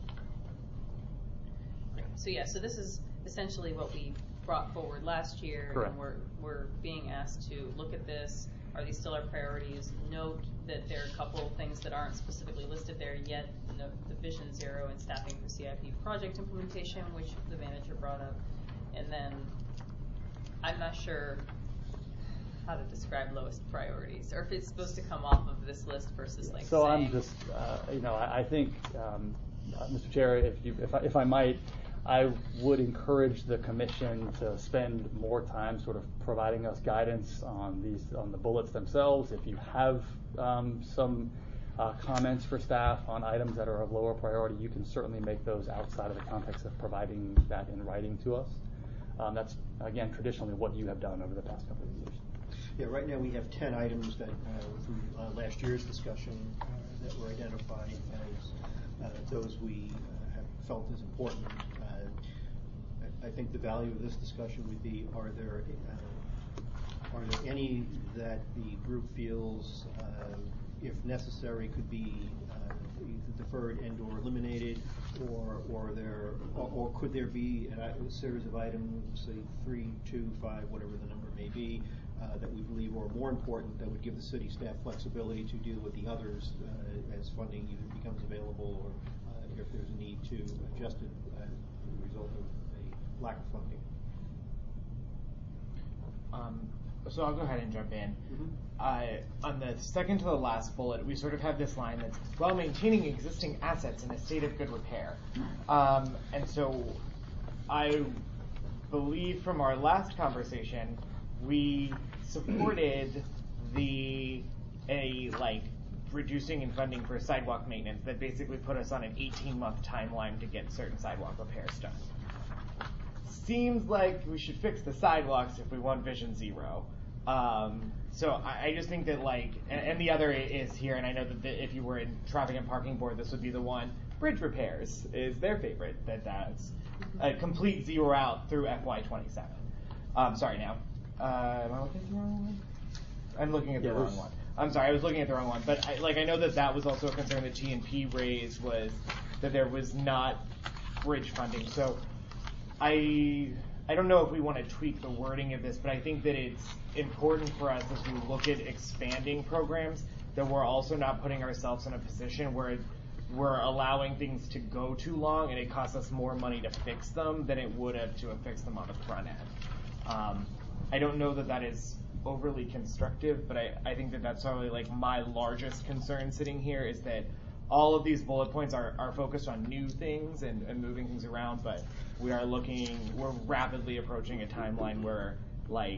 great. So yeah, so this is essentially what we brought forward last year. Correct. And we're we're being asked to look at this. Are these still our priorities? Note that there are a couple of things that aren't specifically listed there yet. Note the Vision Zero and staffing for C I P project implementation, which the manager brought up. And then I'm not sure how to describe lowest priorities, or if it's supposed to come off of this list versus like. So saying, I'm just, uh, you know, I, I think, um, uh, Mister Chair, if you, if I, if I might, I would encourage the commission to spend more time sort of providing us guidance on these, on the bullets themselves. If you have um, some uh, comments for staff on items that are of lower priority, you can certainly make those outside of the context of providing that in writing to us. Um, that's, again, traditionally what you have done over the past couple of years. Yeah, right now we have ten items that, uh, from uh, last year's discussion, uh, that were identified as uh, those we uh, have felt is important. Uh, I, I think the value of this discussion would be: Are there uh, are there any that the group feels, uh, if necessary, could be uh, either deferred and/or eliminated, or or there or, or could there be a, a series of items, say three, two, five, whatever the number may be, Uh, that we believe are more important, that would give the city staff flexibility to deal with the others uh, as funding either becomes available or uh, if there's a need to adjust it uh, as a result of a lack of funding. Um, so I'll go ahead and jump in. Mm-hmm. Uh, on the second to the last bullet, we sort of have this line that's, while maintaining existing assets in a state of good repair. Um, and so I believe from our last conversation, we supported the a like reducing in funding for sidewalk maintenance that basically put us on an eighteen month timeline to get certain sidewalk repairs done. Seems like we should fix the sidewalks if we want Vision Zero. Um, so I, I just think that like, and, and the other is here, and I know that the, if you were in Traffic and Parking Board, this would be the one. Bridge repairs is their favorite. That that's a complete zero out through F Y twenty-seven. Um, sorry now. Uh, am I looking at the wrong one? I'm looking at the Yeah, wrong there's- one. I'm sorry, I was looking at the wrong one. But I, like, I know that that was also a concern that T N P raised, was that there was not bridge funding. So I I don't know if we want to tweak the wording of this, but I think that it's important for us as we look at expanding programs that we're also not putting ourselves in a position where we're allowing things to go too long and it costs us more money to fix them than it would have to have fixed them on the front end. Um, I don't know that that is overly constructive, but I, I think that that's probably like my largest concern sitting here is that all of these bullet points are, are focused on new things and, and moving things around, but we are looking, we're rapidly approaching a timeline where like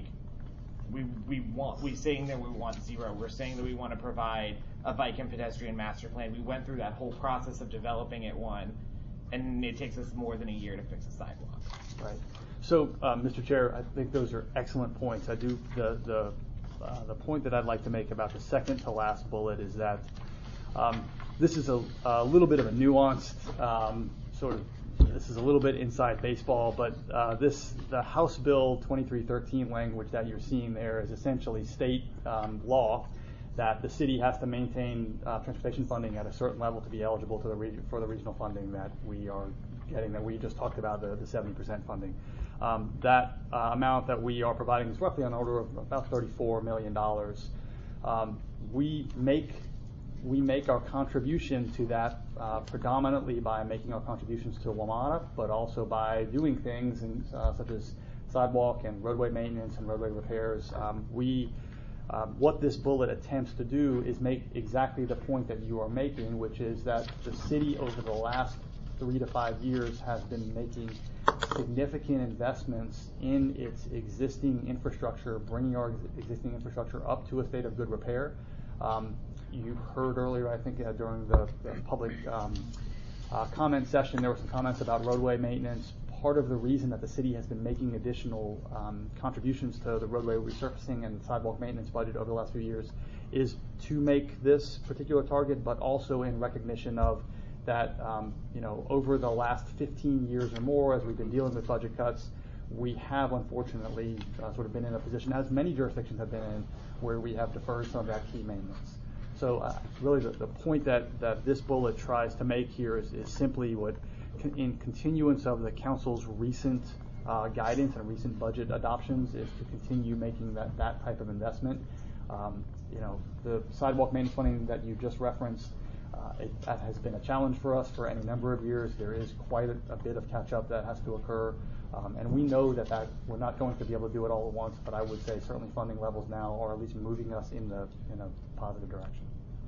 we we want, we saying that we want zero, we're saying that we want to provide a bike and pedestrian master plan. We went through that whole process of developing it one, and it takes us more than a year to fix a sidewalk. Right. So, uh, Mister Chair, I think those are excellent points. I do the the uh, the point that I'd like to make about the second to last bullet is that um, this is a, a little bit of a nuanced um, sort of. This is a little bit inside baseball, but uh, this the House Bill twenty-three thirteen language that you're seeing there is essentially state um, law that the city has to maintain uh, transportation funding at a certain level to be eligible to the reg- for the regional funding that we are getting, that we just talked about, the, the seventy percent funding. Um, that uh, amount that we are providing is roughly on the order of about thirty-four million dollars. Um, we make we make our contribution to that uh, predominantly by making our contributions to WMATA, but also by doing things in, uh, such as sidewalk and roadway maintenance and roadway repairs. Um, we Um, what this bullet attempts to do is make exactly the point that you are making, which is that the city over the last three to five years has been making significant investments in its existing infrastructure, bringing our existing infrastructure up to a state of good repair. Um, you heard earlier, I think, uh, during the, the public um, uh, comment session, there were some comments about roadway maintenance. Part of the reason that the city has been making additional um, contributions to the roadway resurfacing and sidewalk maintenance budget over the last few years is to make this particular target, but also in recognition of that, um, you know, over the last fifteen years or more, as we've been dealing with budget cuts, we have unfortunately uh, sort of been in a position, as many jurisdictions have been in, where we have deferred some of that key maintenance. So uh, really the, the point that, that this bullet tries to make here is, is simply what, in continuance of the council's recent uh, guidance and recent budget adoptions, is to continue making that, that type of investment. Um, you know, the sidewalk maintenance funding that you just referenced, uh, it, that has been a challenge for us for any number of years. There is quite a, a bit of catch-up that has to occur, um, and we know that, that we're not going to be able to do it all at once, but I would say certainly funding levels now are at least moving us in the in a positive direction.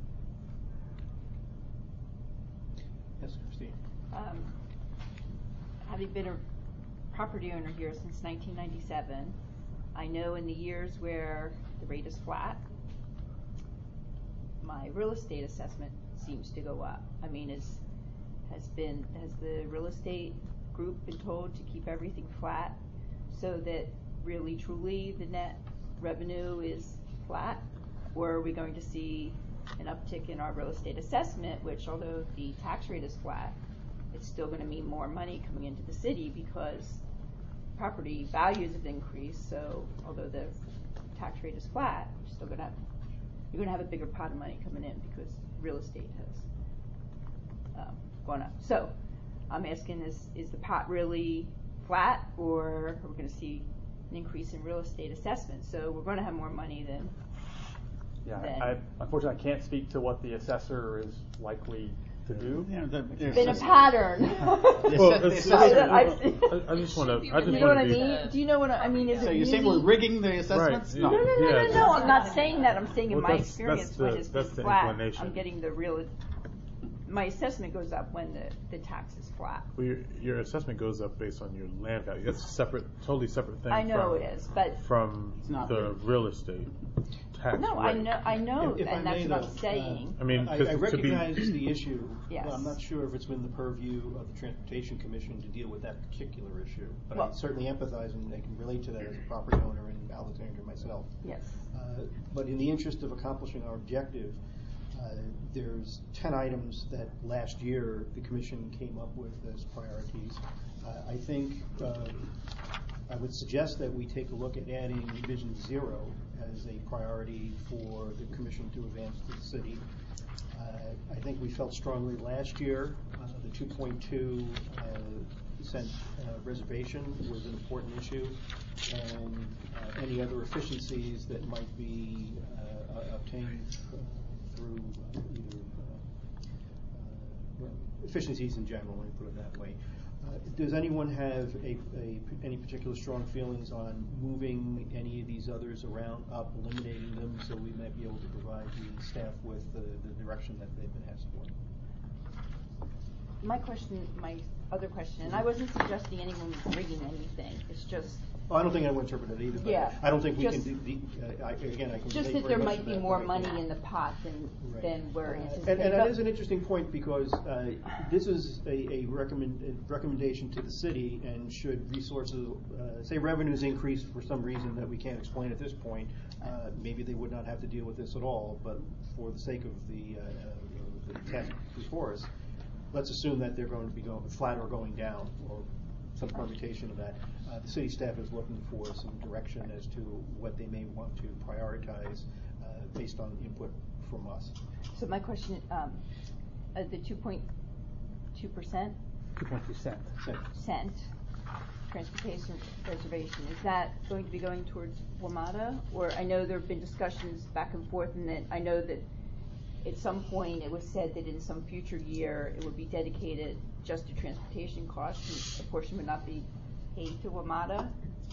Yes, Christine. Um, having been a property owner here since nineteen ninety-seven, I know in the years where the rate is flat, my real estate assessment seems to go up. I mean, is, has been, has the real estate group been told to keep everything flat so that really truly the net revenue is flat? Or are we going to see an uptick in our real estate assessment, which although the tax rate is flat, it's still going to mean more money coming into the city because property values have increased. So although the tax rate is flat, you're still going to have, you're going to have a bigger pot of money coming in because real estate has um, gone up. So I'm asking, is is the pot really flat, or are we going to see an increase in real estate assessment? So we're going to have more money than. Yeah, than I, unfortunately, I can't speak to what the assessor is likely to do. Yeah, the, it's been a pattern. Well, it's, it's, I, I just want to. I just you know what I be, mean? Do you know what I, I mean? Is so it you're really, saying we're rigging the assessments? Right. No. No, no, no, Yeah, no, no. I'm not saying that. I'm saying in well, my that's, experience that's when the, it's that's been the flat, inclination. I'm getting the real. My assessment goes up when the, the tax is flat. Well, your, your assessment goes up based on your land value. That's a separate, totally separate thing. I know from, it is, but from not the rigged. real estate tax no, rate. I know, I know, If- if I and that's may, what though, I'm saying. uh, I mean, I, 'cause I to be- recognize the issue. Yes. But I'm not sure if it's been the purview of the Transportation Commission to deal with that particular issue. But Well- I certainly empathize and I can relate to that as a property owner in Alexandria myself. Yes. Uh, But in the interest of accomplishing our objective, uh, there's ten items that last year the commission came up with as priorities. Uh, I think uh, I would suggest that we take a look at adding Vision Zero as a priority for the commission to advance to the city. Uh, I think we felt strongly last year uh, the two point two uh, cent uh, reservation was an important issue, and uh, any other efficiencies that might be uh, uh, obtained uh, through uh, either uh, uh, efficiencies in general, let me put it that way. Uh, does anyone have a, a, any particular strong feelings on moving any of these others around, up, eliminating them, so we might be able to provide the staff with the, the direction that they've been asked for? My question, my other question, and I wasn't suggesting anyone was rigging anything. It's just. Well, I don't think I would interpret it either, but Yeah, I don't think we just- can do the, uh, I, again, I can Just relate that very there much might to be that, more but I money can't- in the pot than, Right. than we're Uh, anticipating. And, and that But- is an interesting point because uh, this is a, a recommend, a recommendation to the city, and should resources, uh, say revenues increase for some reason that we can't explain at this point, uh, maybe they would not have to deal with this at all, but for the sake of the, uh, uh, the task before us, let's assume that they're going to be going flat or going down, or some permutation of that. Uh, the city staff is looking for some direction as to what they may want to prioritize uh, based on input from us. So my question, um, uh, the two point two percent two point two cent. cent transportation reservation, is that going to be going towards WMATA? Or I know there have been discussions back and forth, and that I know that at some point it was said that in some future year it would be dedicated just to transportation costs, and a portion would not be paid to WMATA.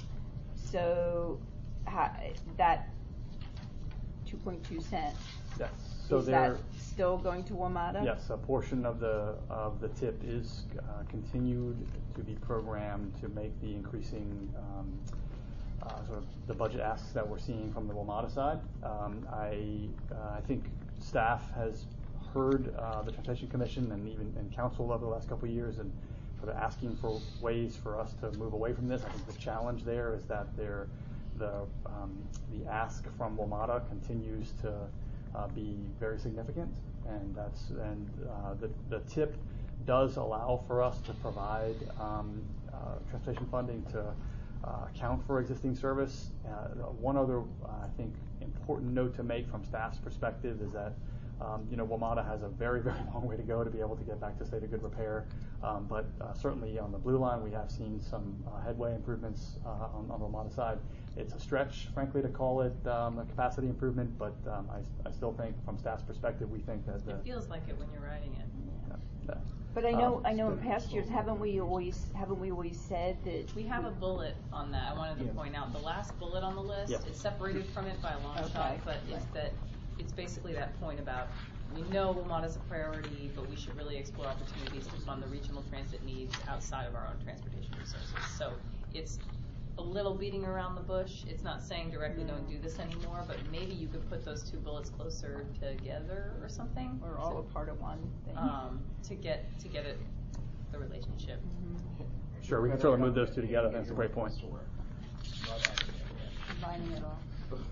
So ha, that two point two cent, Yes. So is there. that still going to WMATA? Yes, a portion of the of the tip is uh, continued to be programmed to make the increasing um, uh, sort of the budget asks that we're seeing from the WMATA side. Um, I uh, I think staff has heard uh, the Transportation Commission and even and council over the last couple of years, and sort of asking for ways for us to move away from this. I think the challenge there is that there the um, the ask from WMATA continues to Uh, be very significant, and that's and uh, the the tip does allow for us to provide um, uh, transportation funding to uh, account for existing service. Uh, one other, uh, I think, important note to make from staff's perspective is that um, you know WMATA has a very very long way to go to be able to get back to state of good repair, um, but uh, certainly on the Blue Line we have seen some uh, headway improvements uh, on, on the WMATA side. It's a stretch, frankly, to call it um, a capacity improvement, but um, I, I still think, from staff's perspective, we think that the, It feels like it when you're writing it. yeah, yeah. But I know, Um, I know in past years, haven't we always, haven't we always said that? We have a bullet on that. I wanted to Yeah. point out the last bullet on the list. Yeah. It's separated from it by a long Okay. shot, but it's that it's basically that point about we know WMATA is a priority, but we should really explore opportunities to fund the regional transit needs outside of our own transportation resources. So it's a little beating around the bush. It's not saying directly don't do this anymore, but maybe you could put those two bullets closer together or something. Or all a part of one thing. Um, to get to get it the relationship. Sure, we can certainly move those two together. That's a great point. Combining it all.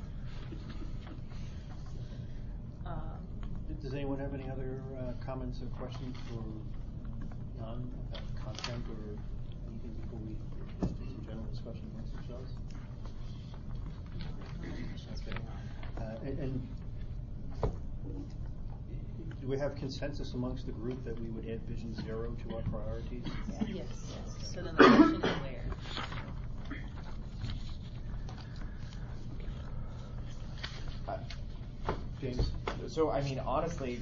Does anyone have any other uh, comments or questions for Jan about content or anything before we just do some general discussion amongst ourselves? Okay. Uh, and, and do we have consensus amongst the group that we would add Vision Zero to our priorities? Yes. yes. So then the question is where? James? So, I mean, honestly,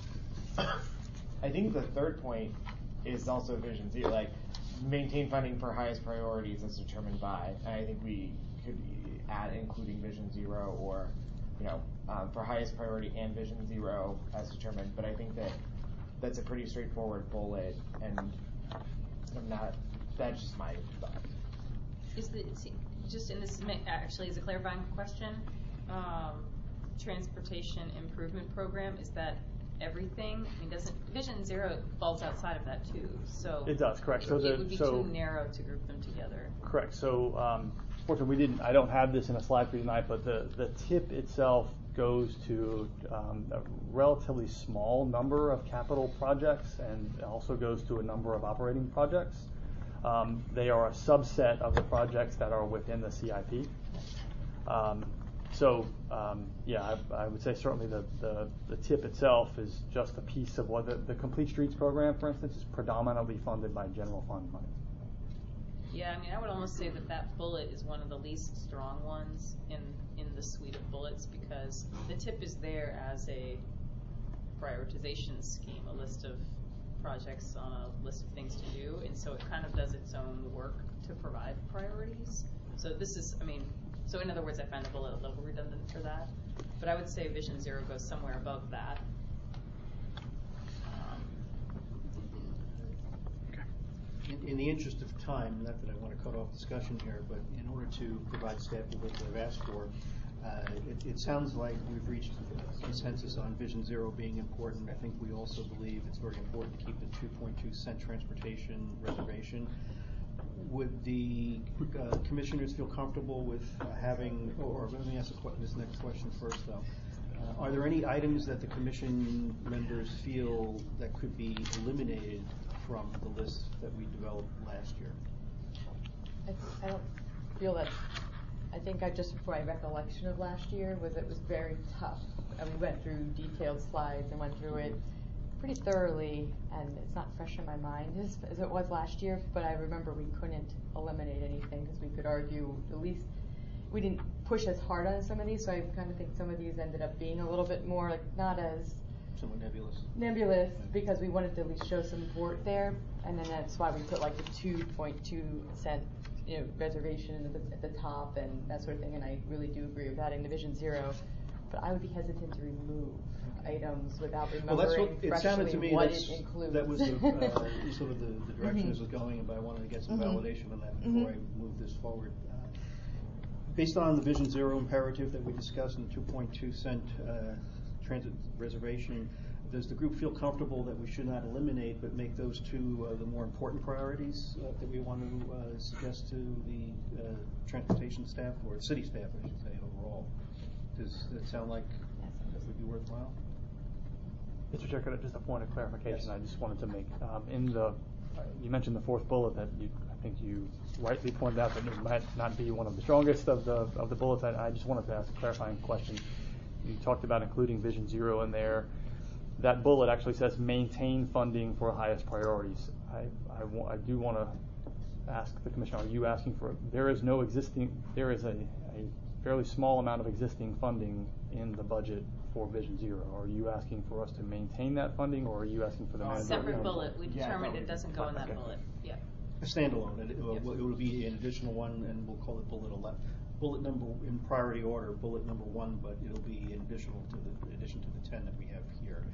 I think the third point is also Vision Zero, like, maintain funding for highest priorities as determined by, and I think we could add including Vision Zero or, you know, um, for highest priority and Vision Zero as determined, but I think that that's a pretty straightforward bullet, and I'm not, that's just my thought. Is the, just in this, actually, is a clarifying question, um, transportation improvement program, is that everything? I mean, doesn't Vision Zero falls outside of that too? So it does, correct. So it the, would be so too narrow to group them together. Correct. So um, fortunately, we didn't. I don't have this in a slide for you tonight, but the the tip itself goes to um, a relatively small number of capital projects, and also goes to a number of operating projects. Um, they are a subset of the projects that are within the C I P. Um, So, um, yeah, I, I would say certainly the, the, the tip itself is just a piece of what the, the Complete Streets program, for instance, is predominantly funded by general fund money. Yeah, I mean, I would almost say that that bullet is one of the least strong ones in, in the suite of bullets, because the tip is there as a prioritization scheme, a list of projects on a list of things to do, and so it kind of does its own work to provide priorities. So this is, I mean, so in other words, I find the bullet a little redundant for that, but I would say Vision Zero goes somewhere above that. Um, In, in the interest of time, not that I want to cut off discussion here, but in order to provide staff with what they've asked for, uh, it, it sounds like we've reached consensus on Vision Zero being important. I think we also believe it's very important to keep the two point two cent transportation reservation. Would the uh, commissioners feel comfortable with uh, having, or let me ask a, this next question first though. Uh, are there any items that the commission members feel that could be eliminated from the list that we developed last year? I, I don't feel that, I think I just, my recollection of last year was it was very tough. And we went through detailed slides and went through it pretty thoroughly, and it's not fresh in my mind as, as it was last year, but I remember we couldn't eliminate anything because we could argue, at least we didn't push as hard on some of these, so I kind of think some of these ended up being a little bit more, like, not as somewhat nebulous. Nebulous, because we wanted to at least show some support there, and then that's why we put like the two point two cent, you know, reservation at the, at the top and that sort of thing, and I really do agree with adding Division Zero, but I would be hesitant to remove items without remembering well, that's what, it sounded to me what that's, it includes. that was the, uh, sort of the, the direction mm-hmm. this was going, but I wanted to get some mm-hmm. validation on that before mm-hmm. I move this forward. Uh, based on the Vision Zero imperative that we discussed in the two point two cent uh, transit reservation, does the group feel comfortable that we should not eliminate but make those two uh, the more important priorities uh, that we want to uh, suggest to the uh, transportation staff, or city staff I should say overall? Does that sound like that would be worthwhile? Mister Chair, just a point of clarification. Yes. I just wanted to make um, in the uh, you mentioned the fourth bullet that you, I think you rightly pointed out that it might not be one of the strongest of the of the bullets. I, I just wanted to ask a clarifying question. You talked about including Vision Zero in there. That bullet actually says maintain funding for highest priorities. I I, wa- I do want to ask the commissioner: are you asking for? There is no existing. There is a, a fairly small amount of existing funding in the budget for Vision Zero. Are you asking for us to maintain that funding, or are you asking for the oh, separate bullet? We determined yeah, it doesn't go in that okay. bullet. Yeah. A standalone. It, it, will, it will be an additional one, and we'll call it bullet eleven. Bullet number in priority order. Bullet number one, but it'll be in additional to the in addition to the ten that we have here.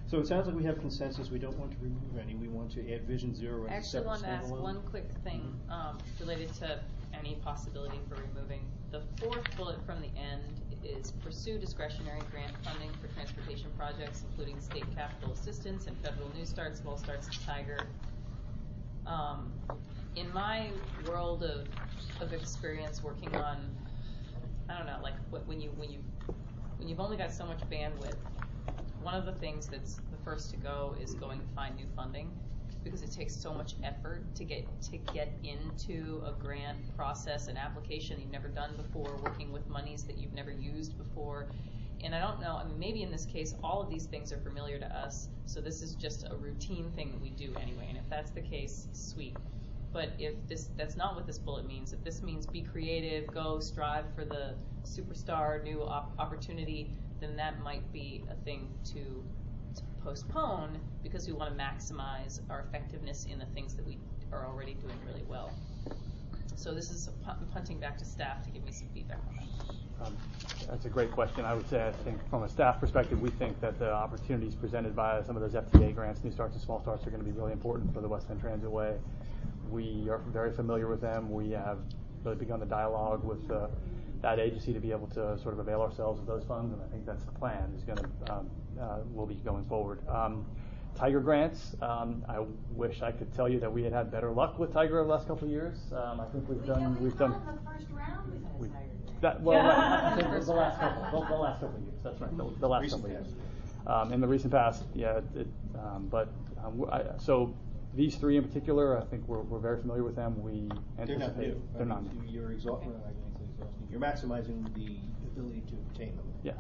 So it sounds like we have consensus. We don't want to remove any. We want to add Vision Zero as I a actually separate wanted to ask standalone. one quick thing um, related to any possibility for removing. The fourth bullet from the end is pursue discretionary grant funding for transportation projects, including state capital assistance and federal New Start, Small Starts, and Tiger. Um, in my world of of experience working on, I don't know, like what, when you when you when you've only got so much bandwidth, one of the things that's the first to go is going to find new funding, because it takes so much effort to get to get into a grant process, an application you've never done before, working with monies that you've never used before. And I don't know, I mean, maybe in this case, all of these things are familiar to us, so this is just a routine thing that we do anyway, and if that's the case, sweet. But if this, that's not what this bullet means. If this means be creative, go strive for the superstar new op opportunity, then that might be a thing to, to postpone, because we want to maximize our effectiveness in the things that we are already doing really well. So this is I'm punting back to staff to give me some feedback on that. Um, that's a great question. I would say, I think from a staff perspective, we think that the opportunities presented by some of those F T A grants, New Starts and Small Starts, are going to be really important for the West End Transitway. We are very familiar with them. We have really begun the dialogue with uh, that agency to be able to sort of avail ourselves of those funds, and I think that's the plan. Is going to um, uh, will be going forward. Um, Tiger grants. Um, I wish I could tell you that we had had better luck with Tiger over the last couple of years. Um, I think we've We done we we've done. the first round we had we- a Tiger grant. That, well, I think the, the last couple, the, the last couple of years. That's right. The, the last Recent couple of years. past. Um, in the recent past, yeah. It, um, but um, I, so these three in particular, I think we're, we're very familiar with them. We They're not anticipate new. they're I not mean, new. You're exhausting. You're maximizing the ability to obtain them. Yes.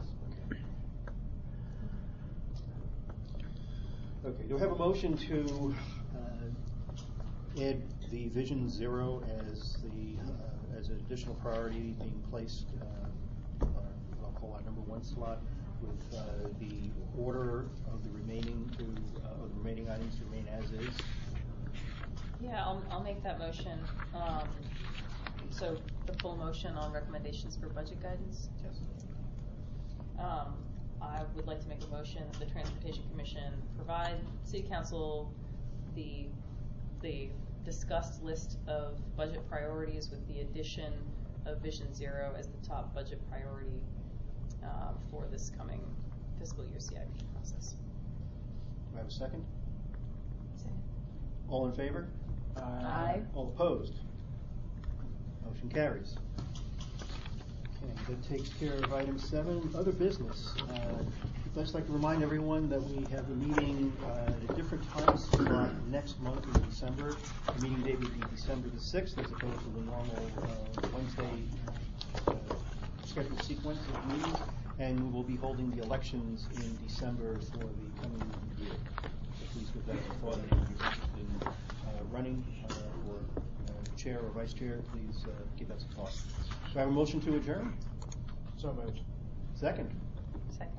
Okay. Do we have a motion to uh, add the Vision Zero as the uh, as an additional priority being placed? Uh, on our, I'll call our number one slot, with uh, the order of the remaining to uh, of the remaining items to remain as is. Yeah, I'll, I'll make that motion. Um, so the full motion on recommendations for budget guidance. Yes. Um, I would like to make a motion that the Transportation Commission provide City Council the the discussed list of budget priorities with the addition of Vision Zero as the top budget priority uh, for this coming fiscal year C I P process. Do I have a second? Second. All in favor? Aye. All opposed? Motion carries. Okay, that takes care of item seven, other business. Uh, I'd just like to remind everyone that we have a meeting uh, at a different time slot next month in December. The meeting date would be December the sixth, as opposed to the normal uh, Wednesday uh, scheduled sequence of meetings. And we will be holding the elections in December for the coming year. So please give that a thought. If you're interested in uh, running uh, or uh, chair or vice chair, please uh, give that some thought. Do I have a motion to adjourn? So moved. Second. Second.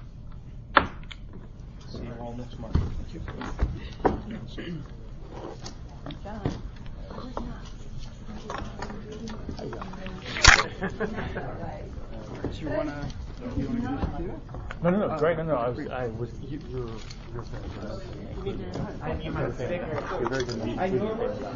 See you all next month. John. Do you want to? Do you want to do this? No, no, no. Great. No, no. I was. I was. You, you were. You were I need my sticker. You're very good. I know.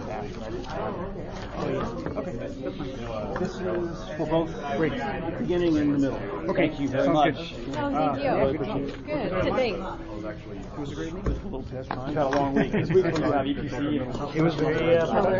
Okay. This is for both beginning and the middle. Okay. Thank you very much. Oh, thank you. Good. Thanks. It was a great meeting. A little past nine. You've had a long week. This week we're going to have E P C. It was very uh, Killer.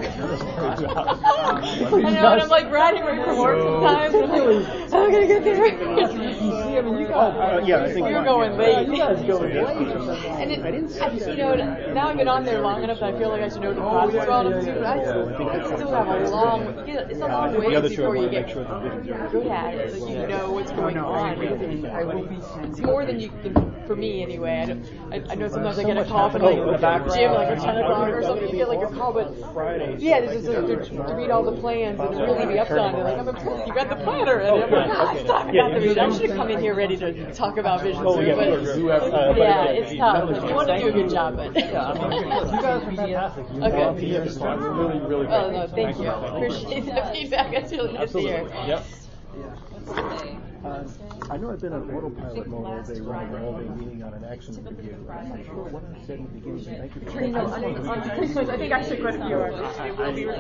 I know, and I'm like riding right from work sometimes. And I'm like, I'm gonna get there. I mean, you guys, uh, yeah, I think you're mine, going yeah. late. You guys go late. And it, I, you know, now I've been on there long enough that I feel like I should know the process well enough too. But I still, I still have a long, it's a long way before you get good at it. Like you know what's going on. I will be It's more than you can, for me anyway. I, don't, I, I know sometimes I get a call from like the gym, like at ten o'clock or something. You get like a call, but yeah, this is a, to, to read all the plans and to really be up on it. Like I'm impressed. You got the planner, and I'm like, ah, stop. I got the read. I should have come in here ready to talk about Vision Zero, but yeah, it's tough. You want to do a good job, but Yeah, I mean, you guys are fantastic. You Okay. volunteer, so it's really, really great. Oh no, thank you. Appreciate the feedback. That's really nice to hear. Yep. What's today? Uh, I know I've been on autopilot mode all day, running an all-day meeting on an action review. I'm not sure what I said in the beginning, but thank you for You know, on, on Christmas, I think actually Christmas you were. It will be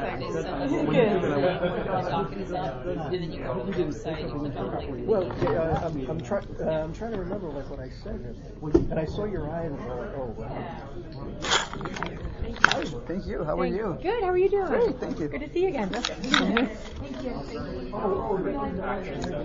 Well, uh, I'm, I'm trying. Uh, I'm trying to remember like what I said, and I saw your eye, and I'm like, oh wow. Hi, thank you. How are Thanks. you? Good. How are you doing? Great, thank you. Good to see you again. Thank you.